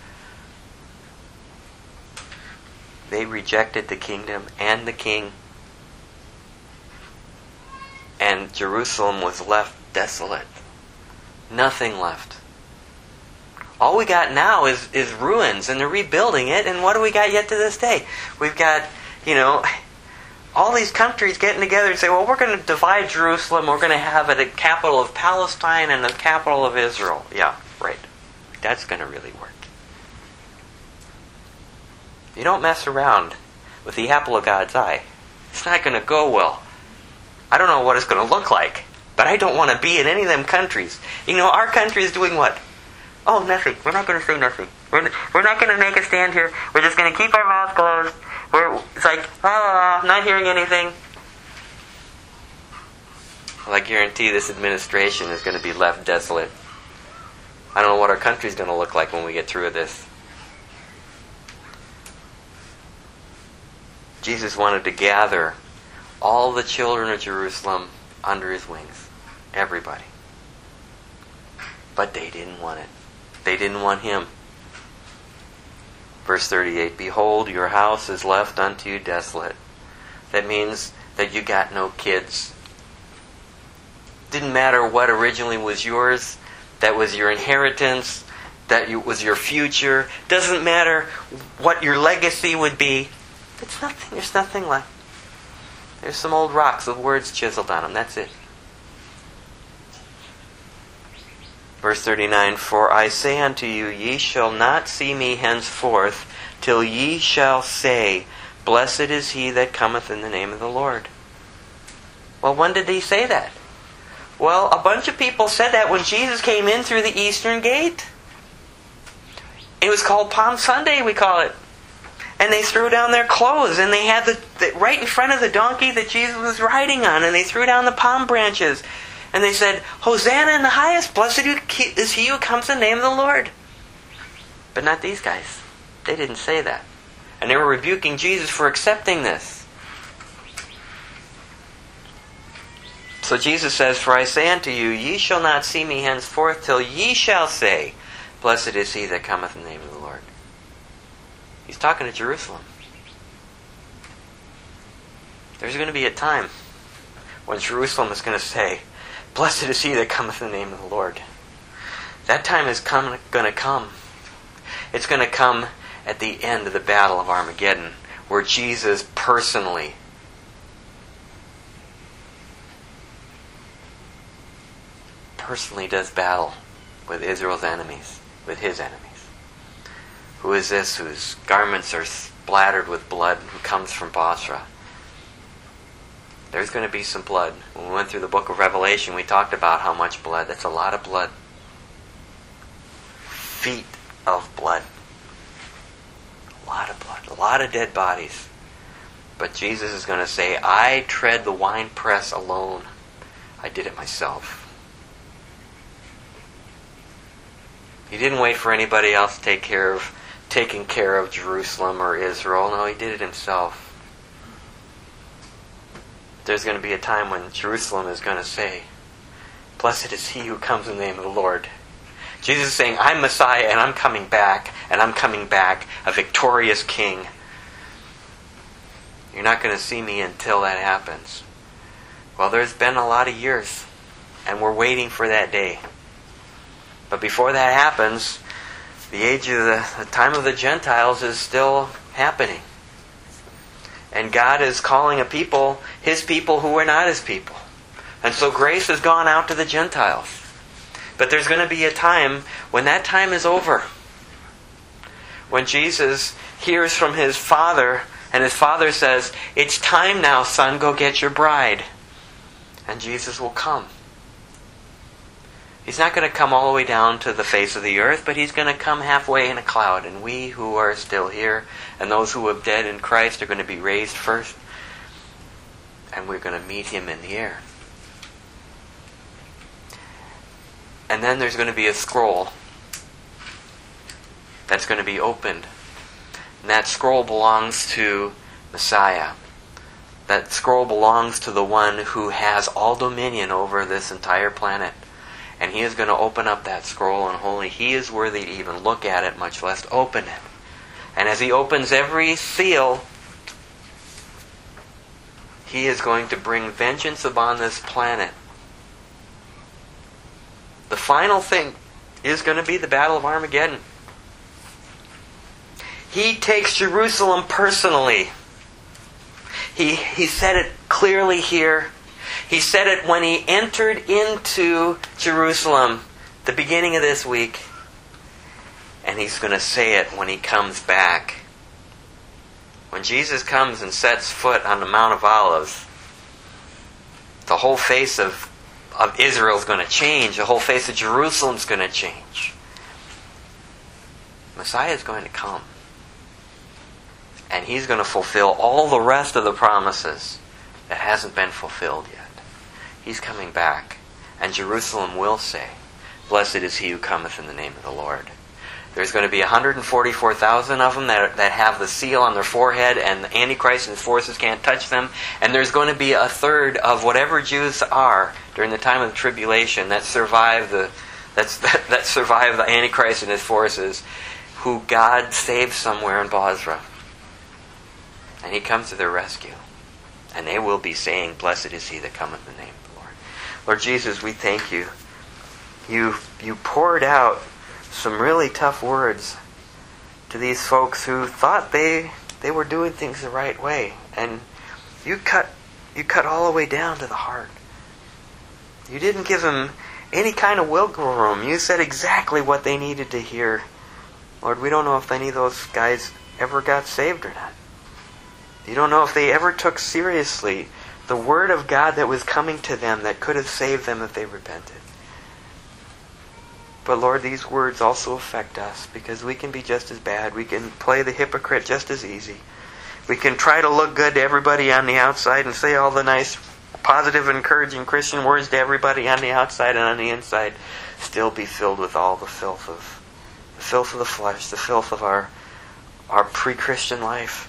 They rejected the kingdom and the king. And Jerusalem was left desolate. Nothing left. All we got now is ruins, and they're rebuilding it, and what do we got yet to this day? We've got, all these countries getting together and say, well, we're going to divide Jerusalem, we're going to have it a capital of Palestine and the capital of Israel. Yeah, right. That's going to really work. You don't mess around with the apple of God's eye. It's not going to go well. I don't know what it's going to look like, but I don't want to be in any of them countries. Our country is doing what? Oh, nothing. We're not going to say nothing. We're not going to make a stand here. We're just going to keep our mouths closed. It's like, not hearing anything. Well, I guarantee this administration is going to be left desolate. I don't know what our country's going to look like when we get through with this. Jesus wanted to gather all the children of Jerusalem under his wings. Everybody. But they didn't want it. They didn't want him. Verse 38, behold, your house is left unto you desolate. That means that you got no kids. Didn't matter what originally was yours, that was your inheritance, that was your future. Doesn't matter what your legacy would be. It's nothing. There's nothing left. There's some old rocks with words chiseled on them. That's it. Verse 39, for I say unto you, ye shall not see me henceforth, till ye shall say, blessed is he that cometh in the name of the Lord. Well, when did he say that? Well, a bunch of people said that when Jesus came in through the eastern gate. It was called Palm Sunday, we call it. And they threw down their clothes, and they had the right in front of the donkey that Jesus was riding on, and they threw down the palm branches. And they said, Hosanna in the highest, blessed is he who comes in the name of the Lord. But not these guys. They didn't say that. And they were rebuking Jesus for accepting this. So Jesus says, for I say unto you, ye shall not see me henceforth, till ye shall say, blessed is he that cometh in the name of the Lord. He's talking to Jerusalem. There's going to be a time when Jerusalem is going to say, blessed is he that cometh in the name of the Lord. That time is going to come. It's going to come at the end of the battle of Armageddon, where Jesus personally does battle with Israel's enemies, with his enemies. Who is this whose garments are splattered with blood, who comes from Bosra? There's going to be some blood. When we went through the book of Revelation, we talked about how much blood. That's a lot of blood. Feet of blood. A lot of blood. A lot of dead bodies. But Jesus is going to say, I tread the winepress alone. I did it myself. He didn't wait for anybody else to taking care of Jerusalem or Israel. No, he did it himself. There's going to be a time when Jerusalem is going to say, blessed is he who comes in the name of the Lord. Jesus is saying, I'm Messiah and I'm coming back a victorious king. You're not going to see me until that happens. Well, there's been a lot of years, and we're waiting for that day. But before that happens, the age of the time of the Gentiles is still happening. And God is calling a people, his people who are not his people, And so grace has gone out to the Gentiles. But there's going to be a time when that time is over. When Jesus hears from his Father, and his Father says, "It's time now, son, go get your bride." And Jesus will come. He's not going to come all the way down to the face of the earth, but he's going to come halfway in a cloud. And we who are still here, and those who have died in Christ, are going to be raised first. And we're going to meet him in the air. And then there's going to be a scroll that's going to be opened. And that scroll belongs to Messiah. That scroll belongs to the one who has all dominion over this entire planet. And he is going to open up that scroll, and only he is worthy to even look at it, much less open it. And as he opens every seal, he is going to bring vengeance upon this planet. The final thing is going to be the Battle of Armageddon. He takes Jerusalem personally. He said it clearly here. He said it when he entered into Jerusalem, the beginning of this week. And he's going to say it when he comes back. When Jesus comes and sets foot on the Mount of Olives, the whole face of Israel is going to change. The whole face of Jerusalem is going to change. Messiah is going to come. And he's going to fulfill all the rest of the promises that hasn't been fulfilled yet. He's coming back. And Jerusalem will say, "Blessed is he who cometh in the name of the Lord." There's going to be 144,000 of them that have the seal on their forehead, and the Antichrist and his forces can't touch them. And there's going to be a third of whatever Jews are during the time of the tribulation that survive the Antichrist and his forces, who God saves somewhere in Bozrah. And he comes to their rescue. And they will be saying, "Blessed is he that cometh in the name of the Lord." Lord Jesus, we thank you. You poured out some really tough words to these folks who thought they were doing things the right way. And you cut all the way down to the heart. You didn't give them any kind of wiggle room. You said exactly what they needed to hear. Lord, we don't know if any of those guys ever got saved or not. You don't know if they ever took seriously the Word of God that was coming to them that could have saved them if they repented. But Lord, these words also affect us, because we can be just as bad. We can play the hypocrite just as easy. We can try to look good to everybody on the outside and say all the nice, positive, encouraging Christian words to everybody on the outside, and on the inside still be filled with all the filth of the flesh, the filth of our pre-Christian life.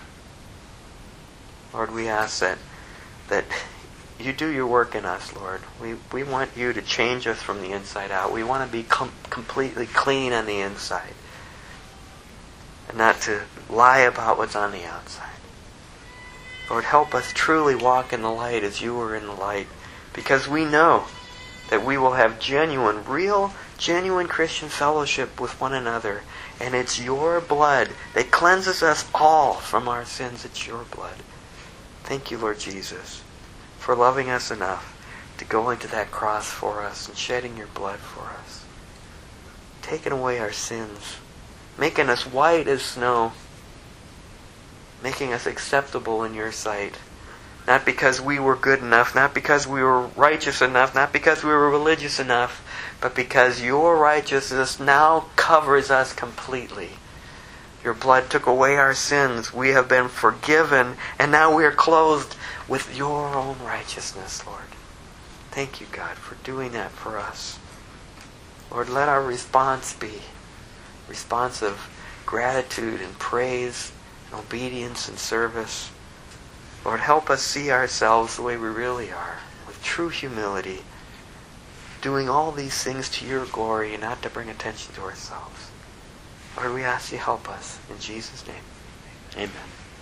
Lord, we ask that you do your work in us, Lord. We want you to change us from the inside out. We want to be completely clean on the inside, and not to lie about what's on the outside. Lord, help us truly walk in the light as you were in the light, because we know that we will have genuine Christian fellowship with one another. And it's your blood that cleanses us all from our sins. It's your blood. Thank you, Lord Jesus, for loving us enough to go into that cross for us and shedding your blood for us, taking away our sins, making us white as snow, making us acceptable in your sight. Not because we were good enough, not because we were righteous enough, not because we were religious enough, but because your righteousness now covers us completely. Your blood took away our sins. We have been forgiven, and now we are clothed with your own righteousness, Lord. Thank you, God, for doing that for us. Lord, let our response be a response of gratitude and praise and obedience and service. Lord, help us see ourselves the way we really are, with true humility, doing all these things to your glory and not to bring attention to ourselves. Lord, we ask you help us. In Jesus' name, amen.